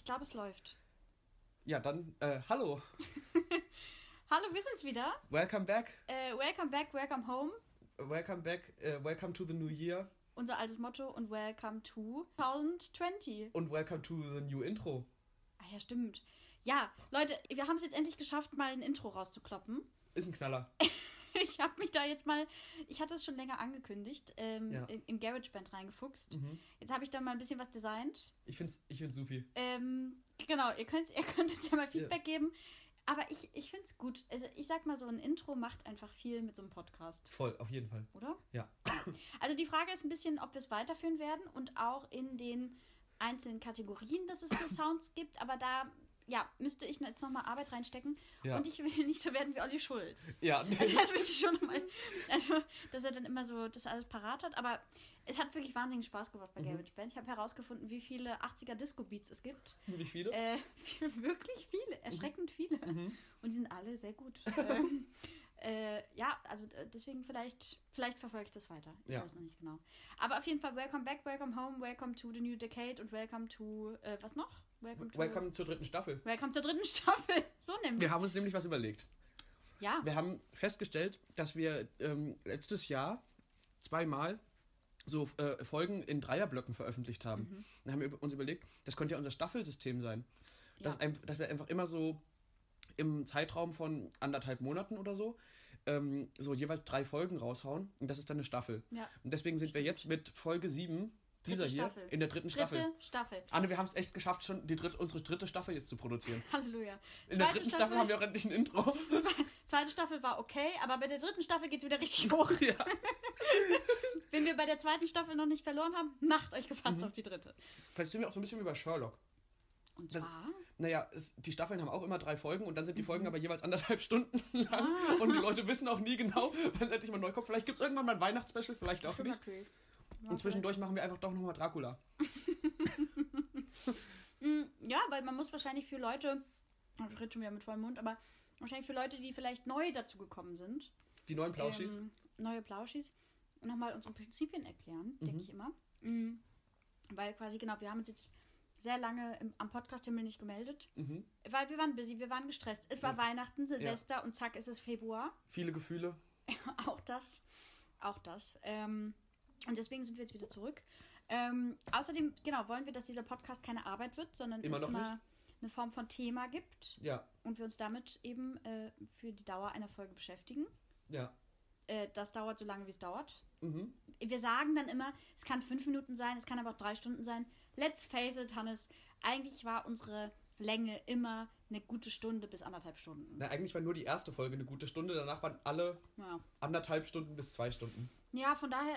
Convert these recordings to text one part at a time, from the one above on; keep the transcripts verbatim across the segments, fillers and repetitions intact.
Ich glaube, es läuft. Ja, dann, äh, hallo. Hallo, wir sind's wieder. Welcome back. Äh, welcome back, welcome home. Welcome back, uh, welcome to the new year. Unser altes Motto und welcome to zwanzig zwanzig. Und welcome to the new intro. Ah ja, stimmt. Ja, Leute, wir haben es jetzt endlich geschafft, mal ein Intro rauszukloppen. Ist ein Knaller. Ich habe mich da jetzt mal, ich hatte es schon länger angekündigt, ähm, Ja. in, in GarageBand reingefuchst. Mhm. Jetzt habe ich da mal ein bisschen was designt. Ich find's, ich find's supi. Ähm, genau, ihr könnt, ihr könnt jetzt ja mal Feedback ja. geben. Aber ich, ich finde es gut. Also ich sag mal so, ein Intro macht einfach viel mit so einem Podcast. Voll, auf jeden Fall. Oder? Ja. Also die Frage ist ein bisschen, ob wir es weiterführen werden und auch in den einzelnen Kategorien, dass es so Sounds gibt. Aber da, ja, müsste ich jetzt nochmal Arbeit reinstecken. Ja. Und ich will nicht so werden wie Olli Schulz. Ja. Also das möchte ich schon nochmal, also dass er dann immer so das alles parat hat. Aber es hat wirklich wahnsinnig Spaß gemacht bei mhm. GarageBand. Ich habe herausgefunden, wie viele achtziger Disco-Beats es gibt. Wie viele? Äh, wirklich viele, erschreckend mhm. viele. Mhm. Und die sind alle sehr gut. ähm, äh, ja, also deswegen vielleicht, vielleicht verfolge ich das weiter. Ich ja. weiß noch nicht genau. Aber auf jeden Fall welcome back, welcome home, welcome to the new decade und welcome to, äh, was noch? Welcome, to, welcome zur dritten Staffel. Welcome zur dritten Staffel. So nämlich. Wir haben uns nämlich was überlegt. Ja. Wir haben festgestellt, dass wir ähm, letztes Jahr zweimal so äh, Folgen in Dreierblöcken veröffentlicht haben. Mhm. Dann haben wir uns überlegt, das könnte ja unser Staffelsystem sein. Ja. Dass, ein, dass wir einfach immer so im Zeitraum von anderthalb Monaten oder so ähm, so jeweils drei Folgen raushauen. Und das ist dann eine Staffel. Ja. Und deswegen sind wir jetzt mit Folge sieben dieser hier Staffel. in der dritten dritte Staffel. Staffel. Anne, wir haben es echt geschafft, schon die dritte, unsere dritte Staffel jetzt zu produzieren. Halleluja. In Zweite der dritten Staffel, Staffel haben wir auch endlich ein Intro. Zweite Staffel war okay, aber bei der dritten Staffel geht es wieder richtig hoch. Ja. Wenn wir bei der zweiten Staffel noch nicht verloren haben, macht euch gefasst mhm. auf die dritte. Vielleicht sind wir auch so ein bisschen wie bei Sherlock. Und zwar? Das, naja, es, die Staffeln haben auch immer drei Folgen und dann sind die Folgen mhm. aber jeweils anderthalb Stunden lang. Ah. Und die Leute wissen auch nie genau, wann es endlich mal neu kommt. Vielleicht gibt es irgendwann mal ein Weihnachtsspecial, vielleicht auch nicht. Okay. Und zwischendurch machen wir einfach doch nochmal Dracula. Ja, weil man muss wahrscheinlich für Leute, ich rede schon wieder mit vollem Mund, aber wahrscheinlich für Leute, die vielleicht neu dazu gekommen sind. Die neuen Plauschis. Ähm, neue Plauschis. Nochmal unsere Prinzipien erklären, mhm. denke ich immer. Mhm. Weil quasi, genau, wir haben uns jetzt sehr lange im, am Podcast-Himmel nicht gemeldet. Mhm. Weil wir waren busy, wir waren gestresst. Es war ja. Weihnachten, Silvester ja. und zack, ist es Februar. Viele Gefühle. auch das. Auch das. Ähm, und deswegen sind wir jetzt wieder zurück. Ähm, außerdem, genau, wollen wir, dass dieser Podcast keine Arbeit wird, sondern immer es noch immer nicht. eine Form von Thema gibt. Ja. Und wir uns damit eben äh, für die Dauer einer Folge beschäftigen. Ja. Äh, das dauert so lange, wie es dauert. Mhm. Wir sagen dann immer, es kann fünf Minuten sein, es kann aber auch drei Stunden sein. Let's face it, Hannes, eigentlich war unsere Länge immer eine gute Stunde bis anderthalb Stunden. Na, eigentlich war nur die erste Folge eine gute Stunde, danach waren alle ja. anderthalb Stunden bis zwei Stunden. Ja, von daher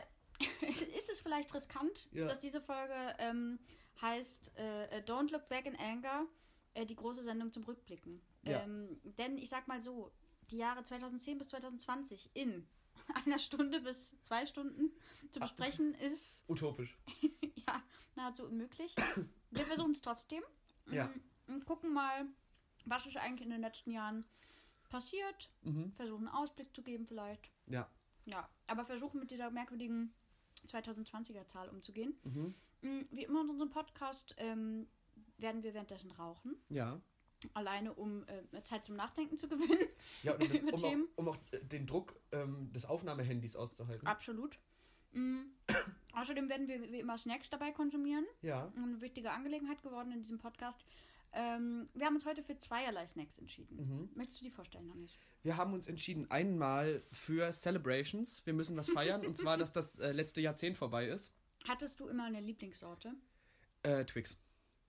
ist es vielleicht riskant, ja. dass diese Folge ähm, heißt äh, Don't Look Back in Anger, äh, die große Sendung zum Rückblicken. Ja. Ähm, denn ich sag mal so, die Jahre zweitausendzehn bis zweitausendzwanzig in einer Stunde bis zwei Stunden zu besprechen Ach, ist utopisch. Ja, nahezu unmöglich. Wir versuchen es trotzdem ja. und gucken mal, was ist eigentlich in den letzten Jahren passiert. Mhm. Versuchen einen Ausblick zu geben vielleicht. Ja. Ja, aber versuchen mit dieser merkwürdigen zweitausendzwanziger-Zahl umzugehen. Mhm. Wie immer in unserem Podcast ähm, werden wir währenddessen rauchen. Ja. Alleine, um äh, Zeit zum Nachdenken zu gewinnen. Ja, und um, das, um, auch, um auch den Druck ähm, des Aufnahmehandys auszuhalten. Absolut. Mhm. Außerdem werden wir wie immer Snacks dabei konsumieren. Ja. Eine wichtige Angelegenheit geworden in diesem Podcast. Ähm, wir haben uns heute für zweierlei Snacks entschieden. Mhm. Möchtest du die vorstellen, Hannes? Wir haben uns entschieden einmal für Celebrations. Wir müssen was feiern. Und zwar, dass das äh, letzte Jahrzehnt vorbei ist. Hattest du immer eine Lieblingssorte? Äh, Twix.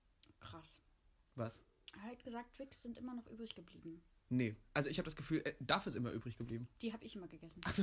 Krass. Was? Er hat gesagt, Twix sind immer noch übrig geblieben. Nee, also ich habe das Gefühl, äh, Duff ist immer übrig geblieben. Die habe ich immer gegessen. Also.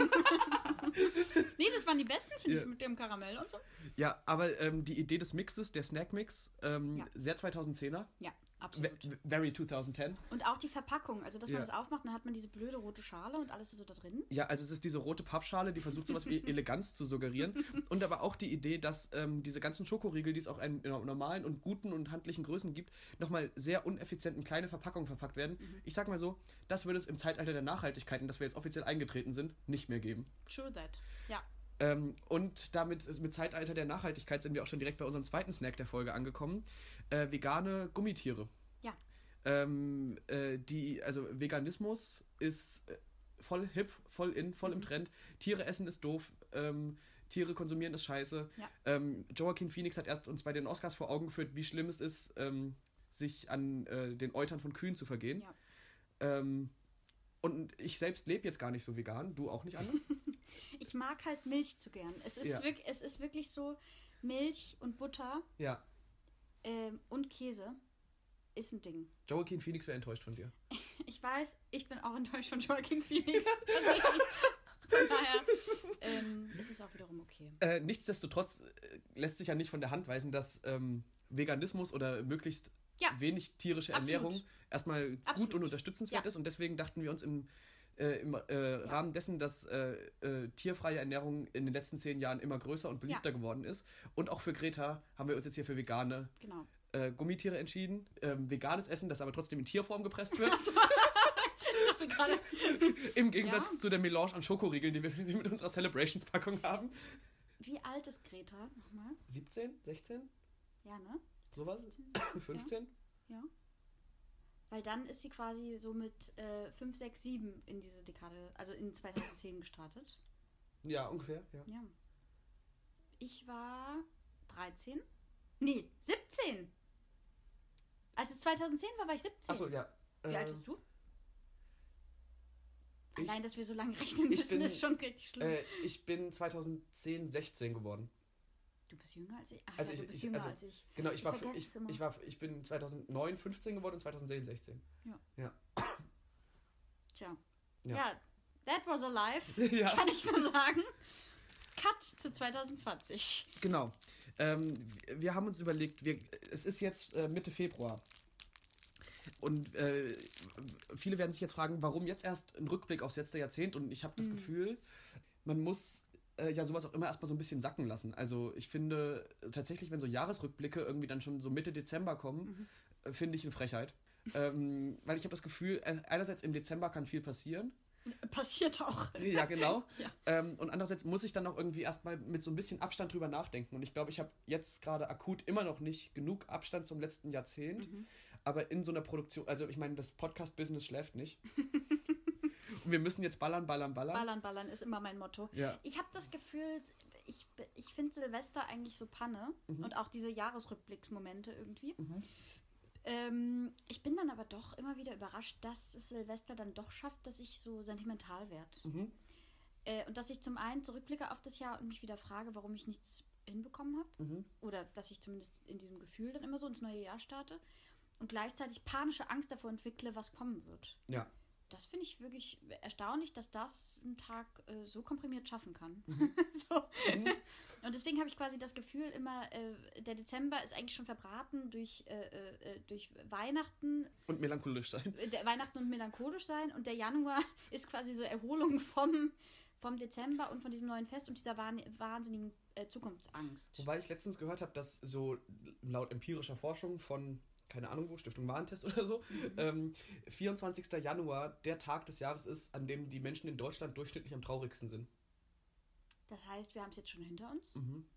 Nee, das waren die besten, finde ja. ich, mit dem Karamell und so. Ja, aber ähm, die Idee des Mixes, der Snack-Mix, ähm, ja. sehr zweitausendzehner. Ja, absolut. V- very twenty ten. Und auch die Verpackung, also dass ja. man das aufmacht, dann hat man diese blöde rote Schale und alles ist so da drin. Ja, also es ist diese rote Pappschale, die versucht sowas wie Eleganz zu suggerieren. Und aber auch die Idee, dass ähm, diese ganzen Schokoriegel, die es auch in, in normalen und guten und handlichen Größen gibt, nochmal sehr uneffizient in kleine Verpackungen verpackt werden. Mhm. Ich sag mal so, das würde es im Zeitalter der Nachhaltigkeit, in das wir jetzt offiziell eingetreten sind, nicht mehr geben. True that, ja. Ähm, und damit mit Zeitalter der Nachhaltigkeit sind wir auch schon direkt bei unserem zweiten Snack der Folge angekommen. Äh, vegane Gummitiere. Ja. Ähm, äh, die, also Veganismus ist äh, voll hip, voll in, voll mhm. im Trend. Tiere essen ist doof. Ähm, Tiere konsumieren ist scheiße. Ja. Ähm, Joaquin Phoenix hat erst uns bei den Oscars vor Augen geführt, wie schlimm es ist, ähm, sich an äh, den Eutern von Kühen zu vergehen. Ja. Ähm, und ich selbst lebe jetzt gar nicht so vegan. Du auch nicht, Anne? Ich mag halt Milch zu gern. Es ist, ja. wirklich, es ist wirklich so, Milch und Butter ja. ähm, und Käse ist ein Ding. Joaquin Phoenix wäre enttäuscht von dir. Ich weiß, ich bin auch enttäuscht von Joaquin Phoenix. Von daher ähm, ist es auch wiederum okay. Äh, nichtsdestotrotz äh, lässt sich ja nicht von der Hand weisen, dass ähm, Veganismus oder möglichst ja. wenig tierische Ernährung Absolut. erstmal Absolut. gut und unterstützenswert ja. ist. Und deswegen dachten wir uns im, äh, im äh, ja. Rahmen dessen, dass äh, äh, tierfreie Ernährung in den letzten zehn Jahren immer größer und beliebter ja. geworden ist. Und auch für Greta haben wir uns jetzt hier für vegane genau. äh, Gummitiere entschieden. Ähm, veganes Essen, das aber trotzdem in Tierform gepresst wird. Im Gegensatz ja. zu der Melange an Schokoriegeln, die wir mit unserer Celebrations-Packung haben. Wie alt ist Greta nochmal? siebzehn? sechzehn? Ja, ne? Sowas? fünfzehn? Ja. ja. Weil dann ist sie quasi so mit äh, fünf, sechs, sieben in diese Dekade, also in zweitausendzehn gestartet. Ja, ungefähr, ja. ja. Ich war dreizehn? Nee, siebzehn! Als es zweitausendzehn war, war ich siebzehn. Achso, ja. Wie äh, alt bist du? Allein, dass wir so lange rechnen müssen, bin, ist schon richtig schlimm. Äh, ich bin zweitausendzehn, sechzehn geworden. Du bist jünger als ich? Ach also ja, ich, du bist ich, jünger also, als ich. Genau, ich, ich, war, ich, ich, war, ich bin zweitausendneun fünfzehn geworden und zweitausendzehn sechzehn. Ja. ja. Tja. Ja. ja, that was a life, ja. kann ich nur sagen. Cut zu zwanzig zwanzig. Genau. Ähm, wir haben uns überlegt, wir, es ist jetzt äh, Mitte Februar. Und äh, viele werden sich jetzt fragen, warum jetzt erst ein Rückblick aufs letzte Jahrzehnt? Und ich habe das mhm. Gefühl, man muss äh, ja sowas auch immer erstmal so ein bisschen sacken lassen. Also ich finde tatsächlich, wenn so Jahresrückblicke irgendwie dann schon so Mitte Dezember kommen, mhm. äh, finde ich eine Frechheit. ähm, weil ich habe das Gefühl, einerseits im Dezember kann viel passieren. Passiert auch. Ja, genau. ja. Ähm, und andererseits muss ich dann auch irgendwie erstmal mit so ein bisschen Abstand drüber nachdenken. Und ich glaube, ich habe jetzt gerade akut immer noch nicht genug Abstand zum letzten Jahrzehnt. Mhm. Aber in so einer Produktion, also ich meine, das Podcast-Business schläft nicht. Und wir müssen jetzt ballern, ballern, ballern. Ballern, ballern ist immer mein Motto. Ja. Ich habe das Gefühl, ich, ich finde Silvester eigentlich so Panne. Mhm. Und auch diese Jahresrückblicksmomente irgendwie. Mhm. Ähm, ich bin dann aber doch immer wieder überrascht, dass es Silvester dann doch schafft, dass ich so sentimental werde. Mhm. Äh, und dass ich zum einen zurückblicke auf das Jahr und mich wieder frage, warum ich nichts hinbekommen habe. Mhm. Oder dass ich zumindest in diesem Gefühl dann immer so ins neue Jahr starte. Und gleichzeitig panische Angst davor entwickle, was kommen wird. Ja. Das finde ich wirklich erstaunlich, dass das ein Tag äh, so komprimiert schaffen kann. Mhm. so. Mhm. Und deswegen habe ich quasi das Gefühl immer, äh, der Dezember ist eigentlich schon verbraten durch, äh, äh, durch Weihnachten. Und melancholisch sein. Der Weihnachten und melancholisch sein. Und der Januar ist quasi so Erholung vom, vom Dezember und von diesem neuen Fest und dieser wahn, wahnsinnigen äh, Zukunftsangst. Wobei ich letztens gehört habe, dass so laut empirischer Forschung von keine Ahnung wo, Stiftung Warentest oder so, mhm. ähm, vierundzwanzigster Januar der Tag des Jahres ist, an dem die Menschen in Deutschland durchschnittlich am traurigsten sind. Das heißt, wir haben es jetzt schon hinter uns? Mhm.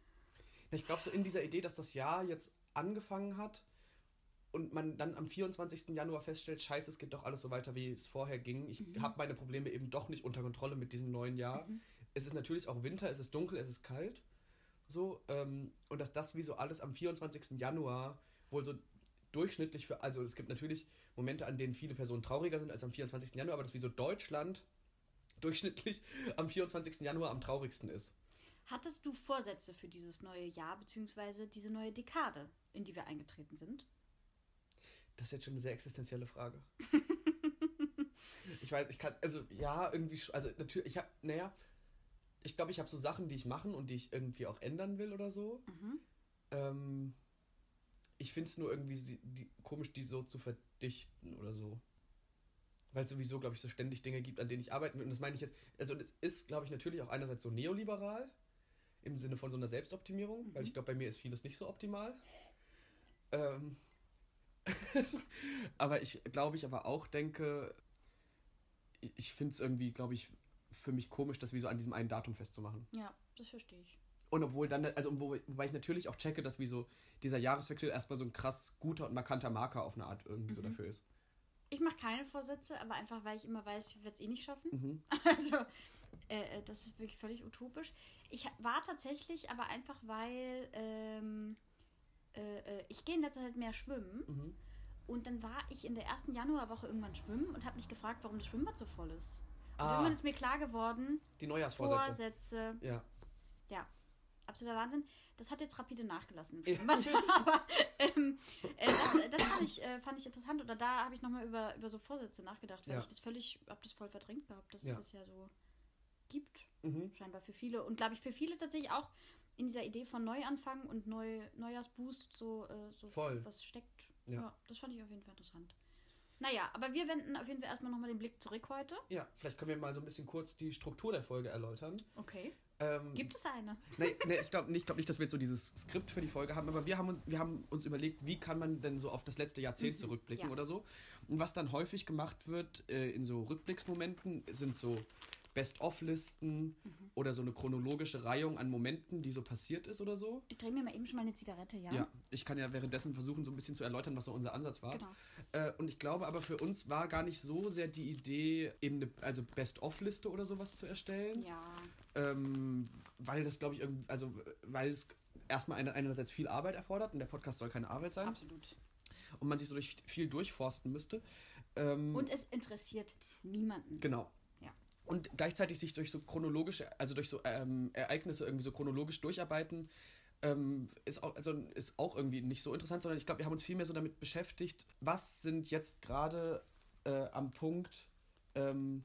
Ich glaube, so in dieser Idee, dass das Jahr jetzt angefangen hat und man dann am vierundzwanzigsten Januar feststellt, scheiße, es geht doch alles so weiter, wie es vorher ging. Ich mhm. habe meine Probleme eben doch nicht unter Kontrolle mit diesem neuen Jahr. Mhm. Es ist natürlich auch Winter, es ist dunkel, es ist kalt. So, ähm, und dass das wie so alles am vierundzwanzigsten Januar wohl so durchschnittlich für, also es gibt natürlich Momente, an denen viele Personen trauriger sind als am vierundzwanzigsten Januar, aber dass wie so Deutschland durchschnittlich am vierundzwanzigsten Januar am traurigsten ist. Hattest du Vorsätze für dieses neue Jahr, beziehungsweise diese neue Dekade, in die wir eingetreten sind? Das ist jetzt schon eine sehr existenzielle Frage. Ich weiß, ich kann, also ja, irgendwie, also natürlich, ich habe, naja, ich glaube, ich habe so Sachen, die ich machen und die ich irgendwie auch ändern will oder so. Mhm. Ähm, Ich finde es nur irgendwie die, die, komisch, die so zu verdichten oder so. Weil es sowieso, glaube ich, so ständig Dinge gibt, an denen ich arbeiten will. Und das meine ich jetzt, also es ist, glaube ich, natürlich auch einerseits so neoliberal, im Sinne von so einer Selbstoptimierung, mhm. weil ich glaube, bei mir ist vieles nicht so optimal. Ähm, aber ich glaube, ich aber auch denke, ich, ich finde es irgendwie, glaube ich, für mich komisch, das wie so an diesem einen Datum festzumachen. Ja, das verstehe ich. Und obwohl dann, also wo, wobei ich natürlich auch checke, dass wie so dieser Jahreswechsel erstmal so ein krass guter und markanter Marker auf eine Art irgendwie mhm. so dafür ist. Ich mache keine Vorsätze, aber einfach, weil ich immer weiß, ich werde es eh nicht schaffen. Mhm. Also, äh, das ist wirklich völlig utopisch. Ich war tatsächlich, aber einfach, weil ähm, äh, ich gehe in letzter Zeit mehr schwimmen. Mhm. Und dann war ich in der ersten Januarwoche irgendwann schwimmen und habe mich gefragt, warum das Schwimmbad so voll ist. Und Ah, irgendwann ist mir klar geworden, die Neujahrsvorsätze. Vorsätze, Ja. ja, absoluter Wahnsinn. Das hat jetzt rapide nachgelassen im Ja. Schwimmbad. Aber ähm, äh, das, das fand, ich, äh, fand ich interessant. Oder da habe ich nochmal über, über so Vorsätze nachgedacht, weil Ja. ich das völlig, habe das voll verdrängt gehabt, dass Ja. es das ja so gibt. Mhm. Scheinbar für viele. Und glaube ich für viele tatsächlich auch in dieser Idee von Neuanfang und Neu, Neujahrsboost so, äh, so Voll. was steckt. Ja. Ja, das fand ich auf jeden Fall interessant. Naja, aber wir wenden auf jeden Fall erstmal nochmal den Blick zurück heute. Ja, vielleicht können wir mal so ein bisschen kurz die Struktur der Folge erläutern. Okay. Ähm, Gibt es eine? Nee, nee, ich glaube nicht, glaub nicht, dass wir jetzt so dieses Skript für die Folge haben, aber wir haben uns, wir haben uns überlegt, wie kann man denn so auf das letzte Jahrzehnt Mhm, zurückblicken ja. oder so. Und was dann häufig gemacht wird äh, in so Rückblicksmomenten, sind so Best-of-Listen Mhm. oder so eine chronologische Reihung an Momenten, die so passiert ist oder so. Ich drehe mir mal eben schon mal eine Zigarette, ja? Ja, ich kann ja währenddessen versuchen, so ein bisschen zu erläutern, was so unser Ansatz war. Genau. Äh, und ich glaube aber, für uns war gar nicht so sehr die Idee, eben eine also Best-of-Liste oder sowas zu erstellen. Ja. Ähm, weil das, glaube ich, irgendwie, also weil es erstmal eine, einerseits viel Arbeit erfordert und der Podcast soll keine Arbeit sein. Absolut. Und man sich so durch viel durchforsten müsste. Ähm, Und es interessiert niemanden. genau. Ja. Und gleichzeitig sich durch so chronologische, also durch so ähm, Ereignisse irgendwie so chronologisch durcharbeiten, ähm, ist, auch, also ist auch irgendwie nicht so interessant, sondern ich glaube, wir haben uns viel mehr so damit beschäftigt, was sind jetzt gerade äh, am Punkt ähm,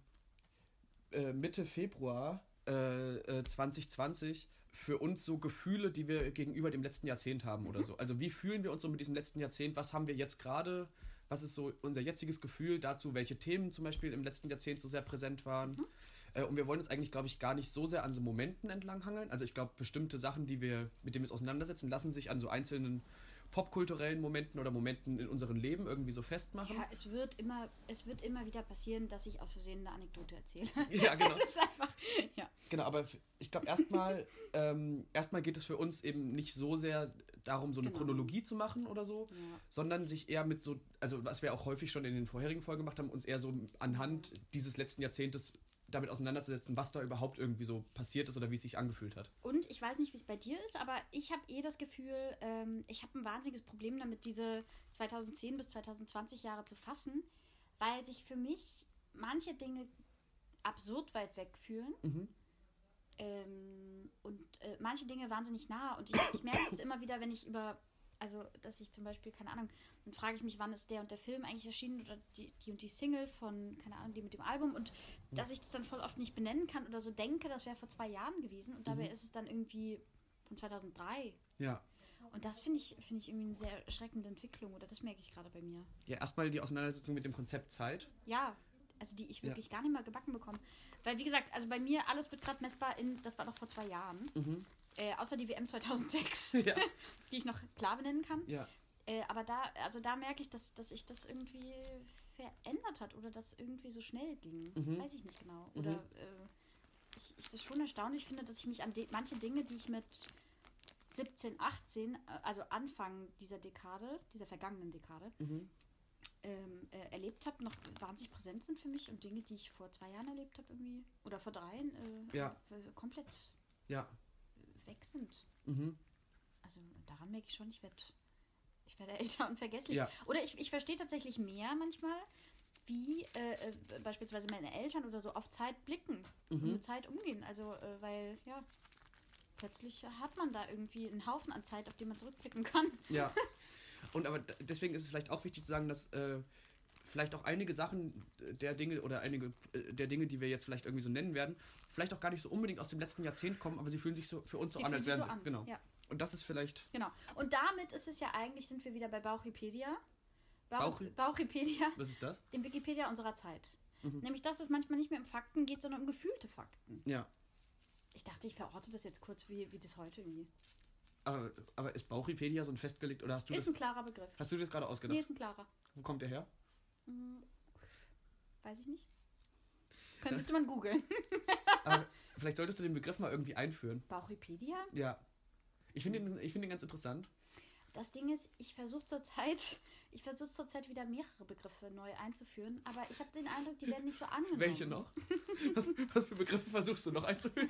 äh, Mitte Februar äh, äh, zwanzig zwanzig für uns so Gefühle, die wir gegenüber dem letzten Jahrzehnt haben oder so. Also wie fühlen wir uns so mit diesem letzten Jahrzehnt? Was haben wir jetzt gerade? Was ist so unser jetziges Gefühl dazu, welche Themen zum Beispiel im letzten Jahrzehnt so sehr präsent waren? Mhm. Äh, und wir wollen uns eigentlich, glaube ich, gar nicht so sehr an so Momenten entlanghangeln. Also ich glaube, bestimmte Sachen, die wir, mit denen wir uns auseinandersetzen, lassen sich an so einzelnen popkulturellen Momenten oder Momenten in unserem Leben irgendwie so festmachen. Ja, es wird immer, es wird immer wieder passieren, dass ich aus Versehen eine Anekdote erzähle. Ja, genau. Es ist einfach, ja. Genau, aber f- ich glaube, erstmal ähm, erstmal geht es für uns eben nicht so sehr darum, so eine Genau. Chronologie zu machen oder so, Ja. sondern sich eher mit so, also was wir auch häufig schon in den vorherigen Folgen gemacht haben, uns eher so anhand dieses letzten Jahrzehntes damit auseinanderzusetzen, was da überhaupt irgendwie so passiert ist oder wie es sich angefühlt hat. Und ich weiß nicht, wie es bei dir ist, aber ich habe eh das Gefühl, ähm, ich habe ein wahnsinniges Problem damit, diese zweitausendzehn bis zweitausendzwanzig Jahre zu fassen, weil sich für mich manche Dinge absurd weit weg fühlen. Mhm. Ähm, und äh, manche Dinge wahnsinnig nah. Und ich, ich merke es immer wieder, wenn ich über, also, dass ich zum Beispiel, keine Ahnung, dann frage ich mich, wann ist der und der Film eigentlich erschienen oder die, die und die Single von, keine Ahnung, die mit dem Album und Mhm. dass ich das dann voll oft nicht benennen kann oder so denke, das wäre vor zwei Jahren gewesen und dabei Mhm. ist es dann irgendwie von zweitausenddrei. Ja. Und das finde ich, finde ich irgendwie eine sehr erschreckende Entwicklung oder das merke ich gerade bei mir. Ja, erstmal die Auseinandersetzung mit dem Konzept Zeit. Ja, also die ich Ja. wirklich gar nicht mal gebacken bekomme. Weil, wie gesagt, also bei mir, alles wird gerade messbar in, das war noch vor zwei Jahren. Mhm. Äh, außer die W M zweitausendsechs, Ja. die ich noch klar benennen kann. Ja. Äh, aber da, also da merke ich, dass, dass sich das irgendwie verändert hat oder dass irgendwie so schnell ging. Mhm. Weiß ich nicht genau. Oder Mhm. äh, ich, ich das schon erstaunlich finde, dass ich mich an de- manche Dinge, die ich mit siebzehn, achtzehn, äh, also Anfang dieser Dekade, dieser vergangenen Dekade, Mhm. ähm, äh, erlebt habe, noch wahnsinnig präsent sind für mich und Dinge, die ich vor zwei Jahren erlebt habe irgendwie, oder vor dreien, äh, Ja. äh, komplett Ja. weg sind. Mhm. Also daran merke ich schon, ich werde ich werde älter und vergesslich. Ja. Oder ich, ich verstehe tatsächlich mehr manchmal, wie äh, äh, beispielsweise meine Eltern oder so auf Zeit blicken und Mhm. mit Zeit umgehen. Also, äh, weil, ja, plötzlich hat man da irgendwie einen Haufen an Zeit, auf den man zurückblicken kann. Ja. Und aber d- deswegen ist es vielleicht auch wichtig zu sagen, dass äh, vielleicht auch einige Sachen der Dinge oder einige äh, der Dinge, die wir jetzt vielleicht irgendwie so nennen werden, vielleicht auch gar nicht so unbedingt aus dem letzten Jahrzehnt kommen, aber sie fühlen sich so für uns so Sie an, als fühlen wären sich sie. so an, Genau. ja. Und das ist vielleicht. Genau. Und damit ist es ja eigentlich, sind wir wieder bei Bauchipedia. Bauch, Bauchi- Bauchipedia, Was ist das? dem Wikipedia unserer Zeit. Mhm. Nämlich, dass es manchmal nicht mehr um Fakten geht, sondern um gefühlte Fakten. Ja. Ich dachte, ich verorte das jetzt kurz, wie, wie das heute irgendwie. Aber, aber ist Bauchipedia so ein festgelegt oder hast du Ist das? ein klarer Begriff. Hast du das gerade Nee, ausgedacht? ist ein klarer. Wo kommt der her? Hm, weiß ich nicht. müsste man googeln. Aber vielleicht solltest du den Begriff mal irgendwie einführen. Bauchipedia? Ja. Ich finde ihn, ich find ihn ganz interessant. Das Ding ist, ich versuche zurzeit, ich versuche zurzeit wieder mehrere Begriffe neu einzuführen, aber ich habe den Eindruck, die werden nicht so angenommen. Welche noch? Was, was für Begriffe versuchst du noch einzuführen?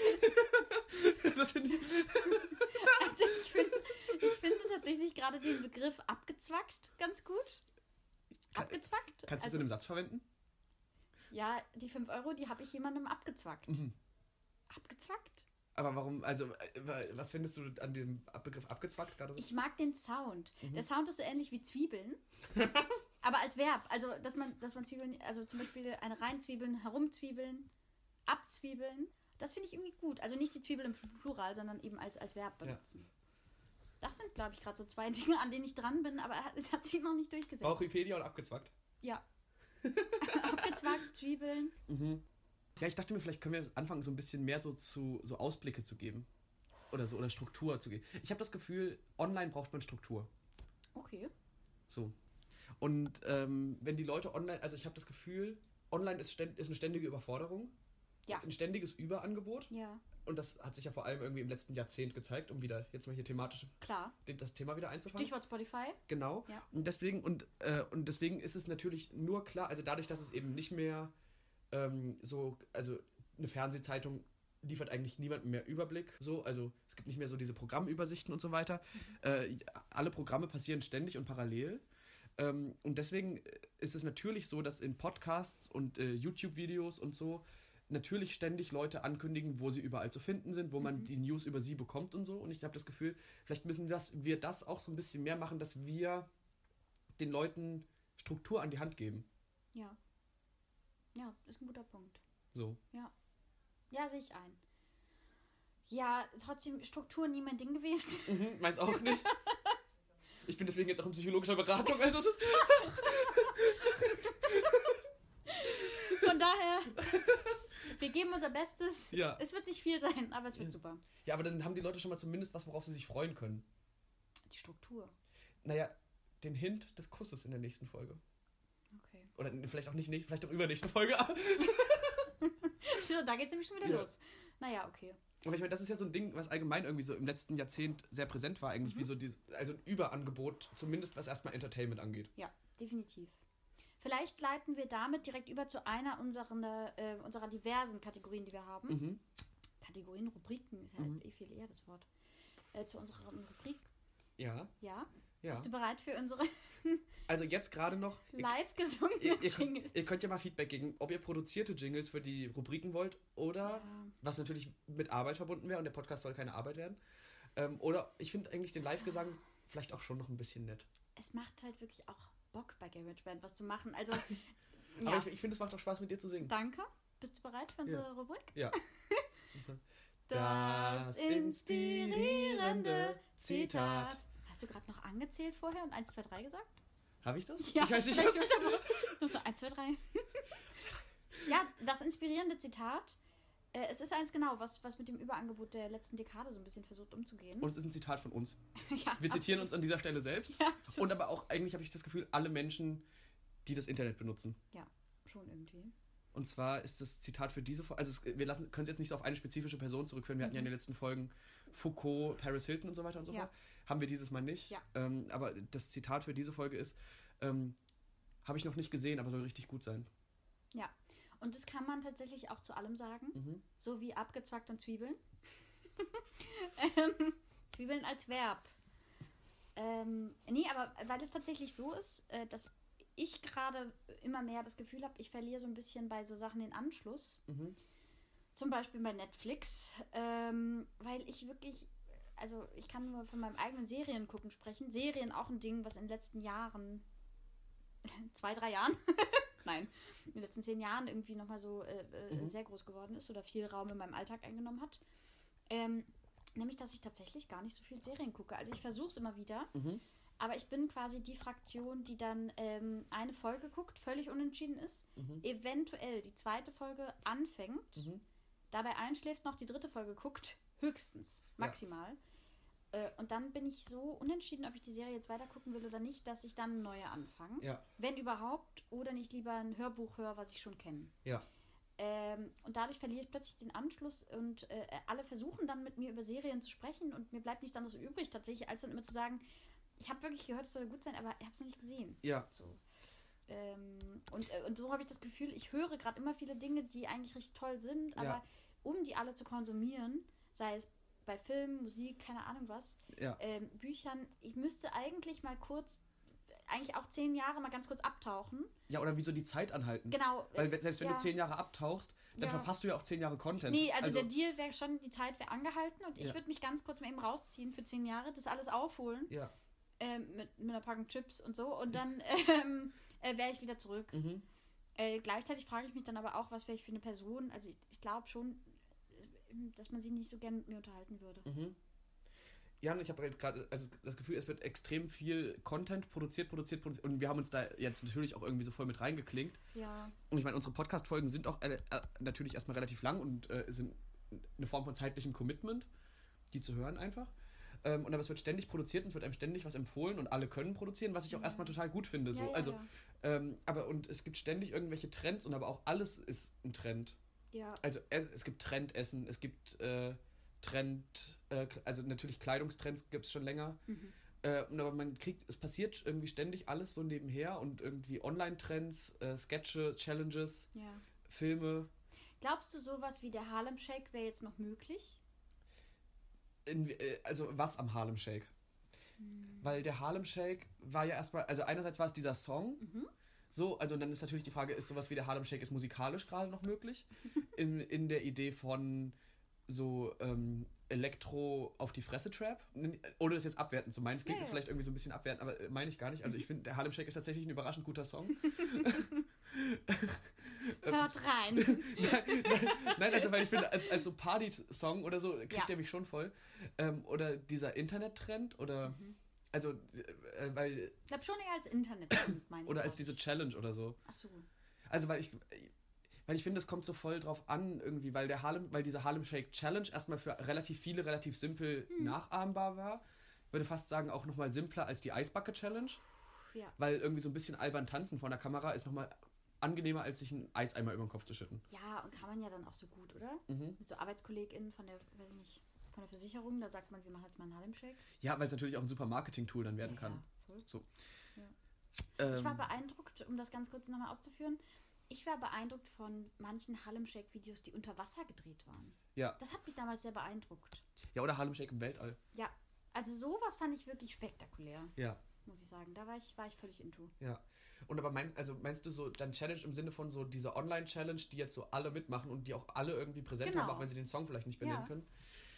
Das finde ich... Also ich finde ich finde tatsächlich gerade den Begriff abgezwackt ganz gut. Abgezwackt? Kannst du es also, in einem Satz verwenden? Ja, die fünf Euro, die habe ich jemandem abgezwackt. Mhm. Abgezwackt? Aber warum, also, was findest du an dem Begriff abgezwackt gerade so? Ich mag den Sound. Mhm. Der Sound ist so ähnlich wie Zwiebeln. Aber als Verb. Also, dass man, dass man Zwiebeln, also zum Beispiel eine reinzwiebeln, herumzwiebeln, abzwiebeln. Das finde ich irgendwie gut. Also nicht die Zwiebel im Plural, sondern eben als, als Verb benutzen. Ja. Das sind, glaube ich, gerade so zwei Dinge, an denen ich dran bin, aber es hat sich noch nicht durchgesetzt. Bauchipedia und abgezwackt? Ja. Abgezwackt, Zwiebeln. Mhm. Ja, ich dachte mir, vielleicht können wir anfangen, so ein bisschen mehr so zu so Ausblicke zu geben. Oder so, oder Struktur zu geben. Ich habe das Gefühl, online braucht man Struktur. Okay. So. Und ähm, wenn die Leute online, also ich habe das Gefühl, online ist, ständ, ist eine ständige Überforderung. Ja. Ein ständiges Überangebot. Ja. Und das hat sich ja vor allem irgendwie im letzten Jahrzehnt gezeigt, um wieder jetzt mal hier thematisch Klar. das Thema wieder einzufangen. Stichwort Spotify. Genau. Ja. Und deswegen, und, äh, und deswegen ist es natürlich nur klar, also dadurch, dass es eben nicht mehr ähm, so, also eine Fernsehzeitung liefert eigentlich niemandem mehr Überblick. So, also es gibt nicht mehr so diese Programmübersichten und so weiter. Mhm. Äh, alle Programme passieren ständig und parallel. Ähm, und deswegen ist es natürlich so, dass in Podcasts und äh, YouTube-Videos und so natürlich ständig Leute ankündigen, wo sie überall zu finden sind, wo man mhm. die News über sie bekommt und so. Und ich habe das Gefühl, vielleicht müssen das, wir das auch so ein bisschen mehr machen, dass wir den Leuten Struktur an die Hand geben. Ja. Ja, ist ein guter Punkt. So. Ja. Ja, sehe ich ein. Ja, trotzdem Struktur nie mein Ding gewesen. Mhm, meins auch nicht. Ich bin deswegen jetzt auch in psychologischer Beratung, also es ist... Von daher, wir geben unser Bestes. Ja. Es wird nicht viel sein, aber es wird ja. super. Ja, aber dann haben die Leute schon mal zumindest was, worauf sie sich freuen können. Die Struktur. Naja, den Hint des Kusses in der nächsten Folge. Okay. Oder vielleicht auch nicht, nicht vielleicht auch übernächste Folge. So, da geht es nämlich schon wieder ja. los. Naja, okay. Aber ich meine, das ist ja so ein Ding, was allgemein irgendwie so im letzten Jahrzehnt sehr präsent war, eigentlich, mhm. wie so dieses, also ein Überangebot, zumindest was erstmal Entertainment angeht. Ja, definitiv. Vielleicht leiten wir damit direkt über zu einer unserer, äh, unserer diversen Kategorien, die wir haben. Mhm. Kategorien, Rubriken ist ja mhm. eh viel eher das Wort. Äh, zu unserer Rubrik. Ja. Ja. Ja. Bist du bereit für unsere also jetzt gerade noch live gesungene ihr, ihr, Jingle? Könnt, ihr könnt ja mal Feedback geben, ob ihr produzierte Jingles für die Rubriken wollt oder, ja. was natürlich mit Arbeit verbunden wäre und der Podcast soll keine Arbeit werden. Ähm, oder ich finde eigentlich den Live-Gesang vielleicht auch schon noch ein bisschen nett. Es macht halt wirklich auch Bock bei GarageBand was zu machen. Also, ja. Aber ich, ich finde, es macht auch Spaß mit dir zu singen. Danke. Bist du bereit für unsere ja. Rubrik? Ja. Das inspirierende Zitat. Hast du gerade noch angezählt vorher und eins, zwei, drei gesagt? Habe ich das? Ja, ich weiß nicht, was. Du musst eins, zwei, drei. Ja, das inspirierende Zitat. Äh, es ist eins genau, was, was mit dem Überangebot der letzten Dekade so ein bisschen versucht umzugehen. Und es ist ein Zitat von uns. Ja, wir zitieren absolut. uns an dieser Stelle selbst. Ja, und aber auch, eigentlich habe ich das Gefühl, alle Menschen, die das Internet benutzen. Ja, schon irgendwie. Und zwar ist das Zitat für diese Folge, also es, wir lassen, können es jetzt nicht so auf eine spezifische Person zurückführen. Wir mhm. hatten ja in den letzten Folgen Foucault, Paris Hilton und so weiter und so ja. fort. Haben wir dieses Mal nicht. Ja. Ähm, aber das Zitat für diese Folge ist, ähm, habe ich noch nicht gesehen, aber soll richtig gut sein. Ja, und das kann man tatsächlich auch zu allem sagen. Mhm. So wie abgezwackt und Zwiebeln. ähm, Zwiebeln als Verb. Ähm, nee, aber weil es tatsächlich so ist, äh, dass ich gerade immer mehr das Gefühl habe, ich verliere so ein bisschen bei so Sachen den Anschluss. Mhm. Zum Beispiel bei Netflix. Ähm, weil ich wirklich, also ich kann nur von meinem eigenen Seriengucken sprechen. Serien auch ein Ding, was in den letzten Jahren, zwei, drei Jahren, nein, in den letzten zehn Jahren irgendwie nochmal so äh, mhm. sehr groß geworden ist oder viel Raum in meinem Alltag eingenommen hat. Ähm, nämlich, dass ich tatsächlich gar nicht so viel Serien gucke. Also ich versuche es immer wieder, mhm. aber ich bin quasi die Fraktion, die dann ähm, eine Folge guckt, völlig unentschieden ist, mhm. eventuell die zweite Folge anfängt, mhm. dabei einschläft, noch die dritte Folge guckt, höchstens, maximal. Ja. Äh, und dann bin ich so unentschieden, ob ich die Serie jetzt weiter gucken will oder nicht, dass ich dann eine neue anfange. Ja. Wenn überhaupt, oder nicht lieber ein Hörbuch höre, was ich schon kenne. Ja. Ähm, und dadurch verliere ich plötzlich den Anschluss und äh, alle versuchen dann mit mir über Serien zu sprechen und mir bleibt nichts anderes übrig tatsächlich, als dann immer zu sagen, ich habe wirklich gehört, es soll gut sein, aber ich habe es noch nicht gesehen. Ja. So. Ähm, und, äh, und so habe ich das Gefühl, ich höre gerade immer viele Dinge, die eigentlich richtig toll sind, aber ja. um die alle zu konsumieren, sei es bei Film, Musik, keine Ahnung was, ja. ähm, Büchern, ich müsste eigentlich mal kurz, eigentlich auch zehn Jahre mal ganz kurz abtauchen. Ja, oder wie so die Zeit anhalten. Genau. Weil selbst wenn ja. du zehn Jahre abtauchst, dann ja. verpasst du ja auch zehn Jahre Content. Nee, also, also der Deal wäre schon, die Zeit wäre angehalten und ich ja. würde mich ganz kurz mal eben rausziehen für zehn Jahre, das alles aufholen. Ja. Ähm, mit, mit einer Packung Chips und so und dann ähm, äh, wäre ich wieder zurück. Mhm. Äh, gleichzeitig frage ich mich dann aber auch, was wäre ich für eine Person, also ich, ich glaube schon, dass man sich nicht so gerne mit mir unterhalten würde. Mhm. Ja, und ich habe halt gerade also das Gefühl, es wird extrem viel Content produziert, produziert, produziert und wir haben uns da jetzt natürlich auch irgendwie so voll mit reingeklinkt. Ja. Und ich meine, unsere Podcast-Folgen sind auch äh, natürlich erstmal relativ lang und äh, sind eine Form von zeitlichem Commitment, die zu hören einfach. Ähm, und aber es wird ständig produziert und es wird einem ständig was empfohlen und alle können produzieren, was ich auch ja. erstmal total gut finde. So. Ja, ja, also, ja. Ähm, aber und es gibt ständig irgendwelche Trends und aber auch alles ist ein Trend. Ja. Also es, es gibt Trendessen, es gibt äh, Trend, äh, also natürlich Kleidungstrends gibt es schon länger. Mhm. Äh, und aber man kriegt, es passiert irgendwie ständig alles so nebenher und irgendwie Online-Trends, äh, Sketche, Challenges, ja. Filme. Glaubst du, sowas wie der Harlem Shake wäre jetzt noch möglich? In, äh, also was am Harlem Shake? Mhm. Weil der Harlem Shake war ja erstmal, also einerseits war es dieser Song, mhm. so, also dann ist natürlich die Frage, ist sowas wie der Harlem Shake ist musikalisch gerade noch möglich? in, in der Idee von so ähm, Elektro auf die Fresse Trap, ohne das jetzt abwertend zu meinen, es klingt ja, jetzt ja. vielleicht irgendwie so ein bisschen abwertend, aber äh, meine ich gar nicht, also ich finde, der Harlem Shake ist tatsächlich ein überraschend guter Song. Hört rein. nein, nein, nein, also weil ich finde, als, als so Party-Song oder so kriegt ja. der mich schon voll. Ähm, oder dieser Internet-Trend oder mhm. also, äh, weil... Ich glaube schon eher als Internet-Trend, meine ich. Oder als diese Challenge oder so. Ach so. Also weil ich... Weil ich finde, es kommt so voll drauf an, irgendwie, weil der Harlem, weil diese Harlem Shake Challenge erstmal für relativ viele relativ simpel hm. nachahmbar war. Ich würde fast sagen, auch nochmal simpler als die Ice Bucket Challenge. Ja. Weil irgendwie so ein bisschen albern tanzen vor der Kamera ist nochmal angenehmer, als sich einen Eiseimer über den Kopf zu schütten. Ja, und kann man ja dann auch so gut, oder? Mhm. Mit so ArbeitskollegInnen von der, weiß ich nicht, von der Versicherung, da sagt man, wir machen jetzt mal einen Harlem Shake. Ja, weil es natürlich auch ein super Marketing-Tool dann werden ja, kann. Ja, voll. So. Ja. Ähm, ich war beeindruckt, um das ganz kurz nochmal auszuführen, ich war beeindruckt von manchen Harlem Shake-Videos, die unter Wasser gedreht waren. Ja. Das hat mich damals sehr beeindruckt. Ja, oder Harlem Shake im Weltall. Ja, also sowas fand ich wirklich spektakulär. Ja. Muss ich sagen. Da war ich, war ich völlig into. Ja. Und aber meinst, also meinst du so dann Challenge im Sinne von so dieser Online-Challenge, die jetzt so alle mitmachen und die auch alle irgendwie präsent genau. haben, auch wenn sie den Song vielleicht nicht benennen ja. können?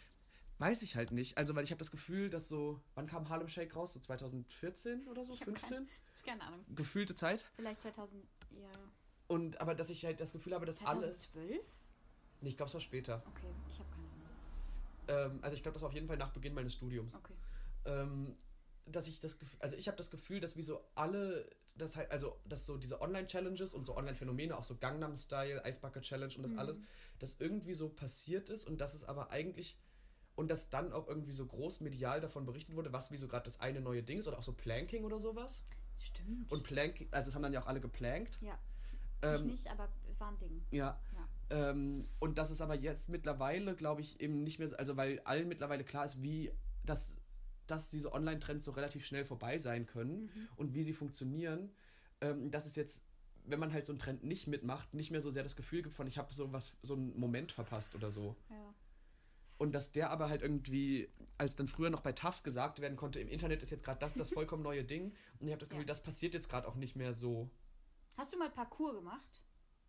Weiß ich halt nicht. Also, weil ich habe das Gefühl, dass so, wann kam Harlem Shake raus? So zwanzig vierzehn oder so? Ich fünfzehn? Keine, keine Ahnung. Gefühlte Zeit? Vielleicht zweitausend, ja. Und aber dass ich halt das Gefühl habe, dass zweitausendzwölf? alle... Nee, ich glaube, es war später. Okay, ich habe keine Ahnung. Ähm, also ich glaube, das war auf jeden Fall nach Beginn meines Studiums. Okay. Ähm, dass ich das Gefühl, also ich habe das Gefühl, dass wie so alle, das halt, also dass so diese Online-Challenges und so Online-Phänomene, auch so Gangnam-Style, Ice Bucket Challenge und das mhm. alles, das irgendwie so passiert ist und dass es aber eigentlich, und dass dann auch irgendwie so groß medial davon berichtet wurde, was wie so gerade das eine neue Ding ist oder auch so Planking oder sowas. Stimmt. Und Planking, also das haben dann ja auch alle geplankt. Ja. Ähm, ich nicht, aber war ein Ding. Ja. ja. Ähm, und das ist aber jetzt mittlerweile, glaube ich, eben nicht mehr, also weil allen mittlerweile klar ist, wie das, dass diese Online-Trends so relativ schnell vorbei sein können mhm. und wie sie funktionieren, ähm, dass es jetzt, wenn man halt so einen Trend nicht mitmacht, nicht mehr so sehr das Gefühl gibt von, ich habe so was, so einen Moment verpasst oder so. Ja. Und dass der aber halt irgendwie, als dann früher noch bei T A F gesagt werden konnte, im Internet ist jetzt gerade das das vollkommen neue Ding und ich habe das Gefühl, ja. das passiert jetzt gerade auch nicht mehr so. Hast du mal Parkour gemacht?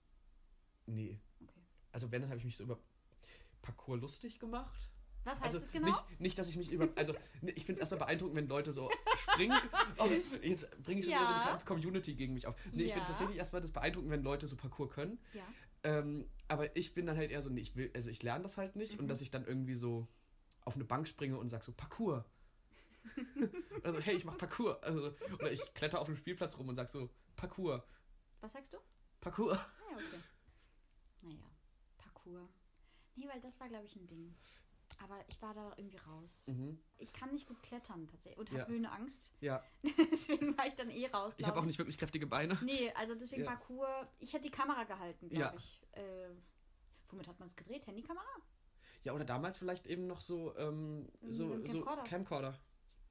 Nee. Okay. Also wenn, dann habe ich mich so über Parkour lustig gemacht. Was heißt also das genau? Nicht, nicht, dass ich mich über... Also ich finde es erstmal beeindruckend, wenn Leute so springen. Oh, jetzt bringe ich schon ja. wieder so eine ganze Community gegen mich auf. Nee, ja. ich finde tatsächlich erstmal das beeindruckend, wenn Leute so Parkour können. Ja. Ähm, aber ich bin dann halt eher so, nee, ich will, also ich lerne das halt nicht mhm. und dass ich dann irgendwie so auf eine Bank springe und sage so, Parkour. Oder so, hey, ich mach Parkour. Also, oder ich kletter auf dem Spielplatz rum und sag so, Parkour. Was sagst du? Parkour. Ah, ja, okay. Naja, Parkour. Nee, weil das war, glaube ich, ein Ding. Aber ich war da irgendwie raus. Mhm. Ich kann nicht gut klettern tatsächlich und Ja. habe Höhenangst. Ja. Deswegen war ich dann eh raus. Ich habe glaub auch nicht wirklich kräftige Beine. Nee, also deswegen Ja. Parkour. Ich hätte die Kamera gehalten, glaube Ja. ich. Äh, womit hat man es gedreht? Handykamera? Ja, oder damals vielleicht eben noch so, ähm, so, Ein so Camcorder. Camcorder.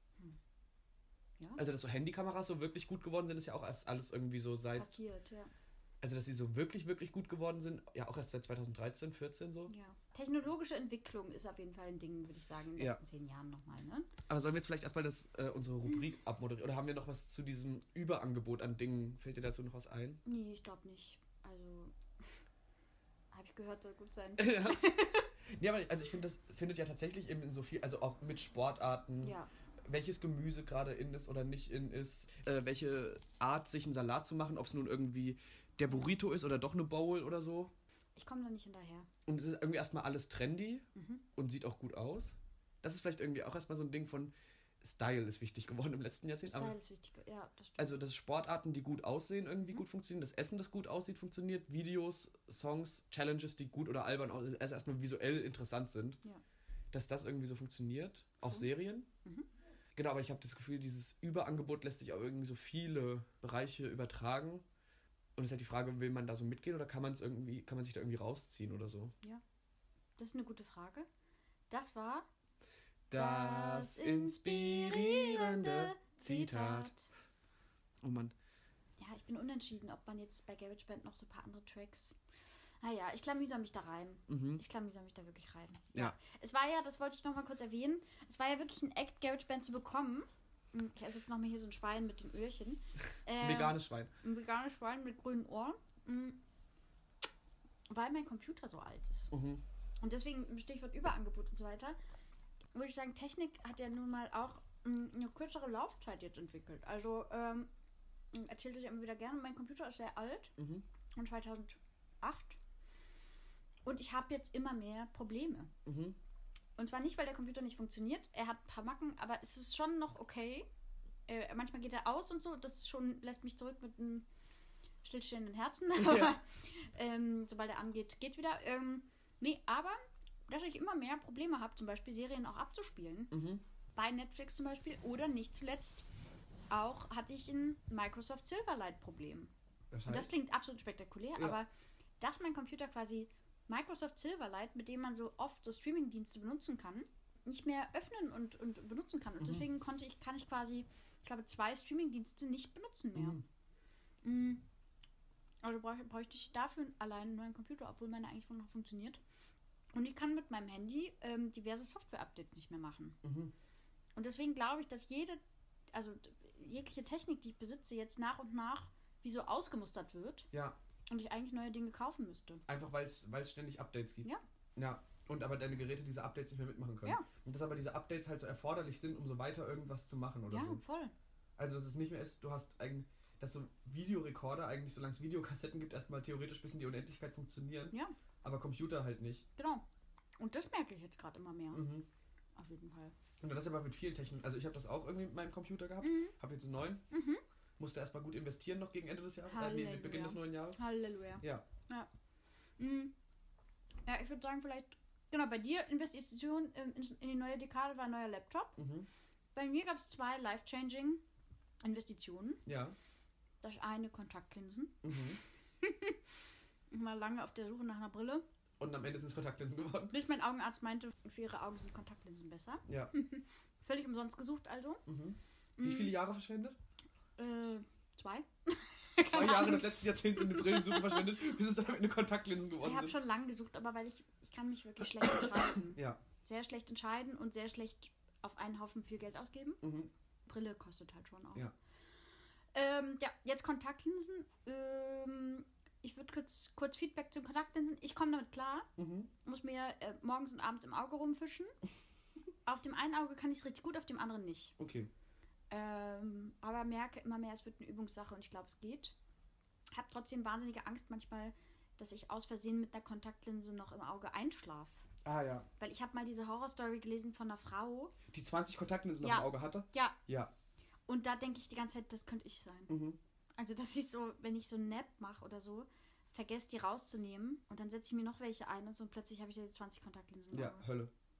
Ja. Also, dass so Handykameras so wirklich gut geworden sind, ist ja auch erst alles irgendwie so seit... Passiert, ja. Also, dass sie so wirklich, wirklich gut geworden sind, ja auch erst seit zweitausenddreizehn, vierzehn so. Ja. Technologische Entwicklung ist auf jeden Fall ein Ding, würde ich sagen, in den Ja. letzten zehn Jahren nochmal, ne? Aber sollen wir jetzt vielleicht erstmal das, äh, unsere Rubrik abmoderieren? Oder haben wir noch was zu diesem Überangebot an Dingen? Fällt dir dazu noch was ein? Nee, ich glaube nicht. Also, habe ich gehört, soll gut sein. Ja. Nee, aber also ich finde, das findet ja tatsächlich eben in so viel, also auch mit Sportarten, Ja. welches Gemüse gerade in ist oder nicht in ist, äh, welche Art, sich einen Salat zu machen, ob es nun irgendwie der Burrito ist oder doch eine Bowl oder so. Ich komme da nicht hinterher. Und es ist irgendwie erstmal alles trendy Mhm. und sieht auch gut aus. Das ist vielleicht irgendwie auch erstmal so ein Ding von Style ist wichtig geworden im letzten Jahrzehnt. Style Aber ist wichtig. Ja, das stimmt. also, dass Sportarten, die gut aussehen, irgendwie Mhm. gut funktionieren, das Essen, das gut aussieht, funktioniert, Videos, Songs, Challenges, die gut oder albern, au- also erstmal visuell interessant sind, Ja. dass das irgendwie so funktioniert. Auch Schon. Serien. Mhm. Genau, aber ich habe das Gefühl, dieses Überangebot lässt sich auf irgendwie so viele Bereiche übertragen. Und es ist halt die Frage, will man da so mitgehen oder kann man es irgendwie, kann man sich da irgendwie rausziehen oder so? Das ist eine gute Frage. Das war Das inspirierende Zitat. Oh Mann. Ja, ich bin unentschieden, ob man jetzt bei GarageBand noch so ein paar andere Tracks... Naja, ich klamüser mich da rein. Mhm. Ich klamüser mich da wirklich rein. Ja. Es war ja, das wollte ich noch mal kurz erwähnen, es war ja wirklich ein Act, GarageBand zu bekommen. Hm, Ich esse jetzt noch mal hier so ein Schwein mit den Öhrchen. Ähm, Veganes Schwein. Ein veganes Schwein mit grünen Ohren. Hm, Weil mein Computer so alt ist. Mhm. Und deswegen, Stichwort Überangebot und so weiter, würde ich sagen, Technik hat ja nun mal auch hm, eine kürzere Laufzeit jetzt entwickelt. Also, ähm, erzählt es ja immer wieder gerne, mein Computer ist sehr alt, Mhm. von zweitausendacht. Und ich habe jetzt immer mehr Probleme. Mhm. Und zwar nicht, weil der Computer nicht funktioniert. Er hat ein paar Macken, aber es ist schon noch okay. Äh, manchmal geht er aus und so. Das schon lässt mich zurück mit einem stillstehenden Herzen. Ja. ähm, sobald er angeht, geht wieder. Ähm, nee, aber dass ich immer mehr Probleme habe, zum Beispiel Serien auch abzuspielen. Mhm. Bei Netflix zum Beispiel. Oder nicht zuletzt auch hatte ich ein Microsoft Silverlight-Problem. Das Und das heißt, klingt absolut spektakulär, Ja. aber dass mein Computer quasi Microsoft Silverlight, mit dem man so oft so Streaming-Dienste benutzen kann, nicht mehr öffnen und, und benutzen kann. Und Mhm. deswegen konnte ich, kann ich quasi, ich glaube, zwei Streaming-Dienste nicht benutzen mehr. Mhm. Mhm. Also bräuch, bräuchte ich dafür allein einen neuen Computer, obwohl meine eigentlich noch funktioniert. Und ich kann mit meinem Handy ähm, diverse Software-Updates nicht mehr machen. Mhm. Und deswegen glaube ich, dass jede, also jegliche Technik, die ich besitze, jetzt nach und nach wie so ausgemustert wird Ja, und ich eigentlich neue Dinge kaufen müsste. einfach weil es ständig Updates gibt. Ja. Ja. Und aber deine Geräte diese Updates nicht mehr mitmachen können. Ja. Und dass aber diese Updates halt so erforderlich sind, um so weiter irgendwas zu machen oder Ja, so. voll. Also dass es nicht mehr ist, du hast eigentlich, dass so Videorekorder eigentlich, solange es Videokassetten gibt, erstmal theoretisch bis in die Unendlichkeit funktionieren. Ja. Aber Computer halt nicht. Genau. Und das merke ich jetzt gerade immer mehr. Mhm. Auf jeden Fall. Und das ist aber mit vielen Techniken. Also ich habe das auch irgendwie mit meinem Computer gehabt. Mhm. Habe jetzt einen neuen. Mhm. Musste erstmal gut investieren noch gegen Ende des Jahres. Äh, nee, Halleluja. mit Beginn des neuen Jahres. Halleluja. Ja. Mhm. Ja, ich würde sagen, vielleicht, genau, bei dir Investition in, in, in die neue Dekade war ein neuer Laptop. Mhm. Bei mir gab es zwei life-changing Investitionen. Ja. Das eine Kontaktlinsen. Mhm. Ich war lange auf der Suche nach einer Brille, Und am Ende sind es Kontaktlinsen geworden. bis mein Augenarzt meinte, für ihre Augen sind Kontaktlinsen besser. Ja. Völlig umsonst gesucht also. Mhm. Wie viele Jahre verschwendet? Äh, zwei. Zwei Jahre des letzten Jahrzehnts in eine Brillensuche verschwendet, bis es dann am Ende Kontaktlinsen geworden Ich habe sind. schon lange gesucht, aber weil ich, ich kann mich wirklich schlecht entscheiden. Ja. Sehr schlecht entscheiden und sehr schlecht auf einen Haufen viel Geld ausgeben. Mhm. Brille kostet halt schon auch. Ja. Ähm, ja, jetzt Kontaktlinsen. Ähm, ich würde kurz, kurz Feedback zu Kontaktlinsen. Ich komme damit klar. Mhm. Muss mir äh, morgens und abends im Auge rumfischen. Auf dem einen Auge kann ich es richtig gut, auf dem anderen nicht. Okay. Ähm, aber merke immer mehr, es wird eine Übungssache und ich glaube, es geht. Habe trotzdem wahnsinnige Angst manchmal, dass ich aus Versehen mit einer Kontaktlinse noch im Auge einschlafe. Ah ja. Weil ich habe mal diese Horrorstory gelesen von einer Frau. Die zwanzig Kontaktlinsen Ja. noch im Auge hatte? Ja, Ja. und da denke ich die ganze Zeit, das könnte ich sein. Mhm. Also, dass ich so, wenn ich so einen Nap mache oder so, vergesse die rauszunehmen und dann setze ich mir noch welche ein und so und plötzlich habe ich ja die zwanzig Kontaktlinsen im Ja, Auge. Hölle.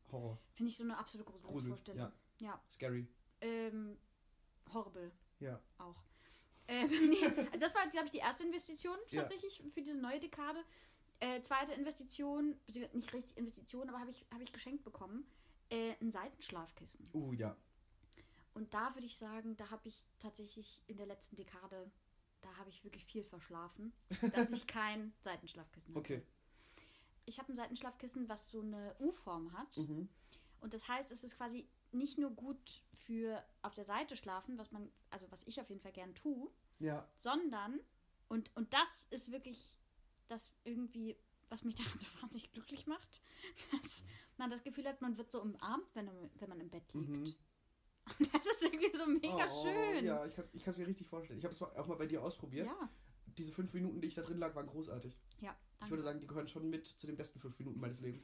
Horror. Finde ich so eine absolute Gruselvorstellung. Ja. ja. Scary. Ähm, horrible. Ja. Auch. Ähm, nee, das war, glaube ich, die erste Investition tatsächlich ja. für diese neue Dekade. Äh, zweite Investition, nicht richtig Investition, aber habe ich, hab ich geschenkt bekommen, äh, ein Seitenschlafkissen. Uh, ja. Und da würde ich sagen, da habe ich tatsächlich in der letzten Dekade, da habe ich wirklich viel verschlafen, dass ich kein Seitenschlafkissen habe. Okay. Ich habe ein Seitenschlafkissen, was so eine U-Form hat. Mhm. Und das heißt, es ist quasi nicht nur gut für auf der Seite schlafen, was man, also was ich auf jeden Fall gern tue, ja. sondern, und, und das ist wirklich das irgendwie, was mich daran so wahnsinnig glücklich macht, dass man das Gefühl hat, man wird so umarmt, wenn, wenn man im Bett liegt. Mhm. Und das ist irgendwie so mega oh, schön. Ja, ich kann es mir richtig vorstellen. Ich habe es auch mal bei dir ausprobiert. Ja. Diese fünf Minuten, die ich da drin lag, waren großartig. Ja, danke. Ich würde sagen, die gehören schon mit zu den besten fünf Minuten meines Lebens.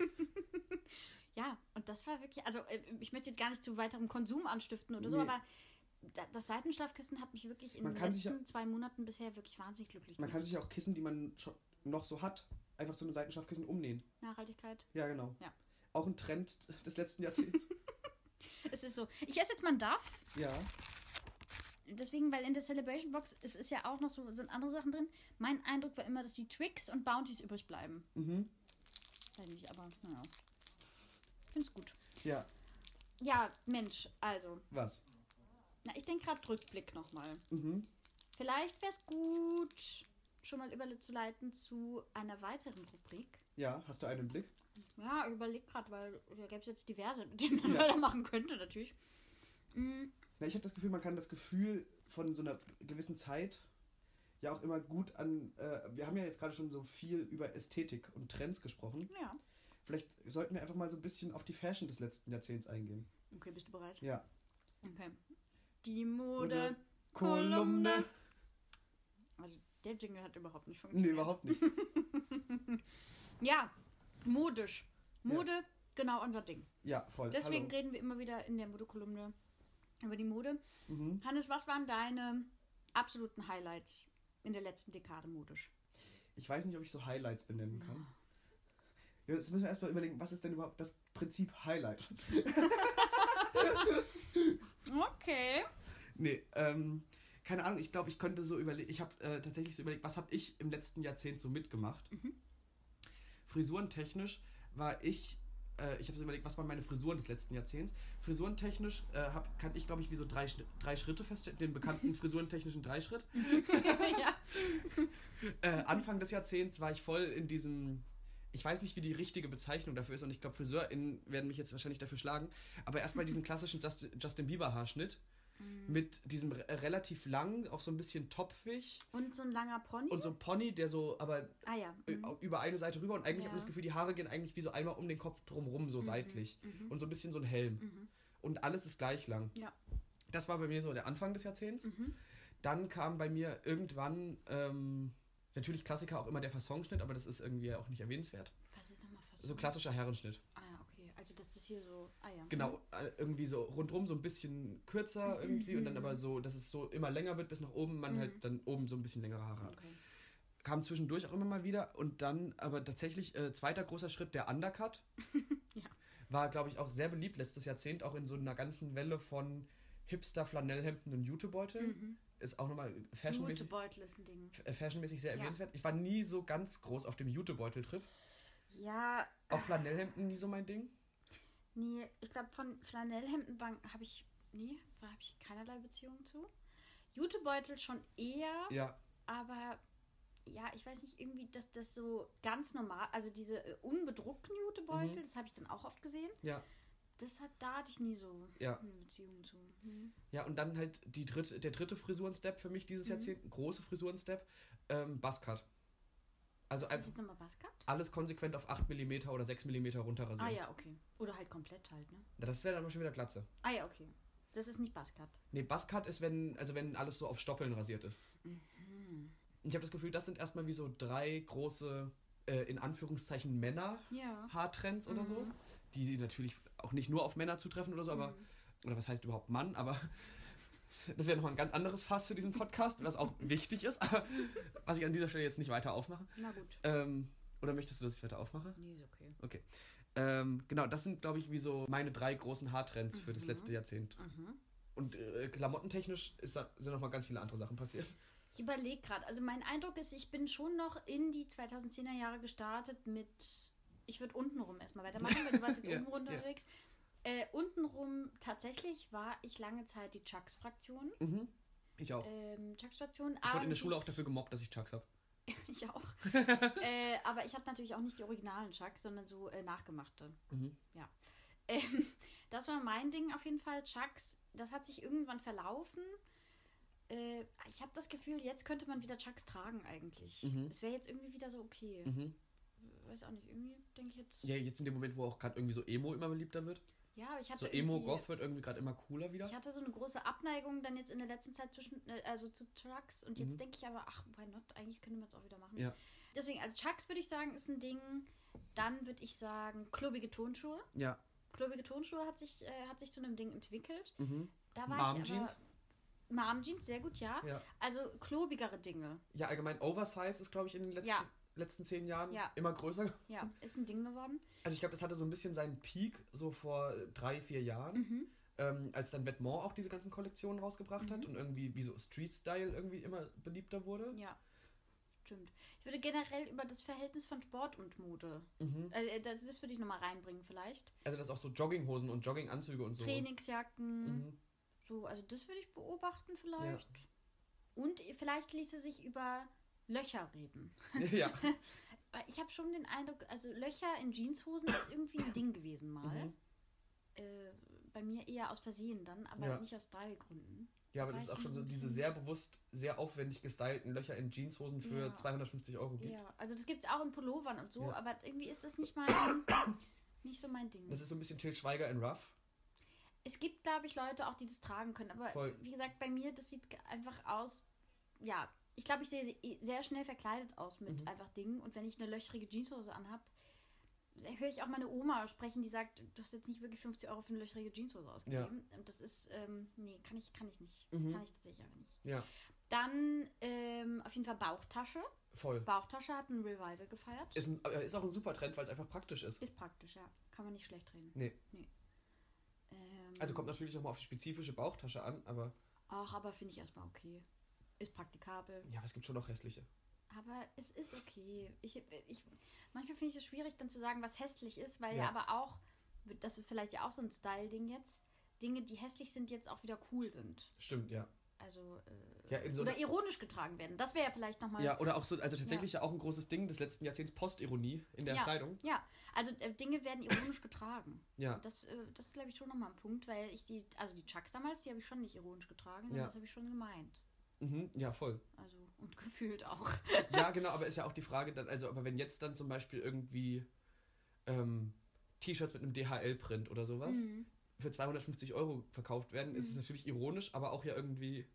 Ja, und das war wirklich, also ich möchte jetzt gar nicht zu weiterem Konsum anstiften oder so, nee. aber das Seitenschlafkissen hat mich wirklich in man den kann letzten ja, zwei Monaten bisher wirklich wahnsinnig glücklich man gemacht. Man kann sich auch Kissen, die man schon noch so hat, einfach zu einem Seitenschlafkissen umnähen. Nachhaltigkeit. Ja, genau. Ja. Auch ein Trend des letzten Jahrzehnts. Es ist so. Ich esse jetzt mal einen Duff. Ja. Deswegen, weil in der Celebration Box ist, ist ja auch noch so, sind andere Sachen drin. Mein Eindruck war immer, dass die Twix und Bounties übrig bleiben. Mhm. Weiß nicht, aber naja. Find's gut. Ja. Ja, Mensch, also. Was? Na, ich denke gerade Rückblick nochmal. Mhm. Vielleicht wäre es gut, schon mal überzuleiten zu einer weiteren Rubrik. Ja, hast du einen Blick? Ja, ich überlege gerade, weil da gäbe es jetzt diverse, mit denen man ja. weitermachen könnte, natürlich. Mhm. Na, ich habe das Gefühl, man kann das Gefühl von so einer gewissen Zeit ja auch immer gut an... Äh, wir haben ja jetzt gerade schon so viel über Ästhetik und Trends gesprochen. Ja. Vielleicht sollten wir einfach mal so ein bisschen auf die Fashion des letzten Jahrzehnts eingehen. Okay, bist du bereit? Ja. Okay. Die Mode Kolumne. Also der Jingle hat überhaupt nicht funktioniert. Nee, überhaupt nicht. Ja, modisch. Mode, ja. Genau unser Ding. Ja, voll. Deswegen Hallo. reden wir immer wieder in der Modekolumne über die Mode. Mhm. Hannes, was waren deine absoluten Highlights in der letzten Dekade modisch? Ich weiß nicht, ob ich so Highlights benennen kann. Ja. Jetzt müssen wir erstmal überlegen, was ist denn überhaupt das Prinzip Highlight? Okay. Nee, ähm, keine Ahnung, ich glaube, ich könnte so überlegen, ich habe äh, tatsächlich so überlegt, was habe ich im letzten Jahrzehnt so mitgemacht? Mhm. Frisurentechnisch war ich, äh, ich habe so überlegt, was waren meine Frisuren des letzten Jahrzehnts? Frisurentechnisch äh, hab, kann ich, glaube ich, wie so drei, drei Schritte feststellen, den bekannten frisurentechnischen Dreischritt. Ja. äh, Anfang des Jahrzehnts war ich voll in diesem... Ich weiß nicht, wie die richtige Bezeichnung dafür ist und ich glaube, FriseurInnen werden mich jetzt wahrscheinlich dafür schlagen, aber erstmal diesen klassischen Justin, Justin Bieber-Haarschnitt mm. mit diesem re- relativ lang, auch so ein bisschen topfig. Und so ein langer Pony? Und so ein Pony, der so, aber ah, ja. mhm. über eine Seite rüber und eigentlich ja. habe ich das Gefühl, die Haare gehen eigentlich wie so einmal um den Kopf drumrum, so mhm. seitlich. Mhm. Und so ein bisschen so ein Helm. Mhm. Und alles ist gleich lang. Ja. Das war bei mir so der Anfang des Jahrzehnts. Mhm. Dann kam bei mir irgendwann... Ähm, natürlich Klassiker auch immer der Fassonschnitt, aber das ist irgendwie auch nicht erwähnenswert. Was ist nochmal Fasson? So klassischer Herrenschnitt. Ah ja, okay. Also dass das hier so... Ah ja. Genau, irgendwie so rundrum so ein bisschen kürzer irgendwie und dann aber so, dass es so immer länger wird bis nach oben, man mhm. halt dann oben so ein bisschen längere Haare hat. Okay. Kam zwischendurch auch immer mal wieder und dann aber tatsächlich äh, zweiter großer Schritt, der Undercut. Ja. War, glaube ich, auch sehr beliebt letztes Jahrzehnt, auch in so einer ganzen Welle von Hipster-Flanellhemden und Jutebeuteln. Mhm. Ist auch nochmal fashionmäßig, Jutebeutel ist ein Ding. fashionmäßig sehr ja. erwähnenswert. Ich war nie so ganz groß auf dem Jutebeutel-Trip. Ja. Auch Flanellhemden nie so mein Ding? Nee, ich glaube von Flanellhemden habe ich, nee, habe ich keinerlei Beziehung zu. Jutebeutel schon eher, ja. aber ja, ich weiß nicht, irgendwie, dass das so ganz normal, also diese äh, unbedruckten Jutebeutel, mhm. das habe ich dann auch oft gesehen. Ja. Das hat, da hatte ich nie so ja. eine Beziehung zu. Mhm. Ja, und dann halt die dritte, der dritte Frisurenstep für mich dieses mhm. Jahrzehnt, große Frisurenstep, ähm, Buzzcut. Also Was ist jetzt nochmal Buzzcut? Alles konsequent auf acht Millimeter oder sechs Millimeter runterrasieren. Ah ja, okay. Oder halt komplett halt, ne? Das wäre dann schon wieder Glatze. Ah ja, okay. Das ist nicht Buzzcut. Nee, Buzzcut ist, wenn, also wenn alles so auf Stoppeln rasiert ist. Mhm. Ich habe das Gefühl, das sind erstmal wie so drei große, äh, in Anführungszeichen Männer-Haartrends ja. oder mhm. so. Die natürlich auch nicht nur auf Männer zutreffen oder so, aber, mhm. oder was heißt überhaupt Mann, aber das wäre nochmal ein ganz anderes Fass für diesen Podcast, was auch wichtig ist, aber was ich an dieser Stelle jetzt nicht weiter aufmache. Na gut. Ähm, oder möchtest du, dass ich weiter aufmache? Nee, ist okay. Okay. Ähm, genau, das sind, glaube ich, wie so meine drei großen Haartrends mhm. für das letzte Jahrzehnt. Mhm. Und äh, klamottentechnisch ist da, sind noch mal ganz viele andere Sachen passiert. Ich überlege gerade, also mein Eindruck ist, ich bin schon noch in die zweitausendzehner Jahre gestartet mit, ich würde untenrum erstmal weitermachen, weil du warst jetzt ja, oben runter ja. unterwegs. Äh, untenrum tatsächlich war ich lange Zeit die Chucks-Fraktion. Mhm. Ich auch. Ähm, Chucks-Fraktion. Ich wurde in der Schule ich, auch dafür gemobbt, dass ich Chucks habe. Ich auch. äh, aber ich habe natürlich auch nicht die originalen Chucks, sondern so äh, nachgemachte. Mhm. Ja. Ähm, das war mein Ding auf jeden Fall. Chucks, das hat sich irgendwann verlaufen. Äh, ich habe das Gefühl, jetzt könnte man wieder Chucks tragen eigentlich. Mhm. Es wäre jetzt irgendwie wieder so okay. Mhm. Weiß auch nicht, irgendwie denke ich jetzt... Ja, jetzt in dem Moment, wo auch gerade irgendwie so Emo immer beliebter wird. Ja, aber ich hatte so Emo-Goth wird irgendwie gerade immer cooler wieder. Ich hatte so eine große Abneigung dann jetzt in der letzten Zeit zwischen, also zu Chucks und jetzt mhm. denke ich aber, ach, why not? Eigentlich können wir es auch wieder machen. Ja. Deswegen, also Chucks würde ich sagen, ist ein Ding. Dann würde ich sagen, klobige Turnschuhe. Ja. Klobige Turnschuhe hat sich, äh, hat sich zu einem Ding entwickelt. Mhm. Da war Mom ich aber... Jeans. Mom Jeans, sehr gut, ja. ja. Also klobigere Dinge. Ja, allgemein Oversize ist, glaube ich, in den letzten... Ja. letzten zehn Jahren ja. immer größer. Ja, ist ein Ding geworden. Also ich glaube, das hatte so ein bisschen seinen Peak so vor drei, vier Jahren, mhm. ähm, als dann Vetements auch diese ganzen Kollektionen rausgebracht mhm. hat und irgendwie wie so Street-Style irgendwie immer beliebter wurde. Ja, stimmt. Ich würde generell über das Verhältnis von Sport und Mode, mhm. äh, das, das würde ich nochmal reinbringen vielleicht. Also das auch so Jogginghosen und Jogginganzüge und so. Trainingsjacken, mhm. so, also das würde ich beobachten vielleicht. Ja. Und vielleicht ließe sich über Löcher reden. Ja. Ich habe schon den Eindruck, also Löcher in Jeanshosen ist irgendwie ein Ding gewesen mal. Mhm. Äh, bei mir eher aus Versehen dann, aber ja. nicht aus drei Gründen. Ja, aber das ist auch schon so diese sehr bewusst, sehr aufwendig gestylten Löcher in Jeanshosen für ja. zweihundertfünfzig Euro gibt. Ja, also das gibt es auch in Pullovern und so, ja. aber irgendwie ist das nicht mein, nicht so mein Ding. Das ist so ein bisschen Til Schweiger in Rough. Es gibt, glaube ich, Leute auch, die das tragen können, aber Voll. Wie gesagt, bei mir, das sieht einfach aus, ja, ich glaube, ich sehe sehr schnell verkleidet aus mit mhm. einfach Dingen. Und wenn ich eine löcherige Jeanshose anhab, höre ich auch meine Oma sprechen, die sagt, du hast jetzt nicht wirklich fünfzig Euro für eine löcherige Jeanshose ausgegeben. Ja. Und das ist, ähm, nee, kann ich, kann ich nicht. Mhm. Kann ich tatsächlich einfach nicht. Ja. Dann ähm, auf jeden Fall Bauchtasche. Voll. Bauchtasche hat ein Revival gefeiert. Ist, ein, ist auch ein super Trend, weil es einfach praktisch ist. Ist praktisch, ja. Kann man nicht schlecht reden. Nee. nee. Ähm, also kommt natürlich nochmal auf die spezifische Bauchtasche an, aber... Ach, aber finde ich erstmal okay. Ist praktikabel. Ja, aber es gibt schon noch hässliche. Aber es ist okay. Ich, ich, manchmal finde ich es schwierig, dann zu sagen, was hässlich ist, weil ja. ja aber auch, das ist vielleicht ja auch so ein Style-Ding jetzt, Dinge, die hässlich sind, jetzt auch wieder cool sind. Stimmt, ja. Also, äh, ja, in so oder ironisch getragen werden. Das wäre ja vielleicht nochmal... Ja, oder auch so, also tatsächlich ja. ja auch ein großes Ding des letzten Jahrzehnts, Postironie in der ja. Kleidung. Ja, also äh, Dinge werden ironisch getragen. Ja. Und das, äh, das ist, glaube ich, schon nochmal ein Punkt, weil ich die, also die Chucks damals, die habe ich schon nicht ironisch getragen, sondern ja. das habe ich schon gemeint. Mhm, ja, voll. Also, und gefühlt auch. Ja, genau, aber ist ja auch die Frage dann, also, aber wenn jetzt dann zum Beispiel irgendwie ähm, T-Shirts mit einem D H L-Print oder sowas mhm. für zweihundertfünfzig Euro verkauft werden, mhm. ist es natürlich ironisch, aber auch ja irgendwie...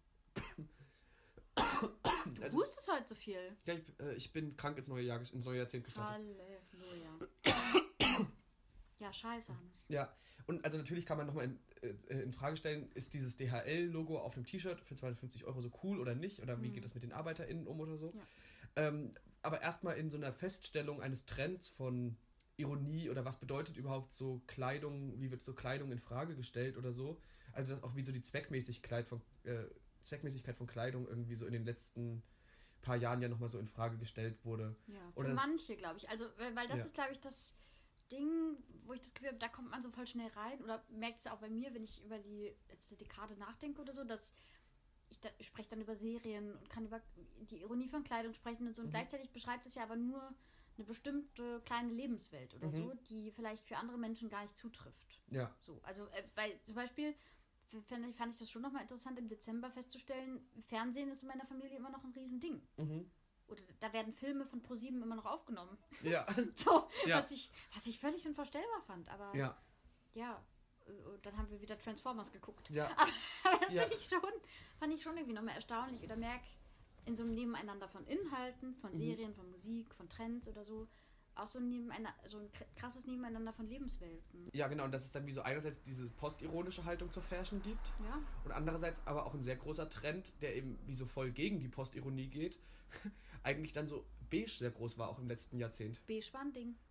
Du also, hustest heute so viel. Ja, ich, äh, ich bin krank ins neue Jahr, ins neue Jahrzehnt gestartet. Halleluja. Ja, scheiße, Hannes. Ja, und also natürlich kann man nochmal in, äh, in Frage stellen, ist dieses D H L-Logo auf dem T-Shirt für zweihundertfünfzig Euro so cool oder nicht? Oder wie mhm. geht das mit den ArbeiterInnen um oder so? Ja. Ähm, aber erstmal in so einer Feststellung eines Trends von Ironie oder was bedeutet überhaupt so Kleidung, wie wird so Kleidung in Frage gestellt oder so? Also das auch wie so die Zweckmäßigkeit von, äh, Zweckmäßigkeit von Kleidung irgendwie so in den letzten paar Jahren ja nochmal so in Frage gestellt wurde. Ja, für oder manche, glaube ich. Also, weil das ja. ist, glaube ich, das Ding, wo ich das Gefühl habe, da kommt man so voll schnell rein. Oder merkt es auch bei mir, wenn ich über die letzte Dekade nachdenke oder so, dass ich, da, ich spreche dann über Serien und kann über die Ironie von Kleidung sprechen und so. Und mhm. gleichzeitig beschreibt es ja aber nur eine bestimmte kleine Lebenswelt oder mhm. so, die vielleicht für andere Menschen gar nicht zutrifft. Ja. So, also, äh, weil zum Beispiel fand ich, fand ich das schon nochmal interessant, im Dezember festzustellen, Fernsehen ist in meiner Familie immer noch ein Riesending. Mhm. Oder da werden Filme von ProSieben immer noch aufgenommen. Ja. so, ja. Was, ich, was ich völlig unvorstellbar fand. Aber ja, ja und dann haben wir wieder Transformers geguckt. Ja. Aber das ja. fand, ich schon, fand ich schon irgendwie nochmal erstaunlich. Oder merke, in so einem Nebeneinander von Inhalten, von Serien, mhm. von Musik, von Trends oder so, auch so, nebeneinander, so ein krasses Nebeneinander von Lebenswelten. Ja, genau, und dass es dann wie so einerseits diese postironische Haltung zur Fashion gibt ja. und andererseits aber auch ein sehr großer Trend, der eben wie so voll gegen die Postironie geht, eigentlich dann so beige sehr groß war, auch im letzten Jahrzehnt. Beige war ein Ding.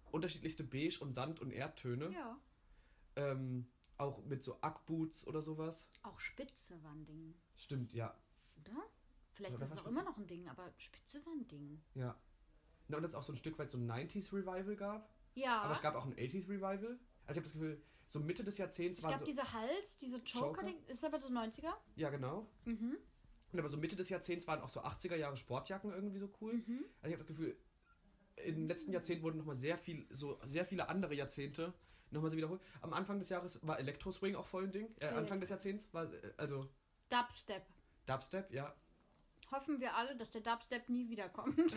unterschiedlichste Beige- und Sand- und Erdtöne. Ja. Ähm, auch mit so Ackboots oder sowas. Auch Spitze war ein Ding. Stimmt, ja. Oder? Vielleicht Oder ist es war auch Spitze? immer noch ein Ding, aber Spitze war ein Ding. Ja. Na, und dass es auch so ein Stück weit so ein neunziger Revival gab. Ja. Aber es gab auch ein achtziger Revival. Also ich habe das Gefühl, so Mitte des Jahrzehnts Es waren gab so... diese Hals, diese Joker, Joker? Ding, ist aber der neunziger. Ja, genau. Mhm. Und aber so Mitte des Jahrzehnts waren auch so achtziger Jahre Sportjacken irgendwie so cool. Mhm. Also ich habe das Gefühl, in den letzten Jahrzehnten wurden nochmal sehr viel, so sehr viele andere Jahrzehnte nochmal so wiederholt. Am Anfang des Jahres war Elektro-Swing auch voll ein Ding. Äh, Anfang des Jahrzehnts war, äh, also Dubstep. Dubstep, ja. Hoffen wir alle, dass der Dubstep nie wiederkommt.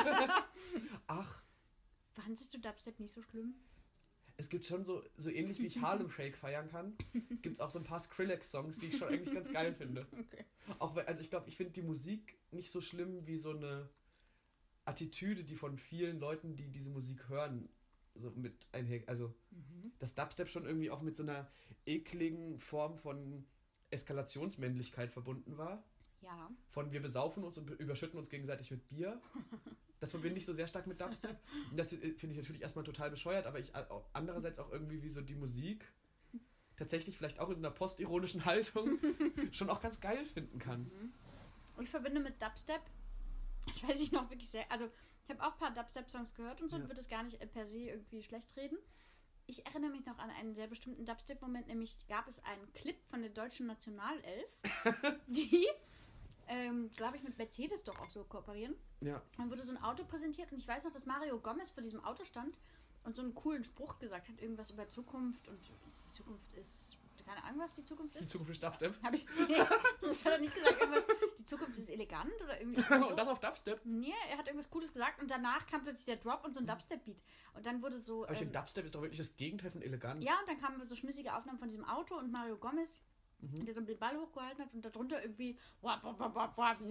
Ach, Fandest du Dubstep nicht so schlimm? es gibt schon so, so ähnlich wie ich Harlem Shake feiern kann, gibt es auch so ein paar Skrillex-Songs, die ich schon eigentlich ganz geil finde. Okay. Auch weil, also ich glaube, ich finde die Musik nicht so schlimm wie so eine Attitüde, die von vielen Leuten, die diese Musik hören, so mit einher, also Mhm. dass Dubstep schon irgendwie auch mit so einer ekligen Form von Eskalationsmännlichkeit verbunden war. Ja. Von wir besaufen uns und überschütten uns gegenseitig mit Bier. Das verbinde ich so sehr stark mit Dubstep. Und das äh, finde ich natürlich erstmal total bescheuert, aber ich äh, auch andererseits auch irgendwie wie so die Musik tatsächlich vielleicht auch in so einer postironischen Haltung schon auch ganz geil finden kann. Und ich verbinde mit Dubstep, das weiß ich noch wirklich sehr, also ich habe auch ein paar Dubstep-Songs gehört und so Ja. und würde es gar nicht äh, per se irgendwie schlecht reden. Ich erinnere mich noch an einen sehr bestimmten Dubstep-Moment, nämlich gab es einen Clip von der deutschen Nationalelf, die, ähm, glaube ich, mit Mercedes doch auch so kooperieren. Ja. Dann wurde so ein Auto präsentiert und ich weiß noch, dass Mario Gomez vor diesem Auto stand und so einen coolen Spruch gesagt hat, irgendwas über Zukunft und die Zukunft ist, keine Ahnung, was die Zukunft Die ist. Zukunft ist Dubstep. Hab ich, nee, das hat er nicht gesagt, irgendwas, die Zukunft ist elegant oder irgendwie so. Und das auf Dubstep. Nee, er hat irgendwas Cooles gesagt und danach kam plötzlich der Drop und so ein Dubstep-Beat. Und dann wurde so... Aber ich Ähm, finde, Dubstep ist doch wirklich das Gegenteil von elegant. ja, und dann kamen so schmissige Aufnahmen von diesem Auto und Mario Gomez, Mhm. der so den Ball hochgehalten hat und darunter irgendwie... wap, wap, wap, wap, wap.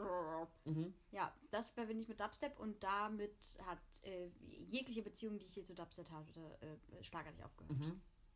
Mhm. Ja, das verbinde ich mit Dubstep und damit hat äh, jegliche Beziehung, die ich hier zu Dubstep hatte, äh, schlagartig aufgehört. Mhm.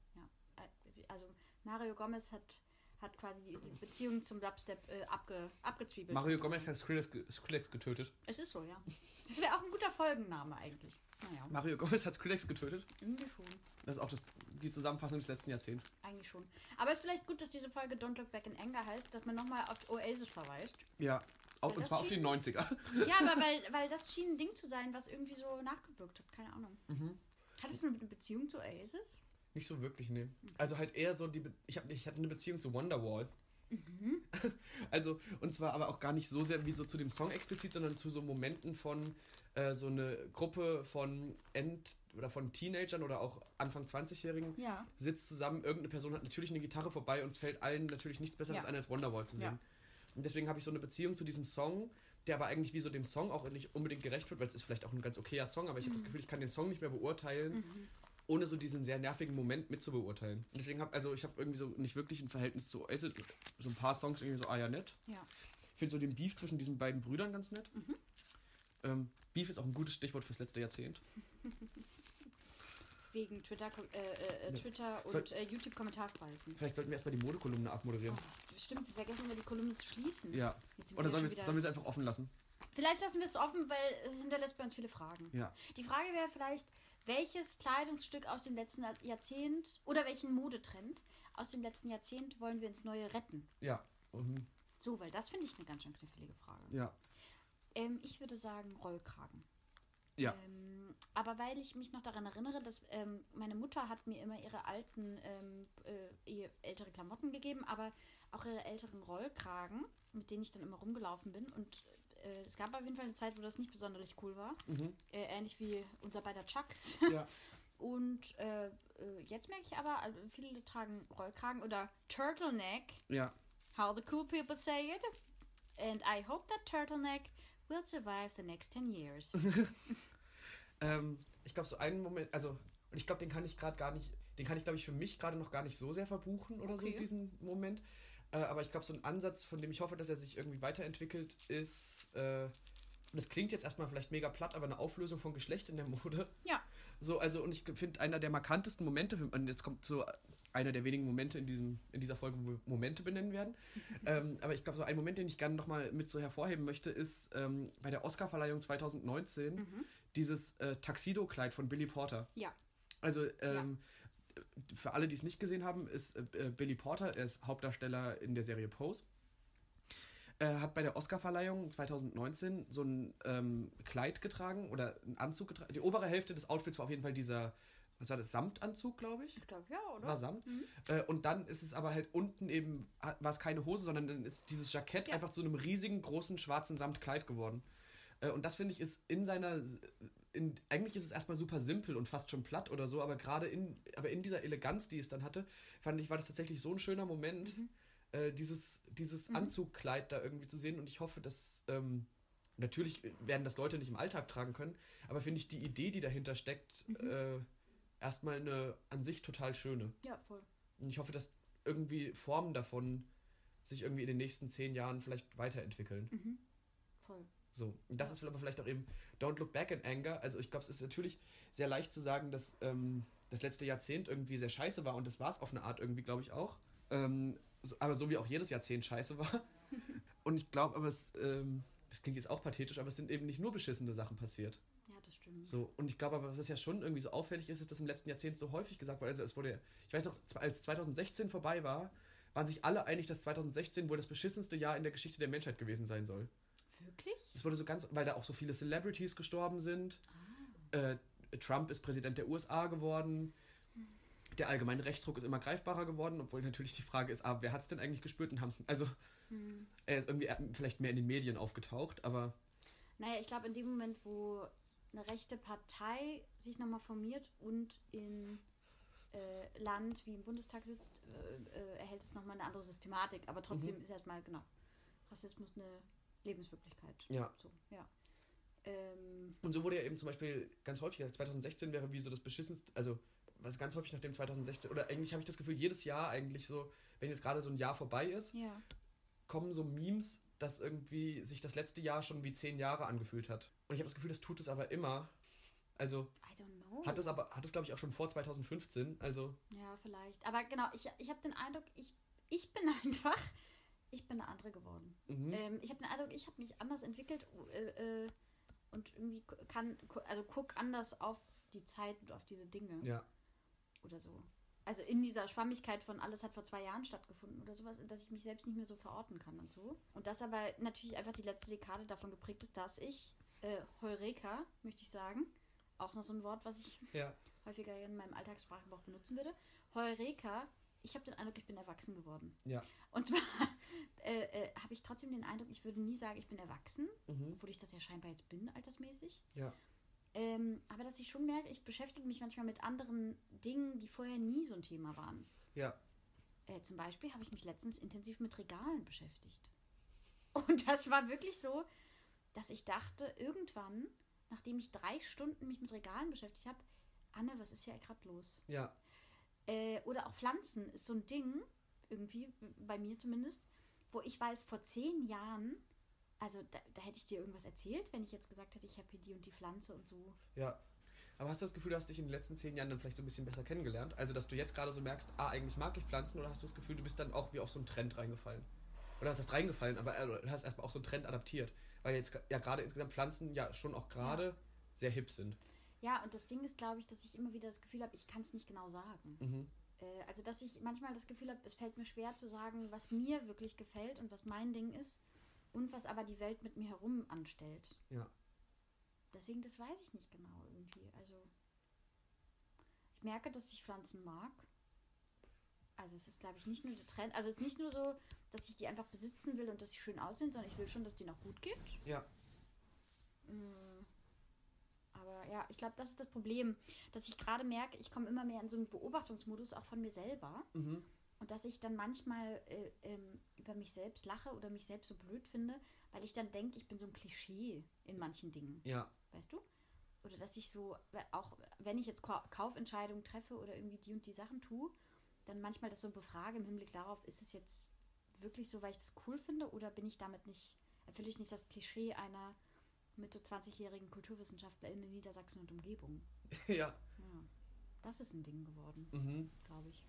Äh, Also Mario Gomez hat, hat quasi die, die Beziehung zum Dubstep äh, abge, abgezwiebelt. Mario Gomez hat Skrillex, ge- Skrillex getötet. Es ist so, ja. Das wäre auch ein guter Folgenname eigentlich. Naja, Mario Gomez hat Skrillex getötet. irgendwie schon. Das ist auch das, die Zusammenfassung des letzten Jahrzehnts. Eigentlich schon. Aber es ist vielleicht gut, dass diese Folge Don't Look Back in Anger heißt, dass man nochmal auf Oasis verweist. Ja, auch, Weil und das zwar auf die schien- neunziger. Ja, aber weil, weil das schien ein Ding zu sein, was irgendwie so nachgewirkt hat. Keine Ahnung. Mhm. Hattest du eine Beziehung zu Oasis? Nicht so wirklich, nee. Also halt eher so die... Be- ich, hab, ich hatte eine Beziehung zu Wonderwall. Mhm. Also, und zwar aber auch gar nicht so sehr wie so zu dem Song explizit, sondern zu so Momenten von äh, so eine Gruppe von End- oder von Teenagern oder auch Anfang zwanzigjährigen Ja. sitzt zusammen, irgendeine Person hat natürlich eine Gitarre vorbei und es fällt allen natürlich nichts Besseres Ja. ein, als Wonderwall zu sehen. Ja. Und deswegen habe ich so eine Beziehung zu diesem Song, der aber eigentlich wie so dem Song auch nicht unbedingt gerecht wird, weil es ist vielleicht auch ein ganz okayer Song, aber ich habe das Gefühl, ich kann den Song nicht mehr beurteilen, Mhm. ohne so diesen sehr nervigen Moment mitzubeurteilen. Und deswegen habe also ich habe irgendwie so nicht wirklich ein Verhältnis zu Oasis, so ein paar Songs irgendwie so, ah ja, nett. Ja. Ich finde so den Beef zwischen diesen beiden Brüdern ganz nett. Mhm. Ähm, Beef ist auch ein gutes Stichwort fürs letzte Jahrzehnt. Wegen Twitter, äh, äh, Ja. Twitter und Soll- äh, YouTube-Kommentarspalten. Vielleicht sollten wir erstmal die Modekolumne abmoderieren. Oh, stimmt, wir vergessen immer die Kolumne zu schließen. Ja. Jetzt sind Oder wir sollen ja wir schon es wieder- sollen wir es einfach offen lassen? Vielleicht lassen wir es offen, weil es hinterlässt bei uns viele Fragen. Ja. Die Frage wäre vielleicht, welches Kleidungsstück aus dem letzten Jahrzehnt oder welchen Modetrend aus dem letzten Jahrzehnt wollen wir ins Neue retten? Ja. Mhm. So, weil das finde ich eine ganz schön knifflige Frage. Ja. Ähm, ich würde sagen Rollkragen. Ja. Ähm, aber weil ich mich noch daran erinnere, dass ähm, meine Mutter hat mir immer ihre alten, ähm, äh, ihr ältere Klamotten gegeben, aber auch ihre älteren Rollkragen, mit denen ich dann immer rumgelaufen bin. Und äh, es gab auf jeden Fall eine Zeit, wo das nicht besonders cool war. Mhm. Äh, ähnlich wie unser beider Chucks. Ja. Und äh, äh, jetzt merke ich aber, also viele tragen Rollkragen oder Turtleneck. Ja. How the cool people say it. And I hope that turtleneck will survive the next ten years. Ähm, ich glaube, so einen Moment, also, und ich glaube, den kann ich gerade gar nicht, den kann ich, glaube ich, für mich gerade noch gar nicht so sehr verbuchen oder Okay. so, diesen Moment. Äh, aber ich glaube, so ein Ansatz, von dem ich hoffe, dass er sich irgendwie weiterentwickelt, ist, äh, und das klingt jetzt erstmal vielleicht mega platt, aber eine Auflösung von Geschlecht in der Mode. Ja. So, also, und ich finde, einer der markantesten Momente, und jetzt kommt so einer der wenigen Momente in, diesem, in dieser Folge, wo wir Momente benennen werden. ähm, aber ich glaube, so ein Moment, den ich gerne nochmal mit so hervorheben möchte, ist ähm, bei der Oscarverleihung zwanzig neunzehn mhm. dieses äh, Tuxedo-Kleid von Billy Porter. Ja. Also, ähm, ja. für alle, die es nicht gesehen haben, ist äh, Billy Porter, er ist Hauptdarsteller in der Serie Pose. Er hat bei der Oscarverleihung zwanzig neunzehn so ein ähm, Kleid getragen oder einen Anzug getragen. Die obere Hälfte des Outfits war auf jeden Fall dieser, was war das, Samtanzug, glaube ich? Ich glaube, ja, oder? War Samt. Mhm. Äh, und dann ist es aber halt unten eben, war es keine Hose, sondern dann ist dieses Jackett ja. einfach zu einem riesigen, großen, schwarzen Samtkleid geworden. Äh, und das, finde ich, ist in seiner, in, eigentlich ist es erstmal super simpel und fast schon platt oder so, aber gerade in, aber in dieser Eleganz, die es dann hatte, fand ich, war das tatsächlich so ein schöner Moment, mhm. äh, dieses, dieses mhm. Anzugkleid da irgendwie zu sehen. Und ich hoffe, dass, ähm, natürlich werden das Leute nicht im Alltag tragen können, aber finde ich die Idee, die dahinter steckt, mhm. äh, erstmal eine an sich total schöne. Ja, voll. Und ich hoffe, dass irgendwie Formen davon sich irgendwie in den nächsten zehn Jahren vielleicht weiterentwickeln. Mhm. Voll. So. Und das ja. ist aber vielleicht auch eben Don't Look Back in Anger. Also ich glaube, es ist natürlich sehr leicht zu sagen, dass ähm, das letzte Jahrzehnt irgendwie sehr scheiße war und das war es auf eine Art irgendwie, glaube ich, auch. Ähm, so, aber so wie auch jedes Jahrzehnt scheiße war. Und ich glaube, aber es, ähm, es klingt jetzt auch pathetisch, aber es sind eben nicht nur beschissene Sachen passiert. So, und ich glaube aber, was ja schon irgendwie so auffällig ist, ist, dass im letzten Jahrzehnt so häufig gesagt wurde, also es wurde, ich weiß noch, als zwanzig sechzehn vorbei war, waren sich alle einig, dass zwanzig sechzehn wohl das beschissenste Jahr in der Geschichte der Menschheit gewesen sein soll. Wirklich? Es wurde so ganz, weil da auch so viele Celebrities gestorben sind. Ah. Äh, Trump ist Präsident der U S A geworden. Hm. Der allgemeine Rechtsruck ist immer greifbarer geworden, obwohl natürlich die Frage ist, ah, wer hat es denn eigentlich gespürt und haben es, also hm. er ist irgendwie vielleicht mehr in den Medien aufgetaucht, aber... Naja, ich glaube, in dem Moment, wo eine rechte Partei sich nochmal formiert und in äh, Land wie im Bundestag sitzt, äh, äh, erhält es nochmal eine andere Systematik. Aber trotzdem mhm. ist erstmal, genau, Rassismus eine Lebenswirklichkeit. Ja. So, ja. Ähm, und so wurde ja eben zum Beispiel ganz häufig, also zwanzig sechzehn wäre wie so das beschissenste, also was ganz häufig nach dem zwanzig sechzehn, oder eigentlich habe ich das Gefühl, jedes Jahr eigentlich so, wenn jetzt gerade so ein Jahr vorbei ist, ja. kommen so Memes, dass irgendwie sich das letzte Jahr schon wie zehn Jahre angefühlt hat. Und ich habe das Gefühl, das tut es aber immer. Also I don't know. Hat es aber, hat es glaube ich auch schon vor zwanzig fünfzehn, also... Ja, vielleicht. Aber genau, ich, ich habe den Eindruck, ich, ich bin einfach, ich bin eine andere geworden. Mhm. Ähm, ich habe den Eindruck, ich habe mich anders entwickelt äh, äh, und irgendwie kann, also guck anders auf die Zeit und auf diese Dinge. Ja. Oder so. Also in dieser Schwammigkeit von alles hat vor zwei Jahren stattgefunden oder sowas, dass ich mich selbst nicht mehr so verorten kann und so. Und das aber natürlich einfach die letzte Dekade davon geprägt ist, dass ich, äh, Heureka, möchte ich sagen, auch noch so ein Wort, was ich ja. häufiger in meinem Alltagssprachgebrauch benutzen würde. Heureka, ich habe den Eindruck, ich bin erwachsen geworden. Ja. Und zwar äh, äh, habe ich trotzdem den Eindruck, ich würde nie sagen, ich bin erwachsen, mhm. obwohl ich das ja scheinbar jetzt bin, altersmäßig. Ja. Ähm, aber dass ich schon merke, ich beschäftige mich manchmal mit anderen Dingen, die vorher nie so ein Thema waren. Ja. Äh, zum Beispiel habe ich mich letztens intensiv mit Regalen beschäftigt. Und das war wirklich so, dass ich dachte, irgendwann, nachdem ich drei Stunden mich mit Regalen beschäftigt habe, Anne, was ist hier gerade los? Ja. Äh, oder auch Pflanzen ist so ein Ding, irgendwie, bei mir zumindest, wo ich weiß, vor zehn Jahren, also da, da hätte ich dir irgendwas erzählt, wenn ich jetzt gesagt hätte, ich habe hier die und die Pflanze und so. Ja. Aber hast du das Gefühl, du hast dich in den letzten zehn Jahren dann vielleicht so ein bisschen besser kennengelernt? Also, dass du jetzt gerade so merkst, ah, eigentlich mag ich Pflanzen, oder hast du das Gefühl, du bist dann auch wie auf so einen Trend reingefallen? Oder hast das reingefallen, aber äh, du hast erstmal auch so einen Trend adaptiert? Weil jetzt ja gerade insgesamt Pflanzen ja schon auch gerade ja. sehr hip sind. Ja, und das Ding ist, glaube ich, dass ich immer wieder das Gefühl habe, ich kann es nicht genau sagen. Mhm. Äh, also, dass ich manchmal das Gefühl habe, es fällt mir schwer zu sagen, was mir wirklich gefällt und was mein Ding ist. Und was aber die Welt mit mir herum anstellt. Ja. Deswegen, das weiß ich nicht genau irgendwie. Also, ich merke, dass ich Pflanzen mag. Also, es ist, glaube ich, nicht nur der Trend. Also, es ist nicht nur so, dass ich die einfach besitzen will und dass sie schön aussehen, sondern ich will schon, dass die noch gut geht. Ja. Aber ja, ich glaube, das ist das Problem, dass ich gerade merke, ich komme immer mehr in so einen Beobachtungsmodus, auch von mir selber. Mhm. Und dass ich dann manchmal äh, ähm, über mich selbst lache oder mich selbst so blöd finde, weil ich dann denke, ich bin so ein Klischee in manchen Dingen. Ja. Weißt du? Oder dass ich so, auch wenn ich jetzt Kaufentscheidungen treffe oder irgendwie die und die Sachen tue, dann manchmal das so befrage im Hinblick darauf, ist es jetzt wirklich so, weil ich das cool finde, oder bin ich damit nicht, erfülle ich nicht das Klischee einer Mitte zwanzigjährigen Kulturwissenschaftlerin in Niedersachsen und Umgebung. ja. Ja. Das ist ein Ding geworden, Mhm. glaube ich.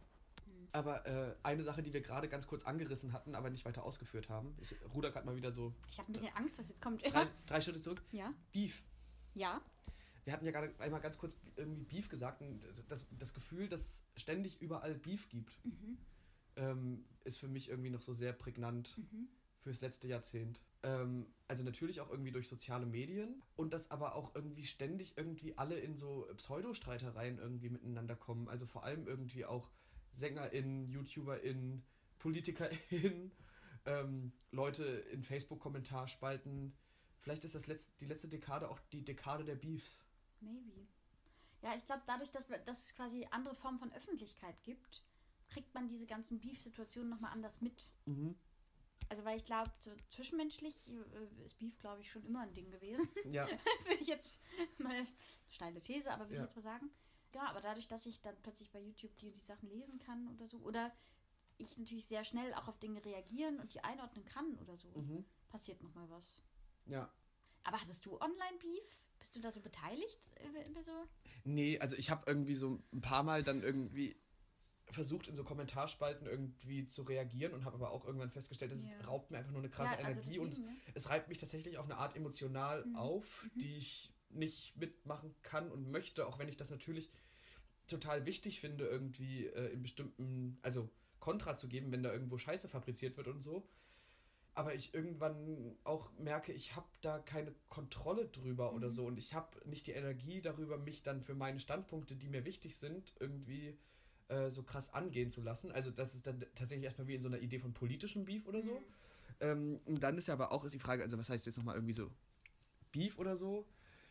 Hm. Aber äh, eine Sache, die wir gerade ganz kurz angerissen hatten, aber nicht weiter ausgeführt haben. Ich ruder gerade mal wieder so Ich habe ein bisschen Angst, was jetzt kommt. drei, drei Schritte zurück. Ja. Beef. Ja. Wir hatten ja gerade einmal ganz kurz irgendwie Beef gesagt. Und das, das Gefühl, dass es ständig überall Beef gibt, Mhm. ähm, ist für mich irgendwie noch so sehr prägnant Mhm. fürs letzte Jahrzehnt. Ähm, also natürlich auch irgendwie durch soziale Medien und dass aber auch irgendwie ständig irgendwie alle in so Pseudo-Streitereien irgendwie miteinander kommen. Also vor allem irgendwie auch SängerInnen, YouTuberInnen, PolitikerInnen, ähm, Leute in Facebook-Kommentarspalten. Vielleicht ist das letzte, die letzte Dekade auch die Dekade der Beefs. Maybe. Ja, ich glaube, dadurch, dass, dass es quasi andere Formen von Öffentlichkeit gibt, kriegt man diese ganzen Beef-Situationen nochmal anders mit. Mhm. Also, weil ich glaube, so zwischenmenschlich äh, ist Beef, glaube ich, schon immer ein Ding gewesen. Ja. Würde ich jetzt mal, steile These, aber würde Ja. ich jetzt mal sagen. Genau, aber dadurch, dass ich dann plötzlich bei YouTube die, die Sachen lesen kann oder so, oder ich natürlich sehr schnell auch auf Dinge reagieren und die einordnen kann oder so, Mhm. passiert nochmal was. Ja. Aber hattest du Online-Beef? Bist du da so beteiligt? Äh, so? Nee, also ich habe irgendwie so ein paar Mal dann irgendwie versucht, in so Kommentarspalten irgendwie zu reagieren und habe aber auch irgendwann festgestellt, das Ja. raubt mir einfach nur eine krasse Ja, also Energie deswegen, und ne? es reibt mich tatsächlich auf eine Art emotional Mhm. auf, Mhm. die ich nicht mitmachen kann und möchte, auch wenn ich das natürlich total wichtig finde, irgendwie äh, in bestimmten, also Kontra zu geben, wenn da irgendwo Scheiße fabriziert wird und so. Aber ich irgendwann auch merke, ich habe da keine Kontrolle drüber Mhm. oder so und ich habe nicht die Energie darüber, mich dann für meine Standpunkte, die mir wichtig sind, irgendwie äh, so krass angehen zu lassen. Also das ist dann tatsächlich erstmal wie in so einer Idee von politischem Beef oder so. Mhm. Ähm, und dann ist ja aber auch die Frage, also was heißt jetzt nochmal irgendwie so Beef oder so?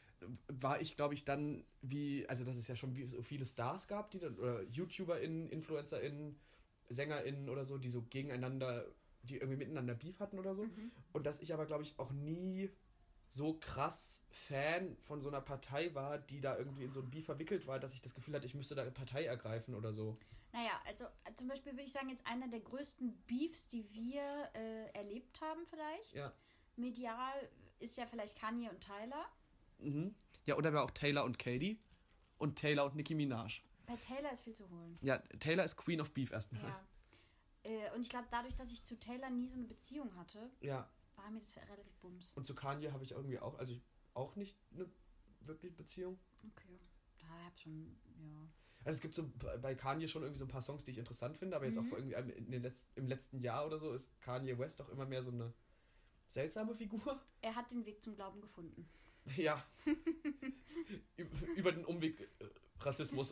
War ich, glaube ich, dann wie, also dass es ja schon wie so viele Stars gab, die dann, oder YouTuberInnen, InfluencerInnen, SängerInnen oder so, die so gegeneinander, die irgendwie miteinander Beef hatten oder so. Mhm. Und dass ich aber, glaube ich, auch nie so krass Fan von so einer Partei war, die da irgendwie in so ein Beef verwickelt war, dass ich das Gefühl hatte, ich müsste da eine Partei ergreifen oder so. Naja, also äh, zum Beispiel würde ich sagen, jetzt einer der größten Beefs, die wir äh, erlebt haben vielleicht, Ja. medial, ist ja vielleicht Kanye und Tyler. Mhm. Ja, oder aber auch Taylor und Katy und Taylor und Nicki Minaj. Bei Taylor ist viel zu holen. Ja, Taylor ist Queen of Beef erstmal. Ja. Äh, und ich glaube, dadurch, dass ich zu Taylor nie so eine Beziehung hatte, Ja. war mir das relativ bums. Und zu Kanye habe ich irgendwie auch, also ich, auch nicht eine wirklich Beziehung. Okay. Da hab schon, ja. Also es gibt so bei Kanye schon irgendwie so ein paar Songs, die ich interessant finde, aber jetzt Mhm. auch irgendwie in den Letz-, im letzten Jahr oder so ist Kanye West auch immer mehr so eine seltsame Figur. Er hat den Weg zum Glauben gefunden. Ja. Ü- Über den Umweg äh, Rassismus.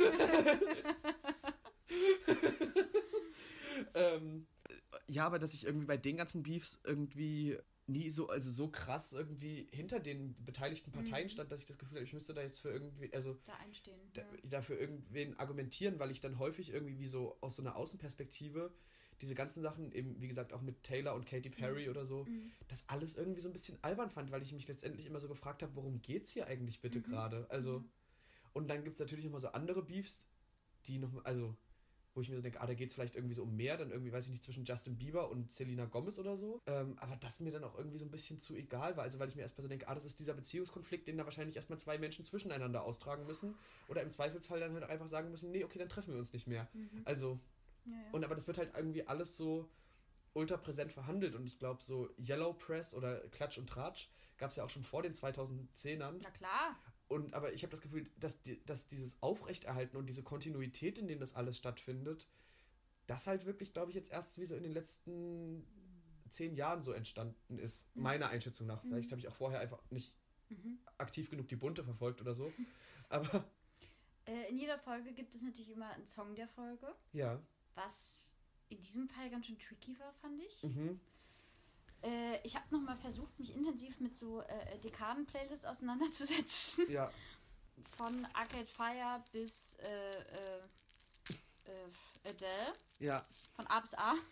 ähm, ja, aber dass ich irgendwie bei den ganzen Beefs irgendwie nie so, also so krass irgendwie hinter den beteiligten Parteien Mhm. stand, dass ich das Gefühl habe, ich müsste da jetzt für irgendwie, also Da einstehen. da, ja. dafür irgendwen argumentieren, weil ich dann häufig irgendwie wie so aus so einer Außenperspektive diese ganzen Sachen, eben wie gesagt auch mit Taylor und Katy Perry Mhm. oder so, Mhm. das alles irgendwie so ein bisschen albern fand, weil ich mich letztendlich immer so gefragt habe, worum geht's hier eigentlich bitte Mhm. gerade? Also, Mhm. und dann gibt es natürlich immer so andere Beefs, die noch, also, wo ich mir so denke, ah, da geht es vielleicht irgendwie so um mehr, dann irgendwie, weiß ich nicht, zwischen Justin Bieber und Selena Gomez oder so. Ähm, aber das mir dann auch irgendwie so ein bisschen zu egal war. Also, weil ich mir erstmal so denke, ah, das ist dieser Beziehungskonflikt, den da wahrscheinlich erstmal zwei Menschen zwischeneinander austragen müssen. Oder im Zweifelsfall dann halt einfach sagen müssen, nee, okay, dann treffen wir uns nicht mehr. Mhm. Also, Ja, ja. und aber das wird halt irgendwie alles so ultra präsent verhandelt. Und ich glaube, so Yellow Press oder Klatsch und Tratsch gab es ja auch schon vor den zweitausendzehnern. Na klar. Und aber ich habe das Gefühl, dass, die, dass dieses Aufrechterhalten und diese Kontinuität, in dem das alles stattfindet, das halt wirklich, glaube ich, jetzt erst wie so in den letzten zehn Jahren so entstanden ist. Ja. Meiner Einschätzung nach. Mhm. Vielleicht habe ich auch vorher einfach nicht Mhm. aktiv genug die Bunte verfolgt oder so. Aber Äh, in jeder Folge gibt es natürlich immer einen Song der Folge, ja. was in diesem Fall ganz schön tricky war, fand ich. Mhm. Äh, ich habe nochmal versucht, mich intensiv mit so äh, Dekaden-Playlists auseinanderzusetzen. Ja. Von Arcade Fire bis äh, äh, äh, Adele. Ja. Von A bis A.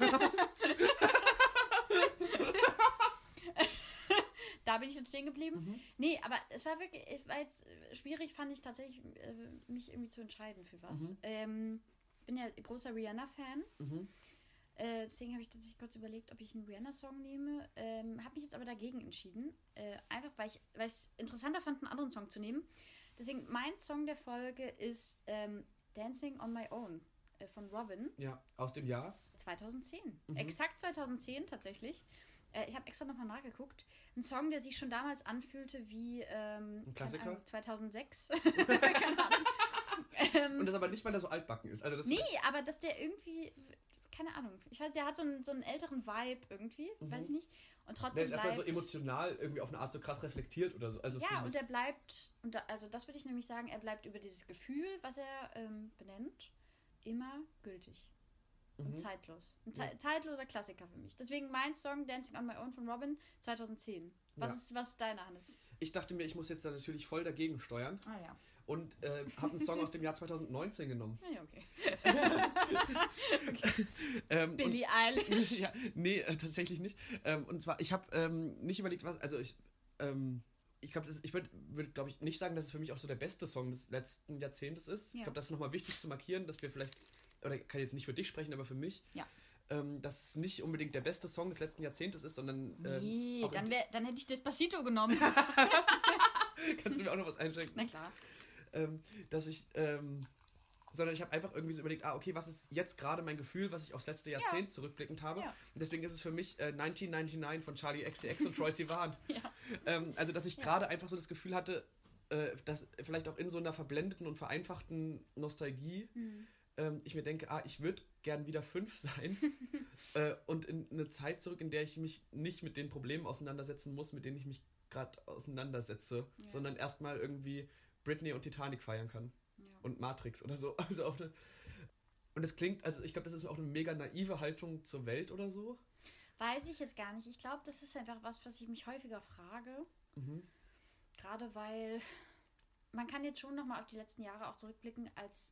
Da bin ich dann stehen geblieben. Mhm. Nee, aber es war wirklich, es war jetzt äh, schwierig, fand ich tatsächlich, äh, mich irgendwie zu entscheiden für was. Mhm. Ähm, ich bin ja großer Rihanna-Fan. Mhm. Äh, deswegen habe ich tatsächlich kurz überlegt, ob ich einen Rihanna-Song nehme. Ähm, habe mich jetzt aber dagegen entschieden. Äh, einfach, weil ich weil ich es interessanter fand, einen anderen Song zu nehmen. Deswegen, mein Song der Folge ist ähm, Dancing on My Own äh, von Robin. Ja, aus dem Jahr? zweitausendzehn. Mhm. Exakt zweitausendzehn tatsächlich. Äh, ich habe extra nochmal nachgeguckt. Ein Song, der sich schon damals anfühlte wie ähm, ein Klassiker? Ahnung, zweitausendsechs. Keine Ahnung. ähm, Und das aber nicht, weil er so altbacken ist. Also das nee, aber dass der irgendwie, keine Ahnung, ich weiß, der hat so einen, so einen älteren Vibe irgendwie, mhm. weiß ich nicht. Und trotzdem der ist erstmal bleibt, so emotional irgendwie auf eine Art so krass reflektiert oder so. Also ja, und er bleibt, und da, also das würde ich nämlich sagen, er bleibt über dieses Gefühl, was er ähm, benennt, immer gültig. Und mhm. zeitlos. Ein ze- ja. zeitloser Klassiker für mich. Deswegen mein Song Dancing on My Own von Robin zweitausendzehn. Was, ja. ist, was ist deine, Hannes? Ich dachte mir, ich muss jetzt da natürlich voll dagegen steuern. Ah ja. Und äh, habe einen Song aus dem Jahr zweitausendneunzehn genommen. Ja, okay. okay. ähm, Billie Eilish. Ja, nee, äh, tatsächlich nicht. Ähm, und zwar, ich habe ähm, nicht überlegt, was, also ich, ähm, ich glaube, ich würde, würd, glaube ich, nicht sagen, dass es für mich auch so der beste Song des letzten Jahrzehnts ist. Ja. Ich glaube, das ist nochmal wichtig zu markieren, dass wir vielleicht, oder ich kann jetzt nicht für dich sprechen, aber für mich, ja. ähm, dass es nicht unbedingt der beste Song des letzten Jahrzehntes ist, sondern... Ähm, nee, dann, wär, dann hätte ich Despacito genommen. Kannst du mir auch noch was einschenken? Na klar. Ähm, dass ich, ähm, sondern ich habe einfach irgendwie so überlegt, ah, okay, was ist jetzt gerade mein Gefühl, was ich aufs letzte Jahrzehnt ja. zurückblickend habe. Ja. Und deswegen ist es für mich äh, neunzehnhundertneunundneunzig von Charli X C X und Troye Sivan. Ja. Ähm, also, dass ich ja. gerade einfach so das Gefühl hatte, äh, dass vielleicht auch in so einer verblendeten und vereinfachten Nostalgie mhm. ähm, ich mir denke, ah, ich würde gern wieder fünf sein äh, und in eine Zeit zurück, in der ich mich nicht mit den Problemen auseinandersetzen muss, mit denen ich mich gerade auseinandersetze, ja. sondern erstmal irgendwie Britney und Titanic feiern kann. Ja. Und Matrix oder so. Also auf eine und es klingt, also ich glaube, das ist auch eine mega naive Haltung zur Welt oder so. Weiß ich jetzt gar nicht. Ich glaube, das ist einfach was, was ich mich häufiger frage. Mhm. Gerade weil man kann jetzt schon nochmal auf die letzten Jahre auch zurückblicken als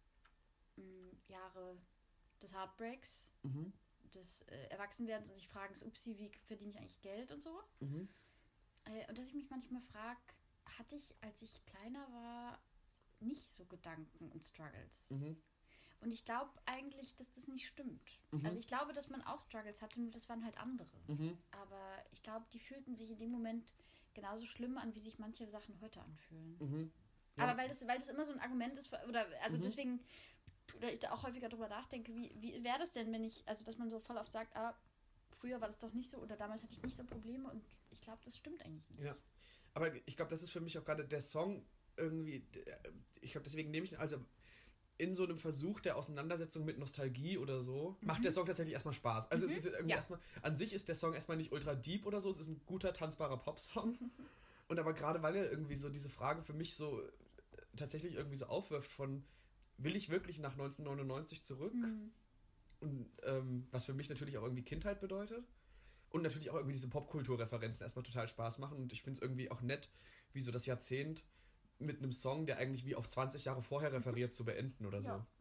mh, Jahre des Heartbreaks, mhm. des äh, Erwachsenwerdens und sich fragen, upsi, wie verdiene ich eigentlich Geld und so. Mhm. Äh, und dass ich mich manchmal frage, hatte ich, als ich kleiner war, nicht so Gedanken und Struggles. Mhm. Und ich glaube eigentlich, dass das nicht stimmt. Mhm. Also ich glaube, dass man auch Struggles hatte, nur das waren halt andere. Mhm. Aber ich glaube, die fühlten sich in dem Moment genauso schlimm an, wie sich manche Sachen heute anfühlen. Mhm. Ja. Aber weil das, weil das immer so ein Argument ist, oder also mhm. deswegen, oder ich da auch häufiger drüber nachdenke, wie, wie wäre das denn, wenn ich, also dass man so voll oft sagt, ah, früher war das doch nicht so, oder damals hatte ich nicht so Probleme, und ich glaube, das stimmt eigentlich nicht. Ja. Aber ich glaube, das ist für mich auch gerade der Song irgendwie, ich glaube, deswegen nehme ich ihn, also in so einem Versuch der Auseinandersetzung mit Nostalgie oder so, mhm. macht der Song tatsächlich erstmal Spaß. Also mhm. es ist irgendwie ja. erstmal, an sich ist der Song erstmal nicht ultra deep oder so, es ist ein guter, tanzbarer Popsong. Mhm. Und aber gerade weil er irgendwie so diese Frage für mich so äh, tatsächlich irgendwie so aufwirft von, will ich wirklich nach neunzehnhundertneunundneunzig zurück? Mhm. Und ähm, was für mich natürlich auch irgendwie Kindheit bedeutet. Und natürlich auch irgendwie diese Popkulturreferenzen erstmal total Spaß machen. Und ich finde es irgendwie auch nett, wie so das Jahrzehnt mit einem Song, der eigentlich wie auf zwanzig Jahre vorher referiert, zu beenden oder so. Ja,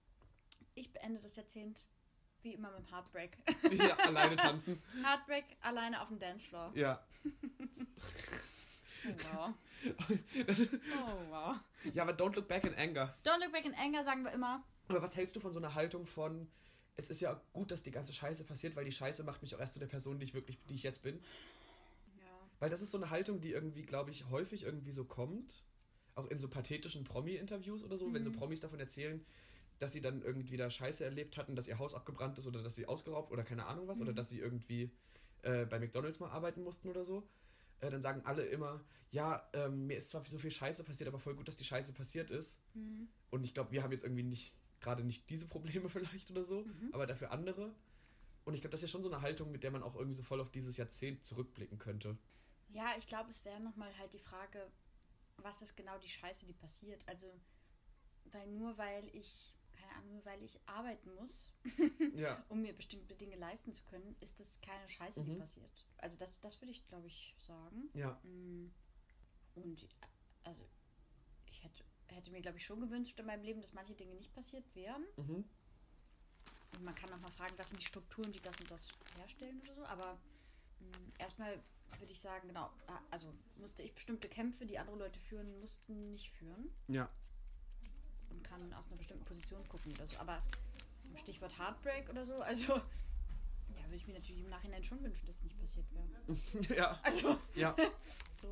ich beende das Jahrzehnt wie immer mit dem Heartbreak. Ja, alleine tanzen. Heartbreak, alleine auf dem Dancefloor. Ja. Oh wow. Das ist, oh wow. Ja, aber don't look back in anger. Don't look back in anger sagen wir immer. Aber was hältst du von so einer Haltung von, es ist ja gut, dass die ganze Scheiße passiert, weil die Scheiße macht mich auch erst zu der Person, die ich wirklich, die ich jetzt bin. Ja. Weil das ist so eine Haltung, die irgendwie, glaube ich, häufig irgendwie so kommt. Auch in so pathetischen Promi-Interviews oder so, mhm. wenn so Promis davon erzählen, dass sie dann irgendwie da Scheiße erlebt hatten, dass ihr Haus abgebrannt ist oder dass sie ausgeraubt oder keine Ahnung was, mhm. oder dass sie irgendwie äh, bei McDonald's mal arbeiten mussten oder so. Äh, dann sagen alle immer, ja, ähm, mir ist zwar so viel Scheiße passiert, aber voll gut, dass die Scheiße passiert ist. Mhm. Und ich glaube, wir haben jetzt irgendwie nicht, gerade nicht diese Probleme vielleicht oder so, mhm. aber dafür andere. Und ich glaube, das ist ja schon so eine Haltung, mit der man auch irgendwie so voll auf dieses Jahrzehnt zurückblicken könnte. Ja, ich glaube, es wäre nochmal halt die Frage, was ist genau die Scheiße, die passiert. Also, weil nur weil ich, keine Ahnung, nur weil ich arbeiten muss, ja. um mir bestimmte Dinge leisten zu können, ist das keine Scheiße, mhm. die passiert. Also das, das würde ich, glaube ich, sagen. Ja. Und also ich hätte, hätte mir, glaube ich, schon gewünscht in meinem Leben, dass manche Dinge nicht passiert wären. Mhm. Und man kann auch mal fragen, was sind die Strukturen, die das und das herstellen oder so. Aber mh, erstmal würde ich sagen, genau, also musste ich bestimmte Kämpfe, die andere Leute führen, mussten nicht führen. Ja. Und kann aus einer bestimmten Position gucken oder so. Aber Stichwort Heartbreak oder so, also ja, würde ich mir natürlich im Nachhinein schon wünschen, dass es nicht passiert wäre. Ja. Also, ja. So.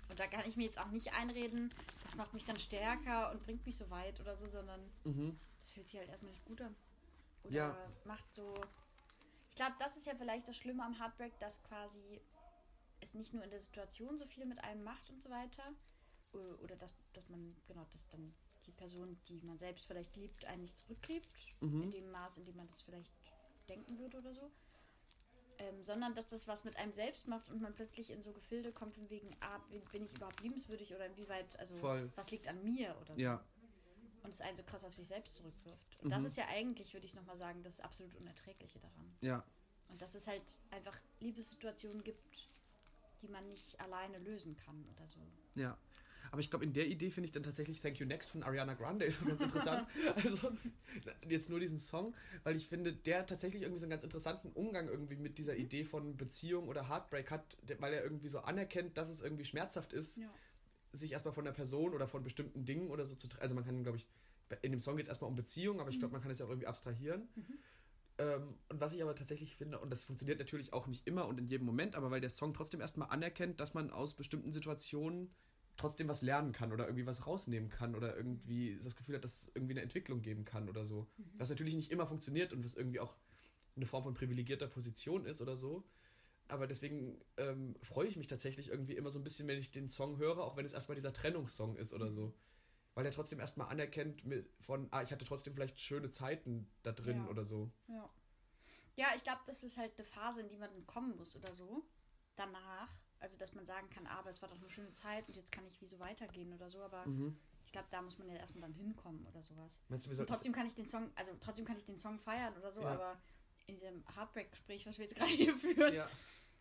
Und da kann ich mir jetzt auch nicht einreden, das macht mich dann stärker und bringt mich so weit oder so, sondern mhm. das fühlt sich halt erstmal nicht gut an. Oder ja. macht so... Ich glaube, das ist ja vielleicht das Schlimme am Heartbreak, dass quasi es nicht nur in der Situation so viel mit einem macht und so weiter. Oder dass, dass man, genau, dass dann die Person, die man selbst vielleicht liebt, einen nicht zurückliebt. Mhm. In dem Maß, in dem man das vielleicht denken würde oder so. Ähm, sondern dass das was mit einem selbst macht und man plötzlich in so Gefilde kommt von wegen, ah, bin ich überhaupt liebenswürdig oder inwieweit, also Voll. was liegt an mir oder so. Ja. Und es einen so krass auf sich selbst zurückwirft. Und mhm. das ist ja eigentlich, würde ich nochmal sagen, das absolut Unerträgliche daran. Ja. Und dass es halt einfach Liebessituationen gibt, die man nicht alleine lösen kann oder so. Ja. Aber ich glaube, in der Idee finde ich dann tatsächlich Thank You Next von Ariana Grande ist ganz interessant. Also jetzt nur diesen Song, weil ich finde, der tatsächlich irgendwie so einen ganz interessanten Umgang irgendwie mit dieser Idee von Beziehung oder Heartbreak hat, weil er irgendwie so anerkennt, dass es irgendwie schmerzhaft ist, ja. sich erstmal von der Person oder von bestimmten Dingen oder so zu trennen. Also man kann, glaube ich, in dem Song geht es erstmal um Beziehung, aber ich glaube, man kann es ja auch irgendwie abstrahieren. Mhm. Ähm, und was ich aber tatsächlich finde, und das funktioniert natürlich auch nicht immer und in jedem Moment, aber weil der Song trotzdem erstmal anerkennt, dass man aus bestimmten Situationen trotzdem was lernen kann oder irgendwie was rausnehmen kann oder irgendwie das Gefühl hat, dass es irgendwie eine Entwicklung geben kann oder so. Mhm. Was natürlich nicht immer funktioniert und was irgendwie auch eine Form von privilegierter Position ist oder so. Aber deswegen ähm, freue ich mich tatsächlich irgendwie immer so ein bisschen, wenn ich den Song höre, auch wenn es erstmal dieser Trennungssong ist oder so. Weil er trotzdem erstmal anerkennt mit, von, ah, ich hatte trotzdem vielleicht schöne Zeiten da drin ja. oder so. Ja, ja ich glaube, das ist halt eine Phase, in die man dann kommen muss oder so. Danach. Also, dass man sagen kann, aber es war doch eine schöne Zeit und jetzt kann ich wie so weitergehen oder so, aber mhm. ich glaube, da muss man ja erstmal dann hinkommen oder sowas. Meinst du, wir sollten und trotzdem kann ich den Song, also trotzdem kann ich den Song feiern oder so, ja. aber in diesem Heartbreak-Gespräch, was wir jetzt gerade hier führen, ja.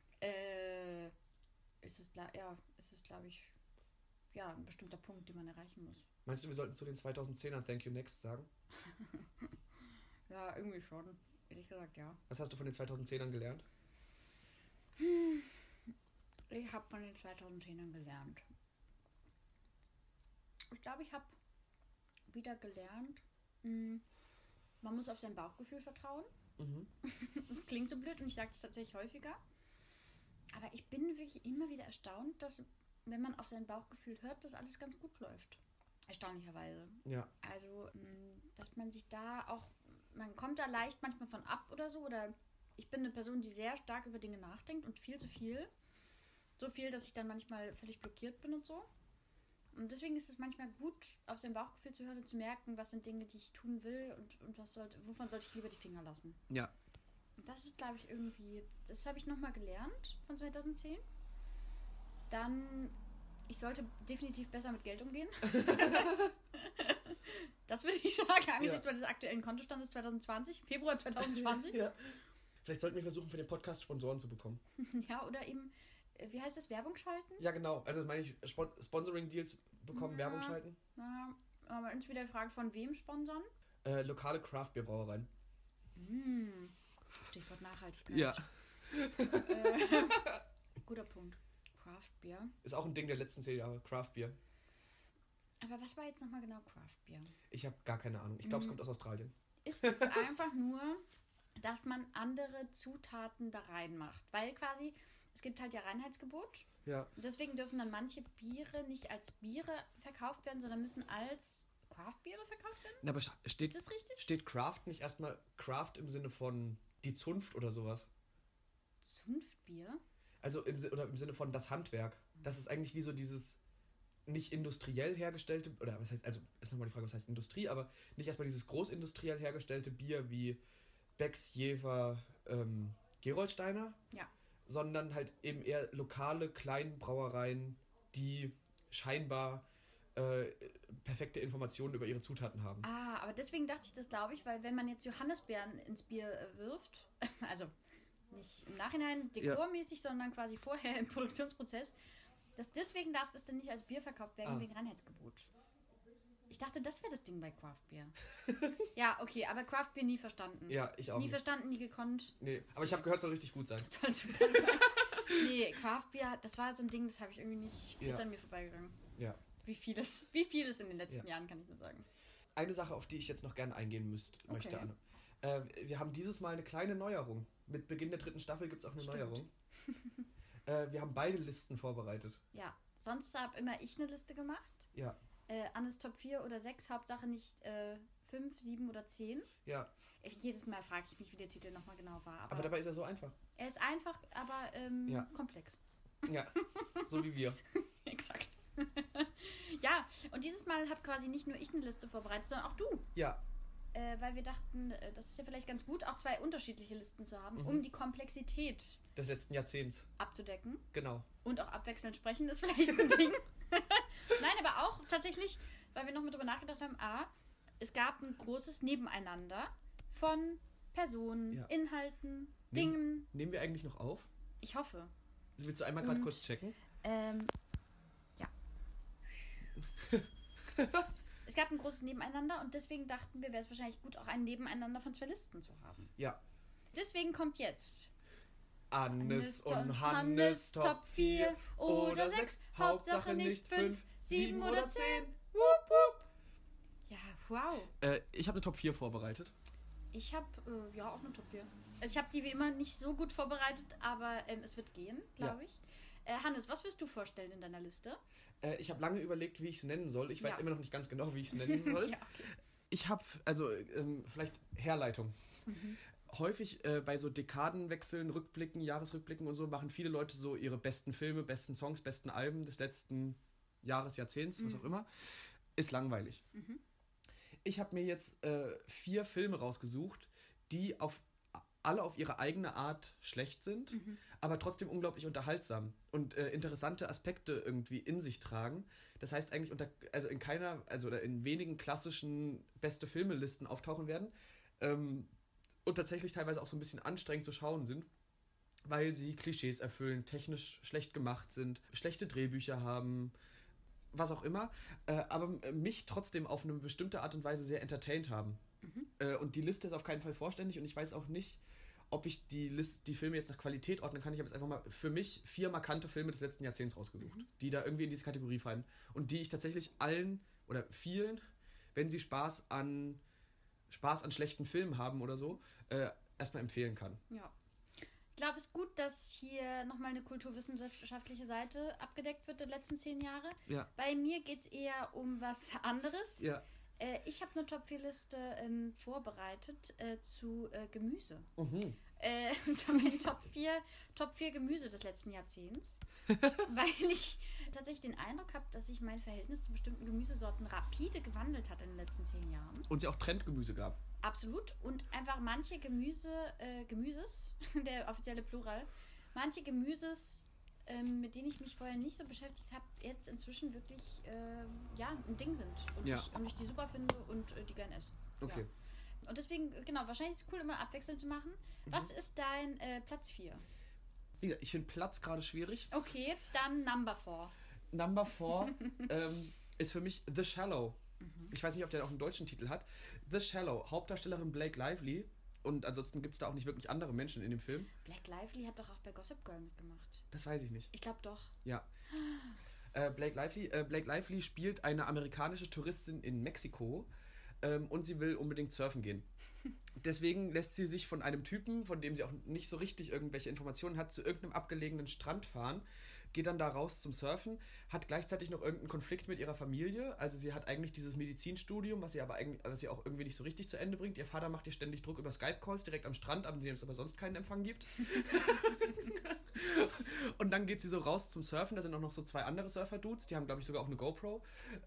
äh, ist es, ja, ist es, glaube ich, ja, ein bestimmter Punkt, den man erreichen muss. Meinst du, wir sollten zu den zweitausendzehnern Thank You Next sagen? Ja, irgendwie schon. Ehrlich gesagt, ja. Was hast du von den zweitausendzehnern gelernt? Hm. Ich habe von den zweitausendzehnern gelernt. Ich glaube, ich habe wieder gelernt, mh, man muss auf sein Bauchgefühl vertrauen. Mhm. Das klingt so blöd und ich sage das tatsächlich häufiger. Aber ich bin wirklich immer wieder erstaunt, dass, wenn man auf sein Bauchgefühl hört, dass alles ganz gut läuft. Erstaunlicherweise. Ja. Also, mh, dass man sich da auch, man kommt da leicht manchmal von ab oder so. Oder ich bin eine Person, die sehr stark über Dinge nachdenkt und viel zu viel. So viel, dass ich dann manchmal völlig blockiert bin und so. Und deswegen ist es manchmal gut, auf sein Bauchgefühl zu hören und zu merken, was sind Dinge, die ich tun will und, und was sollte, wovon sollte ich lieber die Finger lassen. Ja. Und das ist, glaube ich, irgendwie, das habe ich nochmal gelernt von zweitausendzehn. Dann, ich sollte definitiv besser mit Geld umgehen. Das würde ich sagen, angesichts ja. des aktuellen Kontostandes zweitausendzwanzig, Februar zweitausendzwanzig. Ja. Vielleicht sollten wir versuchen, für den Podcast Sponsoren zu bekommen. Ja, oder eben, wie heißt das, Werbung schalten? Ja, genau. Also meine ich, Spon- Sponsoring-Deals bekommen, ja, Werbung schalten. Ja, aber uns wieder die Frage, von wem sponsern? Äh, lokale Craft-Bier-Brauereien. Mm. Stichwort Nachhaltigkeit. Ja. Äh, guter Punkt. Craft-Bier. Ist auch ein Ding der letzten zehn Jahre, Craft-Bier. Aber was war jetzt nochmal genau Craft-Bier? Ich habe gar keine Ahnung. Ich glaube, mm. es kommt aus Australien. Ist es einfach nur, dass man andere Zutaten da reinmacht? Weil quasi, es gibt halt ja Reinheitsgebot. Ja. Deswegen dürfen dann manche Biere nicht als Biere verkauft werden, sondern müssen als Craft-Biere verkauft werden? Na, aber steht, ist das richtig? Steht Craft nicht erstmal Craft im Sinne von die Zunft oder sowas? Zunftbier? Also im, oder im Sinne von das Handwerk. Das ist eigentlich wie so dieses nicht industriell hergestellte, oder was heißt, also ist nochmal die Frage, was heißt Industrie, aber nicht erstmal dieses großindustriell hergestellte Bier wie Becks, Jever, ähm, Gerolsteiner. Ja. Sondern halt eben eher lokale Kleinbrauereien, die scheinbar äh, perfekte Informationen über ihre Zutaten haben. Ah, aber deswegen dachte ich das, glaube ich, weil wenn man jetzt Johannisbeeren ins Bier äh, wirft, also nicht im Nachhinein dekormäßig, ja. sondern quasi vorher im Produktionsprozess, dass deswegen darf das dann nicht als Bier verkauft werden, ah. wegen Reinheitsgebot. Ich dachte, das wäre das Ding bei Craft Beer. Ja, okay, aber Craft Beer nie verstanden. Ja, ich auch Nie nicht. verstanden, nie gekonnt. Nee, aber ich habe gehört, es soll richtig gut sein. Soll super sein. Nee, Craft Beer, das war so ein Ding, das habe ich irgendwie nicht, ist ja. an mir vorbeigegangen. Ja. Wie vieles, wie vieles in den letzten ja. Jahren, kann ich nur sagen. Eine Sache, auf die ich jetzt noch gerne eingehen müsst, okay. möchte, Anne. Äh, wir haben dieses Mal eine kleine Neuerung. Mit Beginn der dritten Staffel gibt es auch eine Stimmt. Neuerung. äh, wir haben beide Listen vorbereitet. Ja. Sonst habe immer ich eine Liste gemacht. Ja. Äh, Annes Top vier oder sechs, Hauptsache nicht äh, fünf, sieben oder zehn. Ja. Jedes Mal frage ich mich, wie der Titel nochmal genau war. Aber, aber dabei ist er so einfach. Er ist einfach, aber ähm, ja. komplex. Ja, so wie wir. Exakt. Ja, und dieses Mal habe quasi nicht nur ich eine Liste vorbereitet, sondern auch du. Ja. Äh, weil wir dachten, das ist ja vielleicht ganz gut, auch zwei unterschiedliche Listen zu haben, mhm. um die Komplexität des letzten Jahrzehnts abzudecken. Genau. Und auch abwechselnd sprechen ist vielleicht ein Ding. Nein, aber auch tatsächlich, weil wir noch mal drüber nachgedacht haben, a, es gab ein großes Nebeneinander von Personen, ja. Inhalten, Dingen. Nehmen, nehmen wir eigentlich noch auf? Ich hoffe. Willst du einmal gerade kurz checken? Ähm, ja. Es gab ein großes Nebeneinander und deswegen dachten wir, wäre es wahrscheinlich gut, auch ein Nebeneinander von zwei Listen zu haben. Ja. Deswegen kommt jetzt Annes und Hannes Top vier oder sechs, Hauptsache nicht fünf, sieben oder zehn. Wupp, wupp. Ja, wow. Äh, ich habe eine Top vier vorbereitet. Ich habe, äh, ja, auch eine Top vier. Also ich habe die wie immer nicht so gut vorbereitet, aber ähm, es wird gehen, glaube ja. ich. Äh, Hannes, was wirst du vorstellen in deiner Liste? Äh, ich habe lange überlegt, wie ich es nennen soll. Ich weiß ja. immer noch nicht ganz genau, wie ich es nennen soll. Ja, okay. Ich habe, also ähm, vielleicht Herleitung. Mhm. Häufig äh, bei so Dekadenwechseln, Rückblicken, Jahresrückblicken und so machen viele Leute so ihre besten Filme, besten Songs, besten Alben des letzten Jahres, Jahrzehnts, mhm. was auch immer. Ist langweilig. Mhm. Ich habe mir jetzt äh, vier Filme rausgesucht, die auf alle auf ihre eigene Art schlecht sind, mhm. aber trotzdem unglaublich unterhaltsam und äh, interessante Aspekte irgendwie in sich tragen. Das heißt eigentlich unter, also in keiner, also in wenigen klassischen beste Filme-Listen auftauchen werden ähm, und tatsächlich teilweise auch so ein bisschen anstrengend zu schauen sind, weil sie Klischees erfüllen, technisch schlecht gemacht sind, schlechte Drehbücher haben, was auch immer, äh, aber mich trotzdem auf eine bestimmte Art und Weise sehr entertained haben. Mhm. Äh, und die Liste ist auf keinen Fall vollständig und ich weiß auch nicht, ob ich die, List, die Filme jetzt nach Qualität ordnen kann. Ich habe jetzt einfach mal für mich vier markante Filme des letzten Jahrzehnts rausgesucht, mhm. die da irgendwie in diese Kategorie fallen und die ich tatsächlich allen oder vielen, wenn sie Spaß an Spaß an schlechten Filmen haben oder so, äh, erstmal empfehlen kann. Ja. Ich glaube, es ist gut, dass hier nochmal eine kulturwissenschaftliche Seite abgedeckt wird der letzten zehn Jahre. Ja. Bei mir geht es eher um was anderes. Ja. Äh, ich habe eine Top vier Liste ähm, vorbereitet äh, zu äh, Gemüse. Mhm. Äh, meine Top vier, Top vier Gemüse des letzten Jahrzehnts. Weil ich tatsächlich den Eindruck habe, dass sich mein Verhältnis zu bestimmten Gemüsesorten rapide gewandelt hat in den letzten zehn Jahren. Und es auch Trendgemüse gab. Absolut. Und einfach manche Gemüse, äh, Gemüses, der offizielle Plural, manche Gemüses, ähm, mit denen ich mich vorher nicht so beschäftigt habe, jetzt inzwischen wirklich äh, ja, ein Ding sind. Und, ja. ich, und ich die super finde und äh, die gern esse. Okay. Ja. Und deswegen, genau, wahrscheinlich ist es cool, immer abwechselnd zu machen. Mhm. Was ist dein äh, Platz vier? Ich finde Platz gerade schwierig. Okay, dann Number four. Number four ähm, ist für mich The Shallow. Mhm. Ich weiß nicht, ob der auch einen deutschen Titel hat. The Shallow, Hauptdarstellerin Blake Lively. Und ansonsten gibt es da auch nicht wirklich andere Menschen in dem Film. Blake Lively hat doch auch bei Gossip Girl mitgemacht. Das weiß ich nicht. Ich glaube doch. Ja. äh, Blake Lively, äh, Blake Lively spielt eine amerikanische Touristin in Mexiko ähm, und sie will unbedingt surfen gehen. Deswegen lässt sie sich von einem Typen, von dem sie auch nicht so richtig irgendwelche Informationen hat, zu irgendeinem abgelegenen Strand fahren, geht dann da raus zum Surfen, hat gleichzeitig noch irgendeinen Konflikt mit ihrer Familie. Also sie hat eigentlich dieses Medizinstudium, was sie aber eigentlich, was sie auch irgendwie nicht so richtig zu Ende bringt. Ihr Vater macht ihr ständig Druck über Skype-Calls direkt am Strand, an dem es aber sonst keinen Empfang gibt. Und dann geht sie so raus zum Surfen. Da sind auch noch so zwei andere Surfer-Dudes, die haben, glaube ich, sogar auch eine GoPro.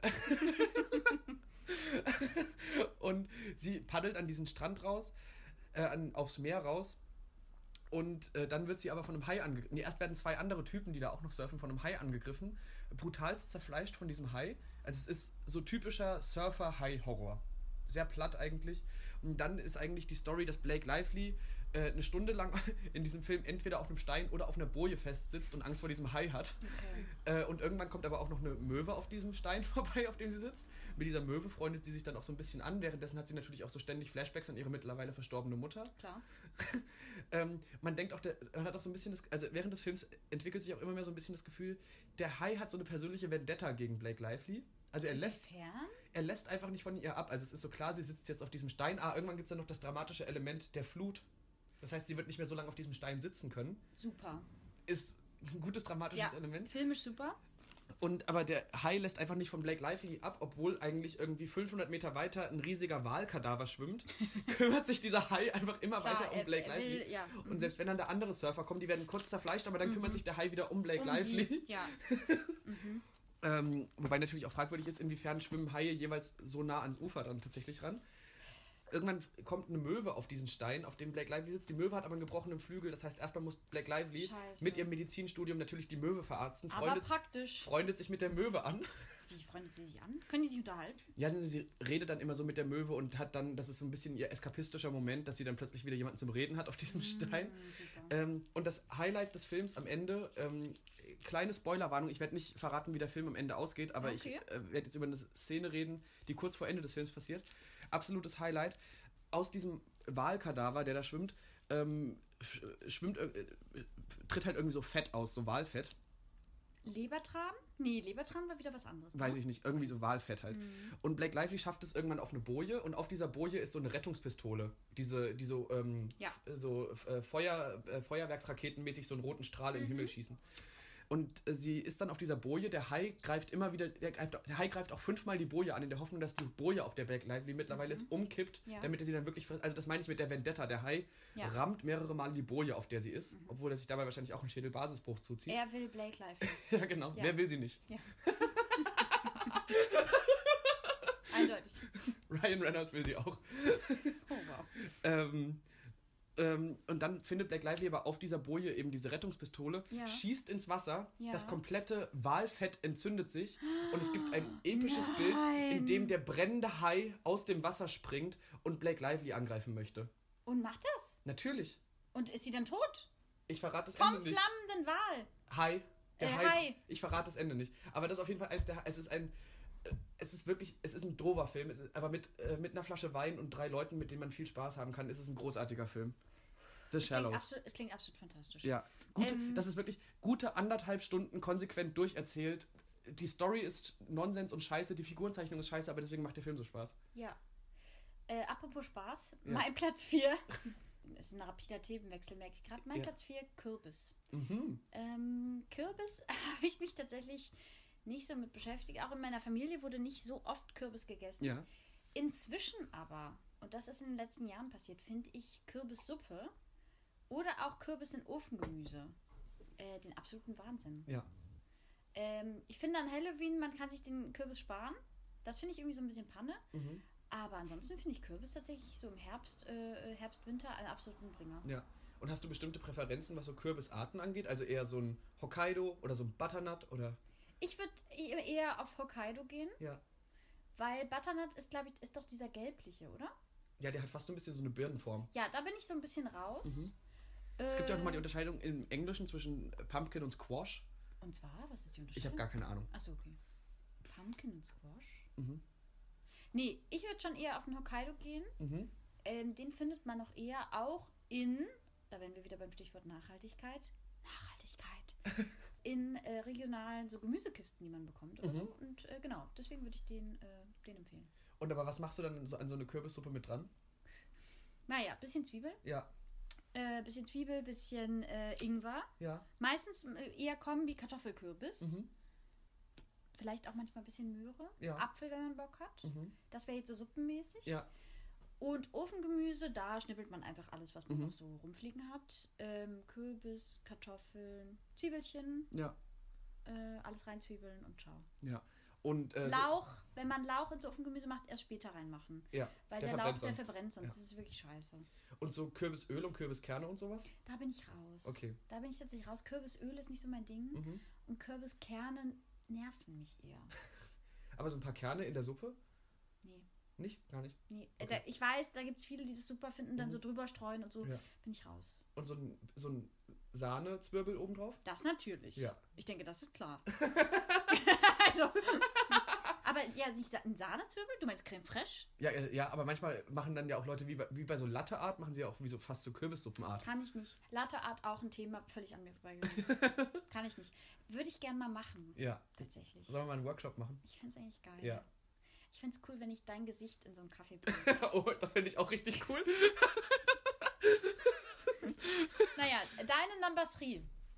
Und sie paddelt an diesen Strand raus, äh, an, aufs Meer raus. Und äh, dann wird sie aber von einem Hai angegriffen. Nee, erst werden zwei andere Typen, die da auch noch surfen, von einem Hai angegriffen. Brutalst zerfleischt von diesem Hai. Also es ist so typischer Surfer-Hai-Horror. Sehr platt eigentlich. Und dann ist eigentlich die Story, dass Blake Lively äh, eine Stunde lang in diesem Film entweder auf einem Stein oder auf einer Boje festsitzt und Angst vor diesem Hai hat. Okay. Äh, und irgendwann kommt aber auch noch eine Möwe auf diesem Stein vorbei, auf dem sie sitzt. Mit dieser Möwe freundet sie sich dann auch so ein bisschen an. Währenddessen hat sie natürlich auch so ständig Flashbacks an ihre mittlerweile verstorbene Mutter. Klar. ähm, man denkt auch, der, man hat auch so ein bisschen das, also während des Films entwickelt sich auch immer mehr so ein bisschen das Gefühl, der Hai hat so eine persönliche Vendetta gegen Blake Lively. Also er lässt, er lässt einfach nicht von ihr ab. Also es ist so klar, sie sitzt jetzt auf diesem Stein. Ah, irgendwann gibt es dann noch das dramatische Element der Flut. Das heißt, sie wird nicht mehr so lange auf diesem Stein sitzen können. Super. Ist ein gutes dramatisches ja, Element. Filmisch super. Und, aber der Hai lässt einfach nicht von Blake Lively ab, obwohl eigentlich irgendwie fünfhundert Meter weiter ein riesiger Walkadaver schwimmt, kümmert sich dieser Hai einfach immer Klar, weiter um er- Blake er will- Lively. ja. Und Mhm. selbst wenn dann da andere Surfer kommen, die werden kurz zerfleischt, aber dann kümmert sich der Hai wieder um Blake Um Lively. sie. Ja. Mhm. Ähm, wobei natürlich auch fragwürdig ist, inwiefern schwimmen Haie jeweils so nah ans Ufer dann tatsächlich ran. Irgendwann kommt eine Möwe auf diesen Stein, auf dem Blake Lively sitzt. Die Möwe hat aber einen gebrochenen Flügel. Das heißt, erstmal muss Blake Lively Scheiße. mit ihrem Medizinstudium natürlich die Möwe verarzten. Aber Freundet, praktisch. freundet sich mit der Möwe an. Wie freundet sie sich an? Können die sich unterhalten? Ja, sie redet dann immer so mit der Möwe und hat dann, das ist so ein bisschen ihr eskapistischer Moment, dass sie dann plötzlich wieder jemanden zum Reden hat auf diesem Stein. Mm, super. Ähm, und das Highlight des Films am Ende, ähm, kleine Spoilerwarnung, ich werde nicht verraten, wie der Film am Ende ausgeht, aber Okay. ich äh, werde jetzt über eine Szene reden, die kurz vor Ende des Films passiert. Absolutes Highlight. Aus diesem Walkadaver, der da schwimmt, ähm, sch schwimmt, äh, äh, tritt halt irgendwie so Fett aus, so Walfett. Lebertran? Nee, Lebertran war wieder was anderes. Weiß ne? ich nicht, irgendwie so Walfett halt. Mhm. Und Blake Lively schafft es irgendwann auf eine Boje und auf dieser Boje ist so eine Rettungspistole. Diese, die so, ähm, Ja. f- so äh, Feuer, äh, Feuerwerksraketenmäßig so einen roten Strahl in den Mhm. Himmel schießen. Und äh, sie ist dann auf dieser Boje, der Hai greift immer wieder, der, greift, der Hai greift auch fünfmal die Boje an, in der Hoffnung, dass die Boje, auf der Blake Lively mittlerweile ist, umkippt, Ja. damit er sie dann wirklich frisst. Also das meine ich mit der Vendetta. Der Hai Ja. rammt mehrere Male die Boje, auf der sie ist, obwohl er sich dabei wahrscheinlich auch einen Schädelbasisbruch zuzieht. Er will Blake Lively. Ja, genau. Ja. Wer will sie nicht? Ja. Eindeutig. Ryan Reynolds will sie auch. Oh, wow. Ähm, ähm, und dann findet Blake Lively aber auf dieser Boje eben diese Rettungspistole, Ja. schießt ins Wasser, Ja. das komplette Walfett entzündet sich und es gibt ein episches Nein. Bild, in dem der brennende Hai aus dem Wasser springt und Blake Lively angreifen möchte. Und macht das? Natürlich. Und ist sie dann tot? Ich verrate das Vom Ende nicht. flammenden Wal. Hai. Der Äh, Hai. Hai. Ich verrate das Ende nicht. Aber das ist auf jeden Fall eines der. Es ist ein. äh, Es ist wirklich. Es ist ein dover Film. Es ist, aber mit, äh, mit einer Flasche Wein und drei Leuten, mit denen man viel Spaß haben kann, ist es ein großartiger Film. The Es klingt, Shallows. absolut, es klingt absolut fantastisch. Ja. Gute, Ähm. das ist wirklich gute anderthalb Stunden konsequent durcherzählt. Die Story ist Nonsens und scheiße, die Figurenzeichnung ist scheiße, aber deswegen macht der Film so Spaß. Ja. Äh, apropos Spaß, Ja. mein Platz vier. Das ist ein rapider Themenwechsel, merke ich gerade. Mein Ja. Platz vier, Kürbis. Mhm. Ähm, Kürbis habe ich mich tatsächlich nicht so mit beschäftigt. Auch in meiner Familie wurde nicht so oft Kürbis gegessen. Ja. Inzwischen aber, und das ist in den letzten Jahren passiert, finde ich Kürbissuppe oder auch Kürbis in Ofengemüse äh, den absoluten Wahnsinn. Ja. Ähm, ich finde an Halloween, man kann sich den Kürbis sparen. Das finde ich irgendwie so ein bisschen Panne. Mhm. Aber ansonsten finde ich Kürbis tatsächlich so im Herbst, äh, Herbst, Winter einen absoluten Bringer. Ja. Und hast du bestimmte Präferenzen, was so Kürbisarten angeht? Also eher so ein Hokkaido oder so ein Butternut oder. Ich würde eher auf Hokkaido gehen, Ja. weil Butternut ist, glaube ich, ist doch dieser gelbliche, oder? Ja, der hat fast so ein bisschen so eine Birnenform. Ja, da bin ich so ein bisschen raus. Mhm. Äh, Es gibt ja auch nochmal die Unterscheidung im Englischen zwischen Pumpkin und Squash. Und zwar, was ist die Unterscheidung? Ich habe gar keine Ahnung. Achso, okay. Pumpkin und Squash? Mhm. Nee, ich würde schon eher auf den Hokkaido gehen. Mhm. Ähm, den findet man noch eher auch in, da wären wir wieder beim Stichwort Nachhaltigkeit. Nachhaltigkeit. in äh, regionalen so Gemüsekisten, die man bekommt oder Mhm. so. Und äh, genau, deswegen würde ich den, äh, den empfehlen. Und aber was machst du dann so an so eine Kürbissuppe mit dran? Naja, bisschen Zwiebel, Ja. äh, bisschen Zwiebel, bisschen äh, Ingwer. Ja. Meistens äh, eher Kombi Kartoffelkürbis. Mhm. Vielleicht auch manchmal ein bisschen Möhre. Ja. Apfel, wenn man Bock hat. Mhm. Das wäre jetzt so suppenmäßig. Ja. Und Ofengemüse, da schnippelt man einfach alles, was man Mhm. noch so rumfliegen hat. Ähm, Kürbis, Kartoffeln, Zwiebelchen, Ja. äh, alles reinzwiebeln und ciao. Ja. Und äh, so- Lauch, wenn man Lauch ins Ofengemüse macht, erst später reinmachen. ja. Weil der der, Lauch, verbrennt der sonst. verbrennt sonst. Ja. Das ist wirklich scheiße. Und so Kürbisöl und Kürbiskerne und sowas? Da bin ich raus. Okay. Da bin ich tatsächlich raus. Kürbisöl ist nicht so mein Ding. Mhm. Und Kürbiskerne nerven mich eher. Aber so ein paar Kerne in der Suppe? Nee. Nicht? Gar nicht. Nee, äh, Okay. da, ich weiß, da gibt es viele, die das super finden, dann Mhm. so drüber streuen und so. Ja. Bin ich raus. Und so ein, so ein Sahnezwirbel obendrauf? Das natürlich. Ja. Ich denke, das ist klar. also, aber ja, sich Sa- ein Sahnezwirbel? Du meinst Creme fraiche? Ja, äh, ja, aber manchmal machen dann ja auch Leute, wie bei, wie bei so Latte-Art, machen sie ja auch wie so fast so Kürbissuppenart. Kann ich nicht. Latte Art auch ein Thema, völlig an mir vorbeigegangen. Kann ich nicht. Würde ich gern mal machen. Ja. Tatsächlich. Sollen wir mal einen Workshop machen? Ich fände es eigentlich geil. Ja. Ich fände es cool, wenn ich dein Gesicht in so einem Kaffee bringe. Oh, das finde ich auch richtig cool. Naja, deine Number three.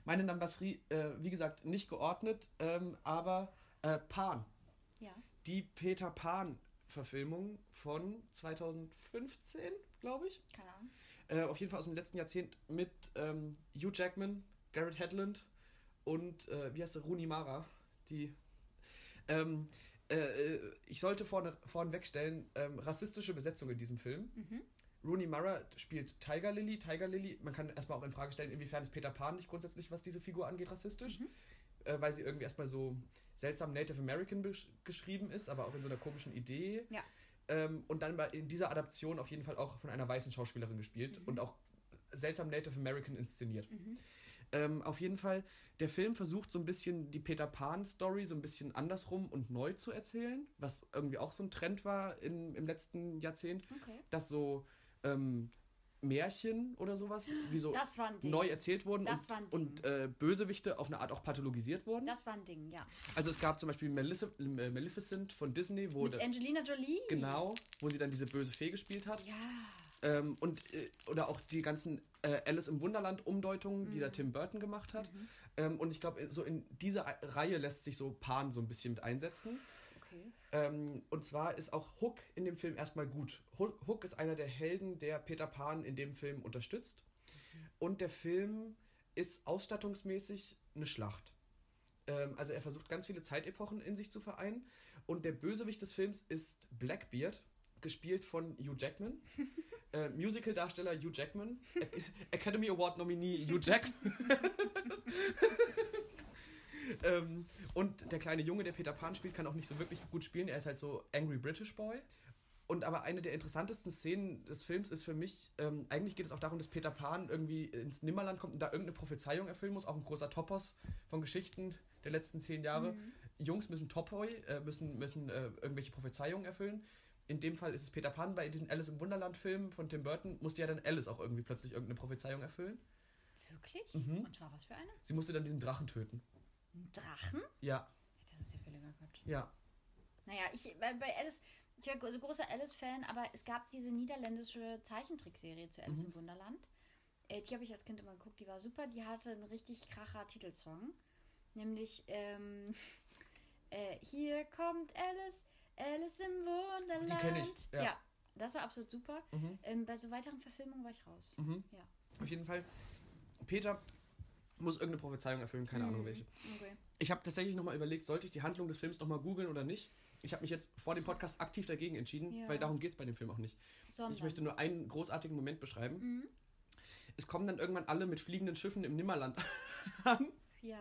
Meine Number Three, äh, wie gesagt, nicht geordnet, ähm, aber äh, Pan. Ja. Die Peter Pan-Verfilmung von zweitausendfünfzehn, glaube ich. Keine Ahnung. Äh, auf jeden Fall aus dem letzten Jahrzehnt mit ähm, Hugh Jackman, Garrett Hedlund und, äh, wie heißt sie, Rooney Mara. Die, ähm, äh, ich sollte vorne, vornewegstellen, ähm, rassistische Besetzung in diesem Film. Mhm. Rooney Mara spielt Tiger Lily. Tiger Lily, man kann erstmal auch in Frage stellen, inwiefern ist Peter Pan nicht grundsätzlich, was diese Figur angeht, rassistisch. Mhm. Äh, weil sie irgendwie erstmal so seltsam Native American besch- geschrieben ist, aber auch in so einer komischen Idee. Ja. Ähm, und dann in dieser Adaption auf jeden Fall auch von einer weißen Schauspielerin gespielt Mhm. und auch seltsam Native American inszeniert. Mhm. Ähm, auf jeden Fall, der Film versucht so ein bisschen die Peter Pan-Story so ein bisschen andersrum und neu zu erzählen, was irgendwie auch so ein Trend war in, im letzten Jahrzehnt, Okay. dass so ähm, Märchen oder sowas wie so Das war ein Ding. neu erzählt wurden Das und, war ein Ding. und äh, Bösewichte auf eine Art auch pathologisiert wurden. Das war ein Ding, ja. Also es gab zum Beispiel Malefic- äh, Maleficent von Disney, wo Mit der, Angelina Jolie. genau, wo sie dann diese böse Fee gespielt hat. Ja. Ähm, und, äh, oder auch die ganzen äh, Alice im Wunderland-Umdeutungen, die Mhm. da Tim Burton gemacht hat. Mhm. Ähm, und ich glaube, so in diese A- Reihe lässt sich so Pan so ein bisschen mit einsetzen. Okay. Ähm, und zwar ist auch Hook in dem Film erstmal gut. Hook, Hook ist einer der Helden, der Peter Pan in dem Film unterstützt. Und der Film ist ausstattungsmäßig eine Schlacht. Ähm, also er versucht ganz viele Zeitepochen in sich zu vereinen. Und der Bösewicht des Films ist Blackbeard, gespielt von Hugh Jackman. äh, Musical-Darsteller Hugh Jackman. A- Academy Award-Nominee Hugh Jackman. ähm, und der kleine Junge, der Peter Pan spielt, kann auch nicht so wirklich gut spielen. Er ist halt so Angry British Boy. Und aber eine der interessantesten Szenen des Films ist für mich, ähm, eigentlich geht es auch darum, dass Peter Pan irgendwie ins Nimmerland kommt und da irgendeine Prophezeiung erfüllen muss. Auch ein großer Topos von Geschichten der letzten zehn Jahre. Mhm. Jungs müssen Topoi, äh, müssen, müssen äh, irgendwelche Prophezeiungen erfüllen. In dem Fall ist es Peter Pan. Bei diesen Alice im Wunderland-Filmen von Tim Burton musste ja dann Alice auch irgendwie plötzlich irgendeine Prophezeiung erfüllen. Wirklich? Mhm. Und zwar was für eine? Sie musste dann diesen Drachen töten. Ein Drachen? Ja, Das ist ja völliger Quatsch. ja. Naja, ich, bei, bei Alice, ich war so großer Alice-Fan, aber es gab diese niederländische Zeichentrickserie zu Alice Mhm. im Wunderland. Äh, die habe ich als Kind immer geguckt, die war super. Die hatte einen richtig kracher Titelsong. Nämlich, ähm, äh, hier kommt Alice, Alice im Wunderland. Die kenn ich, ja. Ja, das war absolut super. Mhm. Ähm, bei so weiteren Verfilmungen war ich raus. Mhm. Ja. Auf jeden Fall, Peter muss irgendeine Prophezeiung erfüllen, keine Ahnung Mhm. welche. Okay. Ich habe tatsächlich nochmal überlegt, sollte ich die Handlung des Films nochmal googeln oder nicht? Ich habe mich jetzt vor dem Podcast aktiv dagegen entschieden, Ja. weil darum geht es bei dem Film auch nicht. Sondern. Ich möchte nur einen großartigen Moment beschreiben. Mhm. Es kommen dann irgendwann alle mit fliegenden Schiffen im Nimmerland an. Ja.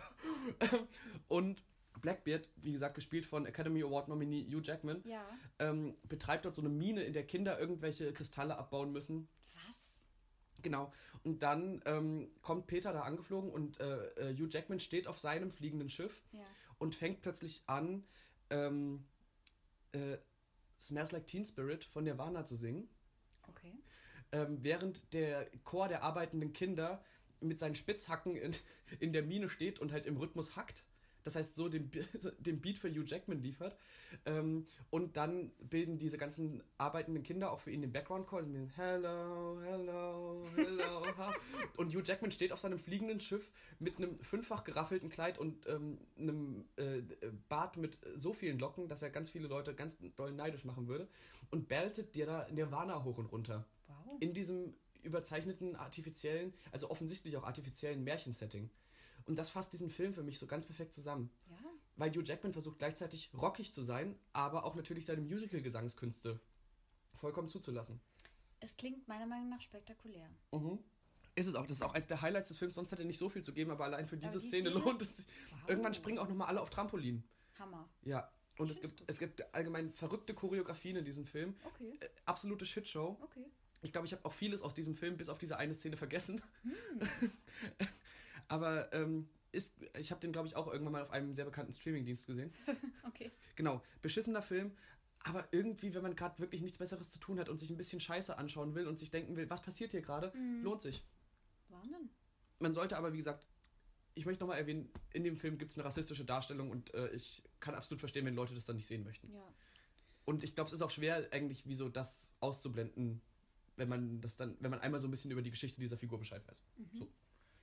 Und Blackbeard, wie gesagt, gespielt von Academy Award Nominee Hugh Jackman, Ja. ähm, betreibt dort so eine Mine, in der Kinder irgendwelche Kristalle abbauen müssen. Was? Genau. Und dann ähm, kommt Peter da angeflogen und äh, äh, Hugh Jackman steht auf seinem fliegenden Schiff Ja. und fängt plötzlich an, ähm, äh, Smells Like Teen Spirit von Nirvana zu singen, Okay. ähm, während der Chor der arbeitenden Kinder mit seinen Spitzhacken in, in der Mine steht und halt im Rhythmus hackt. Das heißt, so den, Be- den Beat für Hugh Jackman liefert. Ähm, und dann bilden diese ganzen arbeitenden Kinder auch für ihn den Background-Call. Also mit hello, hello, hello. ha. Und Hugh Jackman steht auf seinem fliegenden Schiff mit einem fünffach geraffelten Kleid und ähm, einem äh, Bart mit so vielen Locken, dass er ganz viele Leute ganz doll neidisch machen würde. Und beltet dir da Nirvana hoch und runter. Wow. In diesem überzeichneten, artifiziellen, also offensichtlich auch artifiziellen Märchensetting. Und das fasst diesen Film für mich so ganz perfekt zusammen. Ja. Weil Hugh Jackman versucht gleichzeitig rockig zu sein, aber auch natürlich seine Musical-Gesangskünste vollkommen zuzulassen. Es klingt meiner Meinung nach spektakulär. Mhm. Ist es auch. Das ist auch eins der Highlights des Films. Sonst hätte er nicht so viel zu geben, aber allein für diese die Szene Szene? lohnt es sich. Wow. Irgendwann springen auch nochmal alle auf Trampolin. Hammer. Ja. Und es Schönes gibt, Stück. es gibt allgemein verrückte Choreografien in diesem Film. Okay. Äh, absolute Shitshow. Okay. Ich glaube, ich habe auch vieles aus diesem Film bis auf diese eine Szene vergessen. Hm. Aber ähm, ist, ich habe den, glaube ich, auch irgendwann mal auf einem sehr bekannten Streamingdienst gesehen. Okay. Genau, beschissener Film, aber irgendwie, wenn man gerade wirklich nichts Besseres zu tun hat und sich ein bisschen Scheiße anschauen will und sich denken will, was passiert hier gerade, Mhm. lohnt sich. Wahnsinn. Man sollte aber, wie gesagt, ich möchte nochmal erwähnen, in dem Film gibt es eine rassistische Darstellung und äh, ich kann absolut verstehen, wenn Leute das dann nicht sehen möchten. Ja. Und ich glaube, es ist auch schwer, eigentlich, wie so das auszublenden, wenn man das dann, wenn man einmal so ein bisschen über die Geschichte dieser Figur Bescheid weiß. Mhm. So.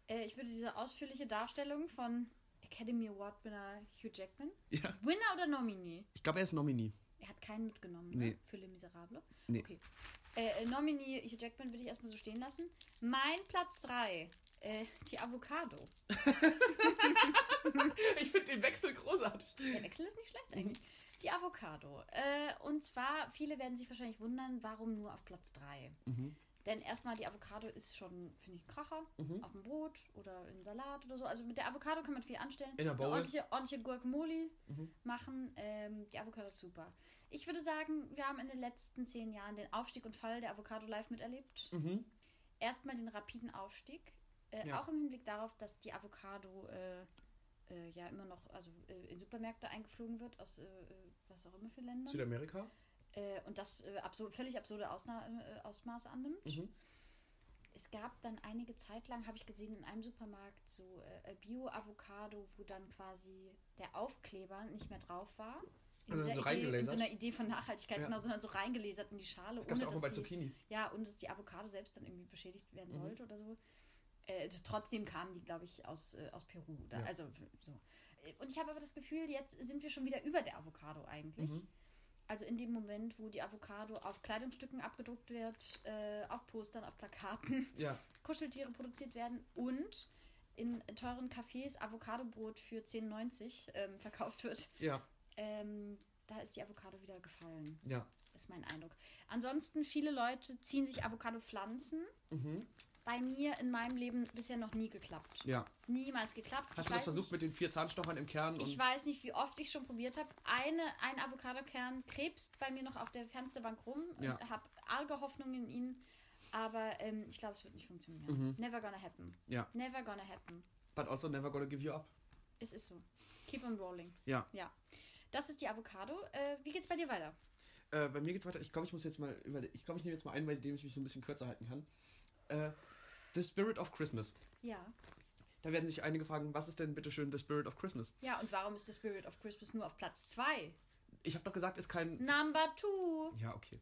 Äh, ich würde diese ausführliche Darstellung von Academy Award-Winner Hugh Jackman. Ja. Winner oder Nominee? Ich glaube, er ist Nominee. Er hat keinen mitgenommen, Nee. ne? Für Les Miserables. Nee. Okay. Äh, Nominee Hugh Jackman würde ich erstmal so stehen lassen. Mein Platz drei. Äh, die Avocado. Ich finde den Wechsel großartig. Der Wechsel ist nicht schlecht eigentlich. Die Avocado. Äh, und zwar, viele werden sich wahrscheinlich wundern, warum nur auf Platz drei. Mhm. Denn erstmal, die Avocado ist schon, finde ich, ein Kracher. Mhm. Auf dem Brot oder in Salat oder so. Also mit der Avocado kann man viel anstellen. In der Bowl. Eine ordentliche, ordentliche Guacamole Mhm. machen. Ähm, die Avocado ist super. Ich würde sagen, wir haben in den letzten zehn Jahren den Aufstieg und Fall der Avocado live miterlebt. Mhm. Erstmal den rapiden Aufstieg. Äh, Ja. Auch im Hinblick darauf, dass die Avocado äh, äh, ja immer noch also äh, in Supermärkte eingeflogen wird, aus äh, äh, was auch immer für Ländern. Südamerika. Äh, und das äh, absurd, völlig absurde Ausna äh, Ausmaße annimmt. Mhm. Es gab dann einige Zeit lang, habe ich gesehen, in einem Supermarkt so äh, Bio-Avocado, wo dann quasi der Aufkleber nicht mehr drauf war. In, Also dieser so Idee, in so reingelasert? einer Idee von Nachhaltigkeit, Ja. genau, sondern so reingelasert in die Schale. Das gab es ohne auch mal bei dass die- Zucchini. Ja, und dass die Avocado selbst dann irgendwie beschädigt werden Mhm. sollte oder so. Äh, trotzdem kamen die, glaube ich, aus, äh, aus Peru. Da, Ja. Also so. Äh, Und ich habe aber das Gefühl, jetzt sind wir schon wieder über der Avocado eigentlich. Mhm. Also in dem Moment, wo die Avocado auf Kleidungsstücken abgedruckt wird, äh, auf Postern, auf Plakaten, Ja. Kuscheltiere produziert werden und in teuren Cafés Avocadobrot für zehn neunzig ähm, verkauft wird. Ja. Ähm, da ist die Avocado wieder gefallen, Ja. ist mein Eindruck. Ansonsten, viele Leute ziehen sich Avocado-Pflanzen. Mhm. Bei mir in meinem Leben bisher noch nie geklappt. Ja. Niemals geklappt. Hast Ich du das weiß versucht nicht, mit den vier Zahnstochern im Kern? Ich Und weiß nicht, wie oft ich schon probiert habe. Eine, ein Avocado-Kern krebst bei mir noch auf der Fensterbank rum. Ja. Ich habe arge Hoffnung in ihn. Aber ähm, ich glaube, es wird nicht funktionieren. Mhm. Never gonna happen. Ja. Never gonna happen. But also never gonna give you up. Es ist so. Keep on rolling. Ja. Ja. Das ist die Avocado. Äh, wie geht's bei dir weiter? Äh, bei mir geht's weiter. Ich glaube, ich muss jetzt mal über. Ich glaube, ich nehme jetzt mal einen, bei dem ich mich so ein bisschen kürzer halten kann. Äh, The Spirit of Christmas. Ja. Da werden sich einige fragen, was ist denn bitte schön The Spirit of Christmas? Ja, und warum ist The Spirit of Christmas nur auf Platz zwei? Ich habe doch gesagt, ist kein. Number two. Ja, okay.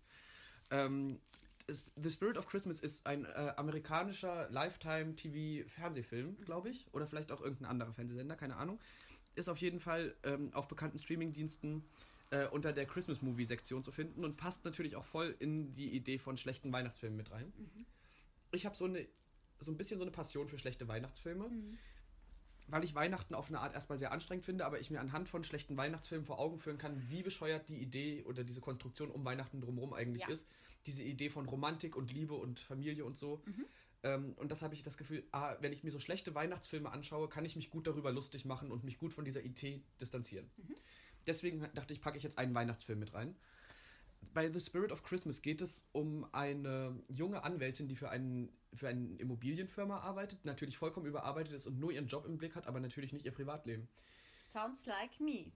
Ähm, es, The Spirit of Christmas ist ein äh, amerikanischer Lifetime-T V-Fernsehfilm, glaube ich. Oder vielleicht auch irgendein anderer Fernsehsender, keine Ahnung. Ist auf jeden Fall ähm, auf bekannten Streamingdiensten äh, unter der Christmas-Movie-Sektion zu finden und passt natürlich auch voll in die Idee von schlechten Weihnachtsfilmen mit rein. Mhm. Ich habe so eine so ein bisschen so eine Passion für schlechte Weihnachtsfilme, Mhm. weil ich Weihnachten auf eine Art erstmal sehr anstrengend finde, aber ich mir anhand von schlechten Weihnachtsfilmen vor Augen führen kann, wie bescheuert die Idee oder diese Konstruktion um Weihnachten drumherum eigentlich Ja. ist. Diese Idee von Romantik und Liebe und Familie und so. Mhm. Ähm, und das habe ich das Gefühl, ah, wenn ich mir so schlechte Weihnachtsfilme anschaue, kann ich mich gut darüber lustig machen und mich gut von dieser Idee distanzieren. Mhm. Deswegen dachte ich, packe ich jetzt einen Weihnachtsfilm mit rein. Bei The Spirit of Christmas geht es um eine junge Anwältin, die für, einen, für eine Immobilienfirma arbeitet, natürlich vollkommen überarbeitet ist und nur ihren Job im Blick hat, aber natürlich nicht ihr Privatleben. Sounds like me.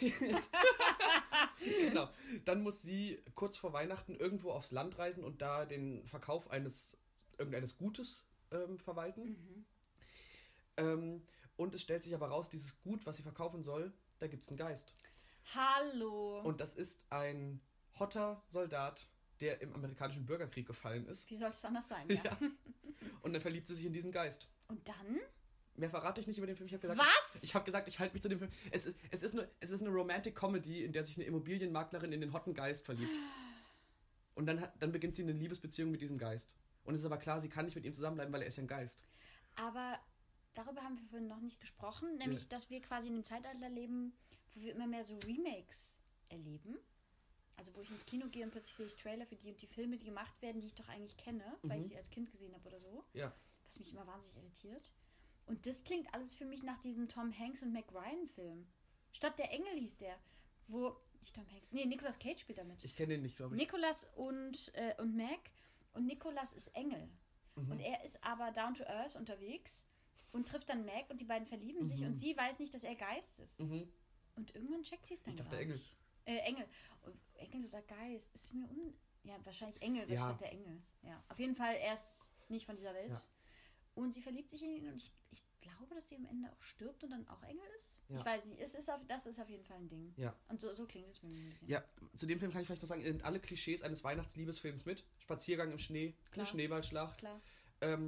Genau. Dann muss sie kurz vor Weihnachten irgendwo aufs Land reisen und da den Verkauf eines irgendeines Gutes ähm, verwalten. Mhm. Ähm, und es stellt sich aber raus, dieses Gut, was sie verkaufen soll, da gibt es einen Geist. Hallo. Und das ist ein hotter Soldat, der im amerikanischen Bürgerkrieg gefallen ist. Wie soll es anders sein? Ja. Ja. Und dann verliebt sie sich in diesen Geist. Und dann? Mehr verrate ich nicht über den Film. Ich habe gesagt, Was? ich, ich habe gesagt, ich halte mich zu dem Film. Es ist, es ist eine, es ist eine Romantic Comedy, in der sich eine Immobilienmaklerin in den hotten Geist verliebt. Und dann, hat, dann beginnt sie eine Liebesbeziehung mit diesem Geist. Und es ist aber klar, sie kann nicht mit ihm zusammenbleiben, weil er ist ja ein Geist. Aber darüber haben wir vorhin noch nicht gesprochen, nämlich, Ja. dass wir quasi in einem Zeitalter leben, wo wir immer mehr so Remakes erleben. Also wo ich ins Kino gehe und plötzlich sehe ich Trailer für die und die Filme, die gemacht werden, die ich doch eigentlich kenne, weil Mhm. ich sie als Kind gesehen habe oder so. Ja. Was mich immer wahnsinnig irritiert. Und das klingt alles für mich nach diesem Tom Hanks und Mac Ryan Film. Statt der Engel hieß der, wo, nicht Tom Hanks, nee, Nicolas Cage spielt damit. Ich kenne den nicht, glaube ich. Nicolas und, äh, und Mac. Und Nicolas ist Engel. Mhm. Und er ist aber down to earth unterwegs und trifft dann Mac und die beiden verlieben sich Mhm. und sie weiß nicht, dass er Geist ist. Mhm. Und irgendwann checkt sie es dann. Ich dachte glaub Engel. ich. Äh, Engel. Und Engel oder Geist. Ist mir un... Ja, wahrscheinlich Engel, weil Ja. steht der Engel. Ja. Auf jeden Fall, er ist nicht von dieser Welt. Ja. Und sie verliebt sich in ihn und ich, ich glaube, dass sie am Ende auch stirbt und dann auch Engel ist. Ja. Ich weiß nicht. Es ist auf, das ist auf jeden Fall ein Ding. Ja. Und so, so klingt es für mich ein bisschen. Ja, zu dem Film kann ich vielleicht noch sagen, er nimmt alle Klischees eines Weihnachtsliebesfilms mit. Spaziergang im Schnee, Klar. eine Schneeballschlacht, Klar. ähm,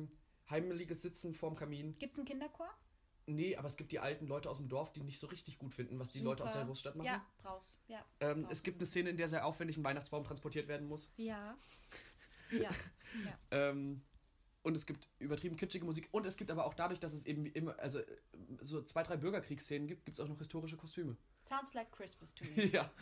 heimeliges Sitzen vorm Kamin. Gibt's einen Kinderchor? Nee, aber es gibt die alten Leute aus dem Dorf, die nicht so richtig gut finden, was die Super. Leute aus der Großstadt machen. Ja, brauchst. Ja, ähm, brauchst es gibt eine Szene, in der sehr aufwendig ein Weihnachtsbaum transportiert werden muss. Ja. Ja. ja. ähm, und es gibt übertrieben kitschige Musik. Und es gibt aber auch dadurch, dass es eben wie immer, also so zwei, drei Bürgerkriegsszenen gibt, gibt es auch noch historische Kostüme. Sounds like Christmas to me. Ja.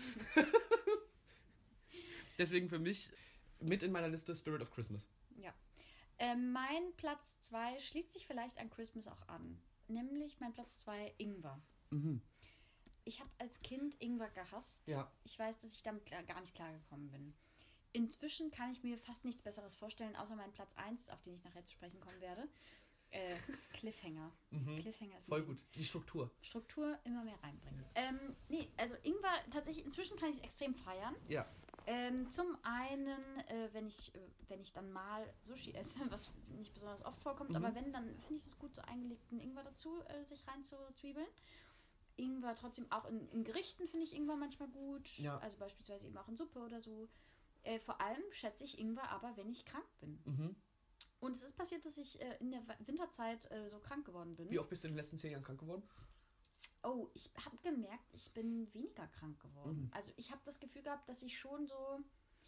Deswegen für mich mit in meiner Liste Spirit of Christmas. Ja. Ähm, mein Platz zwei schließt sich vielleicht an Christmas auch an. Nämlich mein Platz zwei, Ingwer. Mhm. Ich habe als Kind Ingwer gehasst. Ja. Ich weiß, dass ich damit klar, gar nicht klargekommen bin. Inzwischen kann ich mir fast nichts Besseres vorstellen, außer meinen Platz eins, auf den ich nachher zu sprechen kommen werde. Äh, Cliffhanger. Mhm. Cliffhanger ist voll gut. Die Struktur. Struktur immer mehr reinbringen. Ähm, nee, also Ingwer, tatsächlich, inzwischen kann ich es extrem feiern. Ja. Ähm, zum einen, äh, wenn ich äh, wenn ich dann mal Sushi esse, was nicht besonders oft vorkommt, Mhm. aber wenn, dann finde ich es gut, so eingelegten Ingwer dazu äh, sich reinzuzwiebeln. Ingwer trotzdem auch in, in Gerichten finde ich Ingwer manchmal gut. Ja. Also beispielsweise eben auch in Suppe oder so. Äh, vor allem schätze ich Ingwer aber, wenn ich krank bin. Mhm. Und es ist passiert, dass ich äh, in der Winterzeit äh, so krank geworden bin. Wie oft bist du in den letzten zehn Jahren krank geworden? Oh, ich habe gemerkt, ich bin weniger krank geworden. Mhm. Also ich habe das Gefühl gehabt, dass ich schon so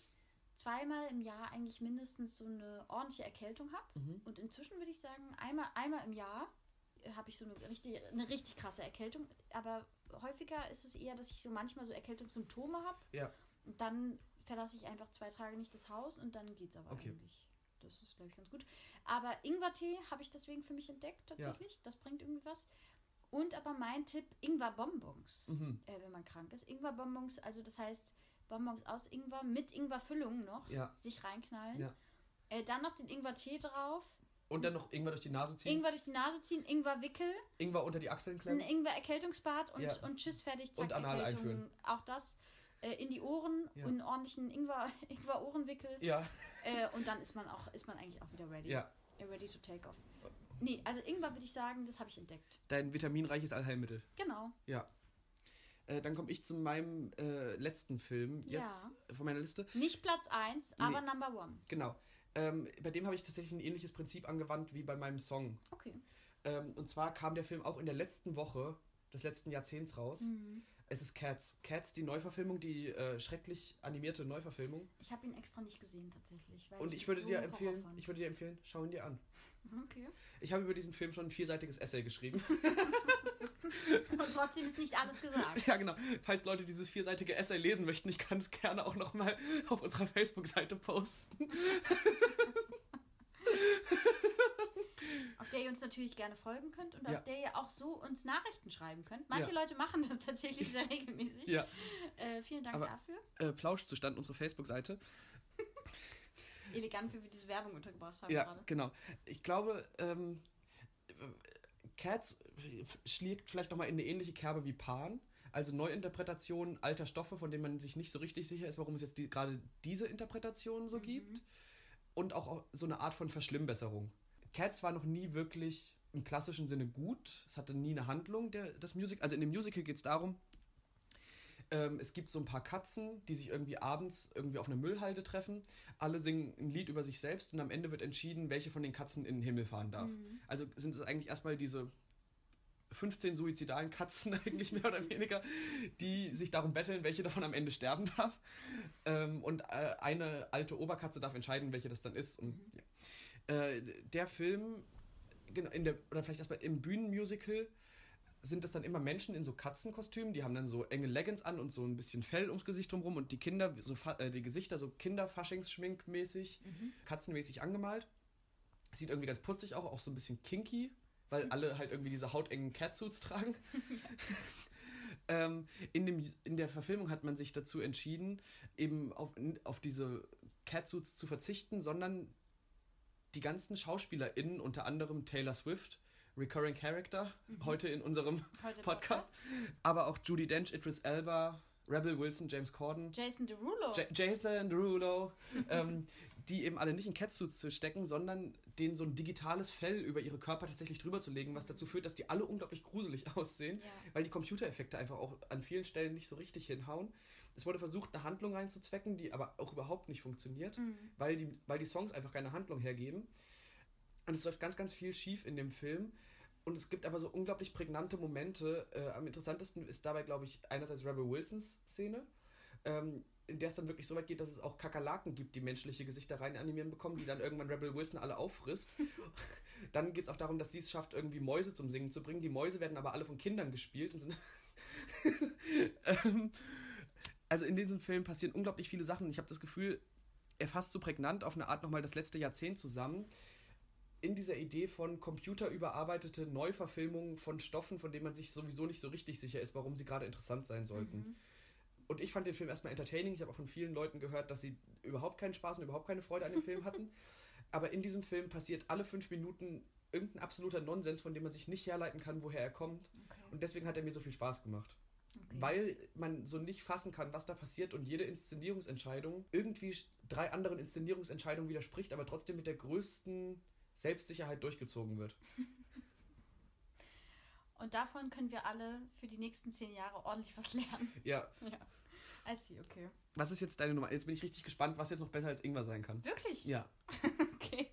zweimal im Jahr eigentlich mindestens so eine ordentliche Erkältung habe. Mhm. Und inzwischen würde ich sagen, einmal, einmal im Jahr habe ich so eine richtig, eine richtig krasse Erkältung. Aber häufiger ist es eher, dass ich so manchmal so Erkältungssymptome habe. Ja. Und dann verlasse ich einfach zwei Tage nicht das Haus und dann geht es aber Okay. eigentlich. Das ist, glaube ich, ganz gut. Aber Ingwertee habe ich deswegen für mich entdeckt, tatsächlich. Ja. Das bringt irgendwie was. Und aber mein Tipp, Ingwer-Bonbons, Mhm. äh, wenn man krank ist. Ingwer-Bonbons, also das heißt Bonbons aus Ingwer mit Ingwer-Füllung noch, Ja. sich reinknallen. Ja. Äh, dann noch den Ingwer-Tee drauf. Und dann noch Ingwer durch die Nase ziehen. Ingwer durch die Nase ziehen, Ingwer-Wickel, Ingwer unter die Achseln ein klemmen. Ingwer-Erkältungsbad und, Ja. und tschüss, fertig, zack, Und anal Erkältung. einführen. Auch das äh, in die Ohren Ja. und einen ordentlichen Ingwer, Ingwer-Ohrenwickel. Ja. Äh, und dann ist man auch, ist man eigentlich auch wieder ready. Ja. Ready to take off. Nee, also Ingwer würde ich sagen, das habe ich entdeckt. Dein vitaminreiches Allheilmittel. Genau. Ja. Äh, dann komme ich zu meinem äh, letzten Film jetzt Ja. von meiner Liste. Nicht Platz eins, Nee. aber Number One. Genau. Ähm, bei dem habe ich tatsächlich ein ähnliches Prinzip angewandt wie bei meinem Song. Okay. Ähm, und zwar kam der Film auch in der letzten Woche des letzten Jahrzehnts raus. Mhm. Es ist Cats. Cats, die Neuverfilmung, die äh, schrecklich animierte Neuverfilmung. Ich habe ihn extra nicht gesehen, tatsächlich. Weil Und ich es würde so dir Horror empfehlen, fand. ich würde dir empfehlen, schau ihn dir an. Okay. Ich habe über diesen Film schon ein vierseitiges Essay geschrieben. Und trotzdem ist nicht alles gesagt. Ja, genau. Falls Leute dieses vierseitige Essay lesen möchten, ich kann es gerne auch nochmal auf unserer Facebook-Seite posten. Auf der ihr uns natürlich gerne folgen könnt und Ja. auf der ihr auch so uns Nachrichten schreiben könnt. Manche Ja. Leute machen das tatsächlich sehr regelmäßig. Ja. Äh, vielen Dank Aber- dafür. Äh, Plauschzustand, unsere Facebook-Seite. Elegant, wie wir diese Werbung untergebracht haben Ja, gerade. genau. Ich glaube, ähm, Cats schlägt vielleicht nochmal in eine ähnliche Kerbe wie Pan. Also Neuinterpretationen alter Stoffe, von denen man sich nicht so richtig sicher ist, warum es jetzt die, gerade diese Interpretationen so Mhm. gibt. Und auch so eine Art von Verschlimmbesserung. Cats war noch nie wirklich im klassischen Sinne gut. Es hatte nie eine Handlung, der, das Musical. Also in dem Musical geht es darum, ähm, es gibt so ein paar Katzen, die sich irgendwie abends irgendwie auf einer Müllhalde treffen. Alle singen ein Lied über sich selbst und am Ende wird entschieden, welche von den Katzen in den Himmel fahren darf. Mhm. Also sind es eigentlich erstmal diese fünfzehn suizidalen Katzen eigentlich mehr oder weniger, die sich darum betteln, welche davon am Ende sterben darf. Ähm, und äh, eine alte Oberkatze darf entscheiden, welche das dann ist. Und, Mhm. ja. äh, der Film, genau, in der, oder vielleicht erstmal im Bühnenmusical, sind es dann immer Menschen in so Katzenkostümen, die haben dann so enge Leggings an und so ein bisschen Fell ums Gesicht drumherum und die Kinder, so fa- äh, die Gesichter so Kinderfaschingsschminkmäßig, Mhm. katzenmäßig angemalt. Sieht irgendwie ganz putzig auch, auch so ein bisschen kinky, weil alle halt irgendwie diese hautengen Catsuits tragen. ähm, in, dem, in der Verfilmung hat man sich dazu entschieden, eben auf, auf diese Catsuits zu verzichten, sondern die ganzen SchauspielerInnen, unter anderem Taylor Swift, Recurring Character, Mhm. heute in unserem Heute Podcast, aber auch Judi Dench, Idris Elba, Rebel Wilson, James Corden, Jason Derulo. J- Jason Derulo, ähm, die eben alle nicht in Catsuits zu stecken, sondern denen so ein digitales Fell über ihre Körper tatsächlich drüber zu legen, was dazu führt, dass die alle unglaublich gruselig aussehen, Ja. weil die Computereffekte einfach auch an vielen Stellen nicht so richtig hinhauen. Es wurde versucht, eine Handlung reinzuzwecken, die aber auch überhaupt nicht funktioniert, Mhm. weil die, weil die Songs einfach keine Handlung hergeben. Und es läuft ganz, ganz viel schief in dem Film. Und es gibt aber so unglaublich prägnante Momente. Äh, am interessantesten ist dabei, glaube ich, einerseits Rebel Wilsons Szene, ähm, in der es dann wirklich so weit geht, dass es auch Kakerlaken gibt, die menschliche Gesichter rein animieren bekommen, die dann irgendwann Rebel Wilson alle auffrisst. Dann geht es auch darum, dass sie es schafft, irgendwie Mäuse zum Singen zu bringen. Die Mäuse werden aber alle von Kindern gespielt und sind ähm, also in diesem Film passieren unglaublich viele Sachen. Ich habe das Gefühl, er fasst so prägnant auf eine Art nochmal das letzte Jahrzehnt zusammen. In dieser Idee von computerüberarbeitete Neuverfilmungen von Stoffen, von denen man sich sowieso nicht so richtig sicher ist, warum sie gerade interessant sein sollten. Mhm. Und ich fand den Film erstmal entertaining. Ich habe auch von vielen Leuten gehört, dass sie überhaupt keinen Spaß und überhaupt keine Freude an dem Film hatten. Aber in diesem Film passiert alle fünf Minuten irgendein absoluter Nonsens, von dem man sich nicht herleiten kann, woher er kommt. Okay. Und deswegen hat er mir so viel Spaß gemacht. Okay. Weil man so nicht fassen kann, was da passiert und jede Inszenierungsentscheidung irgendwie drei anderen Inszenierungsentscheidungen widerspricht, aber trotzdem mit der größten Selbstsicherheit durchgezogen wird. Und davon können wir alle für die nächsten zehn Jahre ordentlich was lernen. Ja. Ja. I see, okay. Was ist jetzt deine Nummer? Jetzt bin ich richtig gespannt, was jetzt noch besser als Ingwer sein kann. Wirklich? Ja. Okay.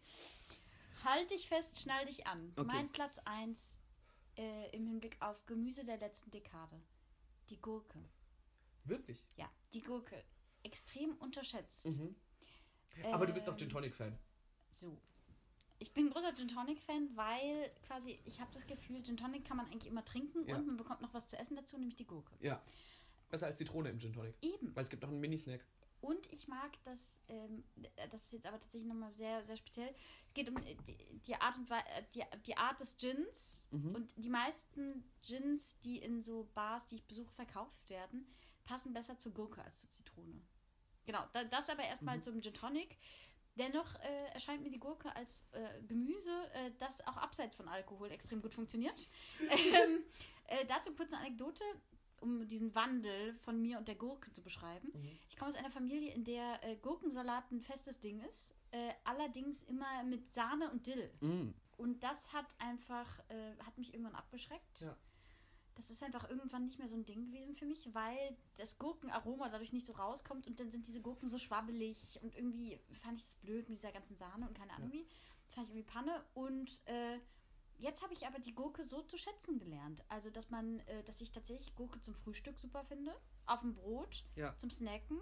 Halt dich fest, schnall dich an. Okay. Mein Platz eins äh, im Hinblick auf Gemüse der letzten Dekade. Die Gurke. Wirklich? Ja, die Gurke. Extrem unterschätzt. Mhm. Aber ähm, du bist doch Ähm, Gin Tonic Fan. So. Ich bin ein großer Gin Tonic Fan, weil quasi, ich habe das Gefühl, Gin Tonic kann man eigentlich immer trinken Ja. und man bekommt noch was zu essen dazu, nämlich die Gurke. Ja. Besser als Zitrone im Gin Tonic. Eben. Weil es gibt noch einen Mini-Snack. Und ich mag das, ähm, das ist jetzt aber tatsächlich nochmal sehr, sehr speziell. Es geht um die, die, Art, und We- die, die Art des Gins. Mhm. Und die meisten Gins, die in so Bars, die ich besuche, verkauft werden, passen besser zur Gurke als zur Zitrone. Genau, da, das aber erstmal Mhm. zum Gin Tonic. Dennoch äh, erscheint mir die Gurke als äh, Gemüse, äh, das auch abseits von Alkohol extrem gut funktioniert. ähm, äh, dazu kurz eine Anekdote, um diesen Wandel von mir und der Gurke zu beschreiben. Mhm. Ich komme aus einer Familie, in der äh, Gurkensalat ein festes Ding ist, äh, allerdings immer mit Sahne und Dill. Mhm. Und das hat einfach, äh, hat mich irgendwann abgeschreckt. Ja. Das ist einfach irgendwann nicht mehr so ein Ding gewesen für mich, weil das Gurkenaroma dadurch nicht so rauskommt und dann sind diese Gurken so schwabbelig und irgendwie fand ich das blöd mit dieser ganzen Sahne und keine Ahnung Ja. wie. Fand ich irgendwie Panne und äh, jetzt habe ich aber die Gurke so zu schätzen gelernt. Also, dass man, äh, dass ich tatsächlich Gurke zum Frühstück super finde, auf dem Brot, Ja. zum Snacken,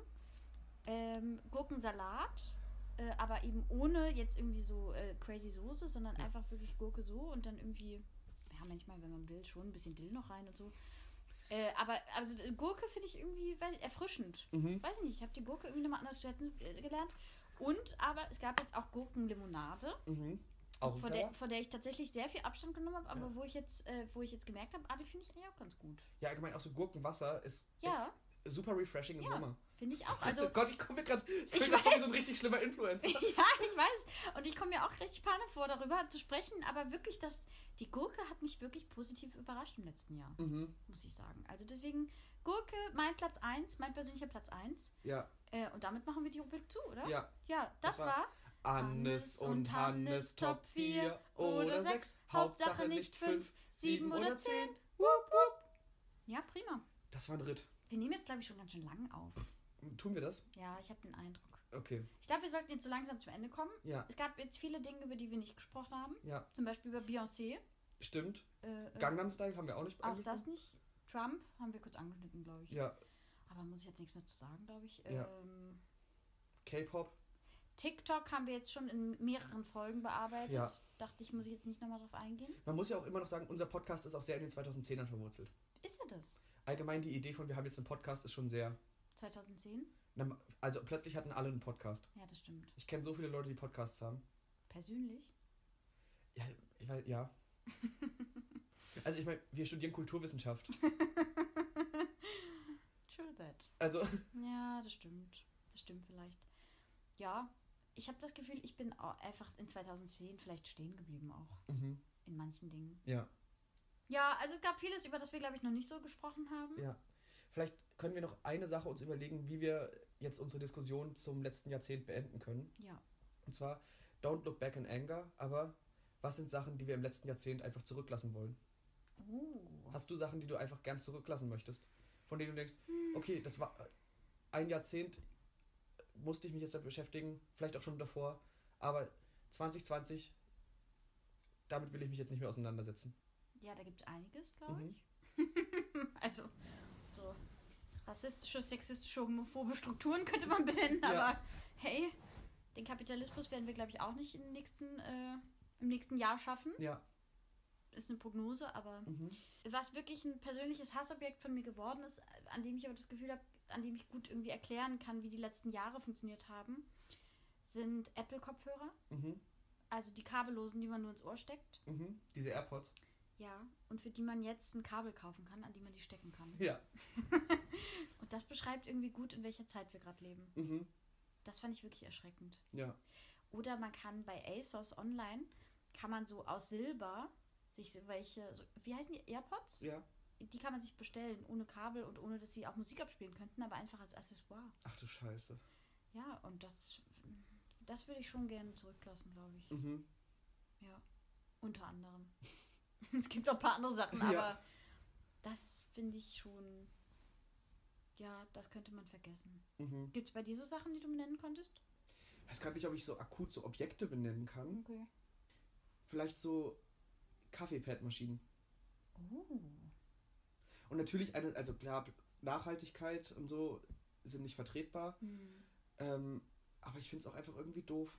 ähm, Gurkensalat, äh, aber eben ohne jetzt irgendwie so äh, crazy Soße, sondern Ja. einfach wirklich Gurke so und dann irgendwie, ja, manchmal, wenn man will, schon ein bisschen Dill noch rein und so. Äh, aber also äh, Gurke finde ich irgendwie weil, erfrischend. Mhm. Weiß ich nicht, ich habe die Gurke irgendwie nochmal anders schätzen äh, gelernt. Und aber es gab jetzt auch Gurkenlimonade, Mhm. Auch ein vor Teller? der, vor der ich tatsächlich sehr viel Abstand genommen habe, aber Ja. wo ich jetzt, äh, wo ich jetzt gemerkt habe, ah, die finde ich eigentlich auch ganz gut. Ja, allgemein auch so Gurkenwasser ist Ja, echt super refreshing im Ja. Sommer. finde ich auch. Also Oh Gott, ich komme mir gerade ich Ich bin grad wie weiß. so ein richtig schlimmer Influencer. ja, ich weiß. Und ich komme mir auch richtig Panne vor, darüber zu sprechen, aber wirklich, das, die Gurke hat mich wirklich positiv überrascht im letzten Jahr, Mhm. muss ich sagen. Also deswegen, Gurke, mein Platz eins, mein persönlicher Platz eins. Ja, Äh, und damit machen wir die Rubrik zu, oder? ja. Ja, das, Das war war Annes und Hannes Top vier oder sechs. Hauptsache nicht fünf, sieben oder zehn. Wupp, wupp. Ja, prima. Das war ein Ritt. Wir nehmen jetzt, glaube ich, schon ganz schön lang auf. Tun wir das? Ja, ich habe den Eindruck. Okay. Ich glaube, wir sollten jetzt so langsam zum Ende kommen. Ja, Es gab jetzt viele Dinge, über die wir nicht gesprochen haben. ja. Zum Beispiel über Beyoncé. Stimmt. Äh, äh, Gangnam Style haben wir auch nicht Auch angesprochen. das nicht. Trump haben wir kurz angeschnitten, glaube ich. Ja, Aber muss ich jetzt nichts mehr zu sagen, glaube ich. Ja. Ähm, K-Pop. TikTok haben wir jetzt schon in mehreren Folgen bearbeitet. Ja. Dachte ich, muss ich jetzt nicht nochmal drauf eingehen. Man muss ja auch immer noch sagen, unser Podcast ist auch sehr in den zweitausendzehnern verwurzelt. Ist er das? Allgemein die Idee von, wir haben jetzt einen Podcast, ist schon sehr... zwanzig zehn? Na, also plötzlich hatten alle einen Podcast. Ja, das stimmt. Ich kenne so viele Leute, die Podcasts haben. Persönlich? Ja, ich weiß, ja. Also ich meine, wir studieren Kulturwissenschaft. True that. Also, Ja, das stimmt. Das stimmt vielleicht. Ja, ich habe das Gefühl, ich bin au- einfach in zwanzig zehn vielleicht stehen geblieben auch. mhm. In manchen Dingen. Ja, Ja, also es gab vieles, über das wir, glaube ich, noch nicht so gesprochen haben. ja. Vielleicht können wir noch eine Sache uns überlegen, wie wir jetzt unsere Diskussion zum letzten Jahrzehnt beenden können. Ja. Und zwar, don't look back in anger, aber was sind Sachen, die wir im letzten Jahrzehnt einfach zurücklassen wollen? Uh. Hast du Sachen, die du einfach gern zurücklassen möchtest? Von denen du denkst, okay, das war ein Jahrzehnt, musste ich mich jetzt damit beschäftigen, vielleicht auch schon davor, aber zwanzig zwanzig damit will ich mich jetzt nicht mehr auseinandersetzen. Ja, da gibt es einiges, glaube Mhm. ich. Also, so rassistische, sexistische, homophobe Strukturen könnte man benennen, Ja. aber hey, den Kapitalismus werden wir, glaube ich, auch nicht im nächsten, äh, im nächsten Jahr schaffen. Ja. Ist eine Prognose, aber Mhm. was wirklich ein persönliches Hassobjekt von mir geworden ist, an dem ich aber das Gefühl habe, an dem ich gut irgendwie erklären kann, wie die letzten Jahre funktioniert haben, sind Apple-Kopfhörer. Mhm. Also die kabellosen, die man nur ins Ohr steckt. Mhm. Diese AirPods. Ja, und für die man jetzt ein Kabel kaufen kann, an die man die stecken kann. Ja. Und das beschreibt irgendwie gut, in welcher Zeit wir gerade leben. Mhm. Das fand ich wirklich erschreckend. Ja. Oder man kann bei ASOS online, kann man so aus Silber sich so welche, so, wie heißen die, AirPods? Ja. Die kann man sich bestellen, ohne Kabel und ohne, dass sie auch Musik abspielen könnten, aber einfach als Accessoire. Ach du Scheiße. Ja, und das, das würde ich schon gerne zurücklassen, glaube ich. Mhm. Ja, unter anderem. Es gibt auch ein paar andere Sachen, Ja. aber das finde ich schon, ja, das könnte man vergessen. Mhm. Gibt es bei dir so Sachen, die du benennen konntest? Ich weiß gerade nicht, ob ich so akut so Objekte benennen kann. Okay. Vielleicht so Kaffeepad-Maschinen. Oh. Und natürlich eine, also klar, Nachhaltigkeit und so sind nicht vertretbar. Hm. Ähm, aber ich finde es auch einfach irgendwie doof.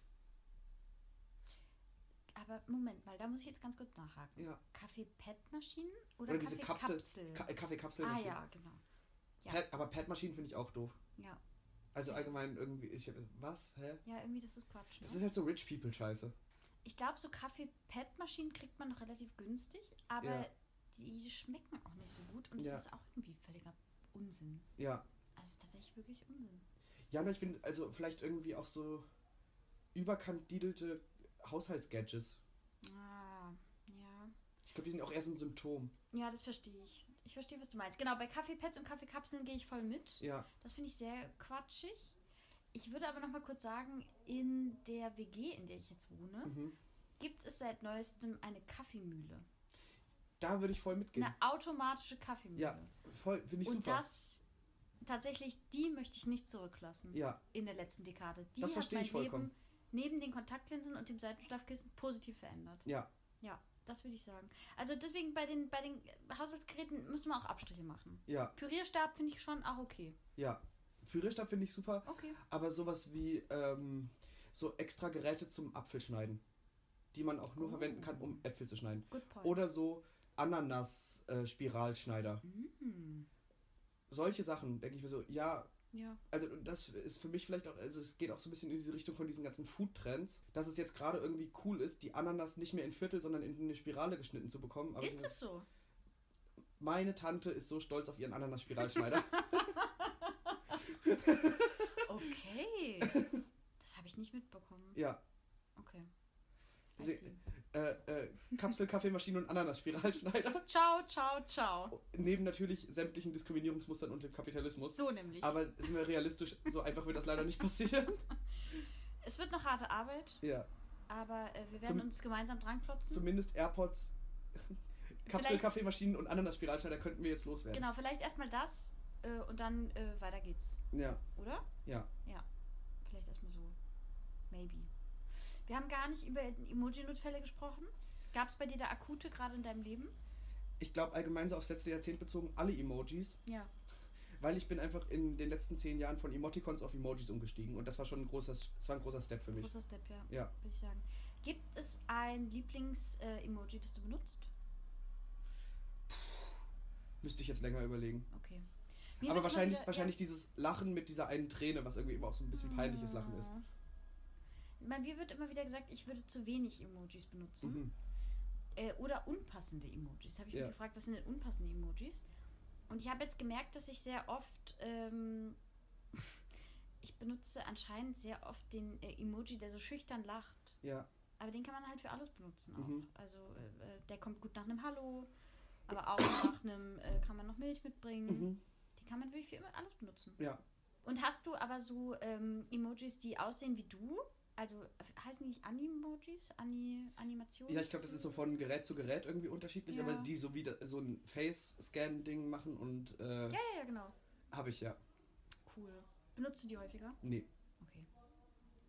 Aber Moment mal, da muss ich jetzt ganz kurz nachhaken. Ja. Kaffee-Pad-Maschinen oder, Oder diese Kapsel, Kaffeekapsel? Ka Kaffeekapsel. Ah ja, genau. Ja. Pad, aber Pad-Maschinen finde ich auch doof. Ja. Also Ja. allgemein irgendwie, ich, was, hä? Ja, irgendwie das ist Quatsch. Das Ne? ist halt so Rich People Scheiße. Ich glaube, so Kaffee-Pad-Maschinen kriegt man noch relativ günstig, aber Ja. die schmecken auch nicht so gut und Ja. es ist auch irgendwie völliger Unsinn. Ja. Also es ist tatsächlich wirklich Unsinn. Ja, na, ich finde, also vielleicht irgendwie auch so überkandidelte Haushaltsgadgets. Ah, ja. Ich glaube, die sind auch eher so ein Symptom. Ja, das verstehe ich. Ich verstehe, was du meinst. Genau, bei Kaffeepads und Kaffeekapseln gehe ich voll mit. Ja. Das finde ich sehr quatschig. Ich würde aber noch mal kurz sagen, in der W G, in der ich jetzt wohne, Mhm. gibt es seit neuestem eine Kaffeemühle. Da würde ich voll mitgehen. Eine automatische Kaffeemühle. Ja, voll, finde ich Und super. das, tatsächlich, die möchte ich nicht zurücklassen. Ja. In der letzten Dekade. Die Das hat verstehe mein ich vollkommen. Leben neben den Kontaktlinsen und dem Seitenschlafkissen positiv verändert. Ja. Ja, das würde ich sagen. Also deswegen bei den, bei den Haushaltsgeräten müssen wir auch Abstriche machen. Ja. Pürierstab finde ich schon auch okay. Ja. Pürierstab finde ich super. Okay. Aber sowas wie ähm, so extra Geräte zum Apfelschneiden, die man auch nur Oh. verwenden kann, um Äpfel zu schneiden. Good point. Oder so Ananas-Spiralschneider. Mm. Solche Sachen, denke ich mir so, ja, Ja. also das ist für mich vielleicht auch, also es geht auch so ein bisschen in diese Richtung von diesen ganzen Food-Trends, dass es jetzt gerade irgendwie cool ist, die Ananas nicht mehr in Viertel, sondern in eine Spirale geschnitten zu bekommen. Aber Ist es so? meine Tante ist so stolz auf ihren Ananas-Spiralschneider. Okay. Das habe ich nicht mitbekommen. Ja. Okay. I Deswegen, see. äh, äh, Kapsel, Kaffeemaschine und Ananas-Spiralschneider. Ciao, ciao, ciao. Neben natürlich sämtlichen Diskriminierungsmustern und dem Kapitalismus. So nämlich. Aber sind wir realistisch, so einfach wird das leider nicht passieren. Es wird noch harte Arbeit, Ja. aber äh, wir werden Zum- uns gemeinsam dran klotzen. Zumindest AirPods, Kapsel, Vielleicht- Kaffeemaschinen und Ananas-Spiralschneider könnten wir jetzt loswerden. Genau, vielleicht erstmal das äh, und dann äh, weiter geht's. Ja. Oder? Ja. Ja. Vielleicht erstmal so. Maybe. Wir haben gar nicht über Emoji-Notfälle gesprochen. Gab es bei dir da akute gerade in deinem Leben? Ich glaube allgemein so aufs letzte Jahrzehnt bezogen alle Emojis, Ja. weil ich bin einfach in den letzten zehn Jahren von Emoticons auf Emojis umgestiegen und das war schon ein großer, das war ein großer Step für mich. Großer Step, ja. Ja. Würde ich sagen. Gibt es ein Lieblings-Emoji, das du benutzt? Müsste ich jetzt länger überlegen. Okay. Mir Aber wird wahrscheinlich, immer wieder- wahrscheinlich dieses Lachen mit dieser einen Träne, was irgendwie immer auch so ein bisschen peinliches Lachen ist. Bei mir wird immer wieder gesagt, ich würde zu wenig Emojis benutzen. Mhm. Äh, oder unpassende Emojis. Habe ich Ja. mich gefragt, was sind denn unpassende Emojis? Und ich habe jetzt gemerkt, dass ich sehr oft, ähm, ich benutze anscheinend sehr oft den äh, Emoji, der so schüchtern lacht. Ja. Aber den kann man halt für alles benutzen auch. Mhm. Also äh, äh, der kommt gut nach einem Hallo, aber auch nach einem, äh, kann man noch Milch mitbringen. Mhm. Die kann man wirklich für immer alles benutzen. Ja. Und hast du aber so ähm, Emojis, die aussehen wie du? Also äh, heißen die nicht Animojis? Ani Animations? Ja, ich glaube, das ist so von Gerät zu Gerät irgendwie unterschiedlich, Ja. aber die so wie da, so ein Face-Scan-Ding machen und äh, Ja, ja, ja, genau. habe ich ja. Cool. Benutzt du die häufiger? Nee. Okay.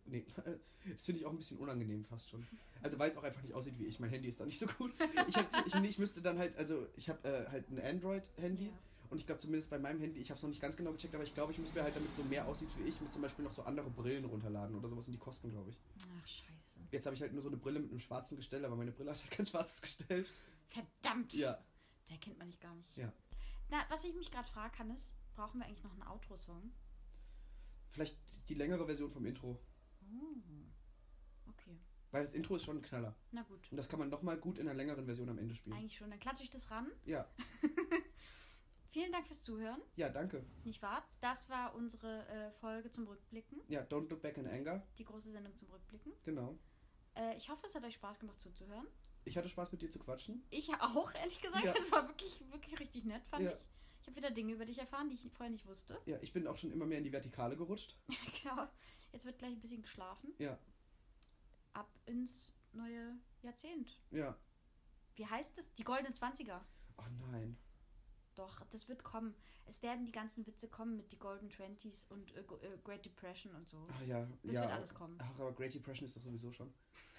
Nee, das finde ich auch ein bisschen unangenehm fast schon. Also weil es auch einfach nicht aussieht wie ich. Mein Handy ist da nicht so gut. Ich, hab, ich, ich müsste dann halt, also ich habe äh, halt ein Android-Handy. Ja. Und ich glaube zumindest bei meinem Handy, ich habe es noch nicht ganz genau gecheckt, aber ich glaube, ich muss mir halt, damit es so mehr aussieht wie ich, mit zum Beispiel noch so andere Brillen runterladen oder sowas, und die kosten, glaube ich. Ach, scheiße. Jetzt habe ich halt nur so eine Brille mit einem schwarzen Gestell, aber meine Brille hat halt kein schwarzes Gestell. Verdammt! Ja. Der kennt man nicht gar nicht. Ja. Na, was ich mich gerade frage, Hannes, brauchen wir eigentlich noch einen Outro-Song? Vielleicht die längere Version vom Intro. Oh. Okay. Weil das Intro ist schon ein Knaller. Na gut. Und das kann man nochmal gut in einer längeren Version am Ende spielen. Eigentlich schon. Dann klatsche ich das ran. Ja. Vielen Dank fürs Zuhören. Ja, danke. Nicht wahr? Das war unsere äh, Folge zum Rückblicken. Ja, Don't Look Back in Anger. Die große Sendung zum Rückblicken. Genau. Äh, ich hoffe, es hat euch Spaß gemacht zuzuhören. Ich hatte Spaß, mit dir zu quatschen. Ich auch, ehrlich gesagt. Ja. Es war wirklich, wirklich richtig nett, fand Ja. ich. Ich habe wieder Dinge über dich erfahren, die ich vorher nicht wusste. Ja, ich bin auch schon immer mehr in die Vertikale gerutscht. Genau. Jetzt wird gleich ein bisschen geschlafen. Ja. Ab ins neue Jahrzehnt. Ja. Wie heißt es? Die goldenen Zwanziger. Oh nein. Doch, das wird kommen. Es werden die ganzen Witze kommen mit die Golden Twenties und äh, äh, Great Depression und so. Ah ja. Das ja, wird alles kommen. Ach, aber Great Depression ist doch sowieso schon.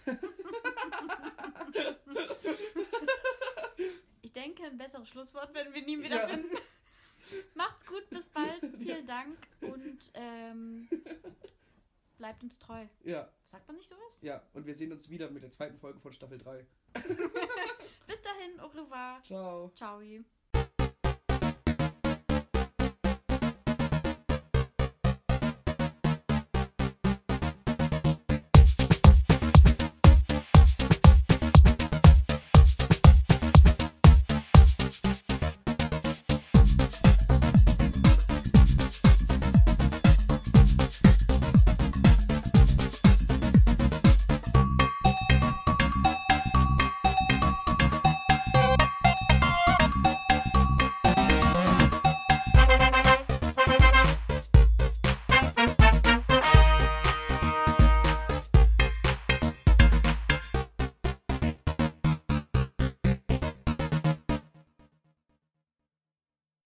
Ich denke, ein besseres Schlusswort werden wir nie wieder Ja. finden. Macht's gut, bis bald. Vielen Dank und ähm, bleibt uns treu. Ja. Sagt man nicht sowas? Ja, und wir sehen uns wieder mit der zweiten Folge von Staffel drei. Bis dahin, au revoir. Ciao. Ciao.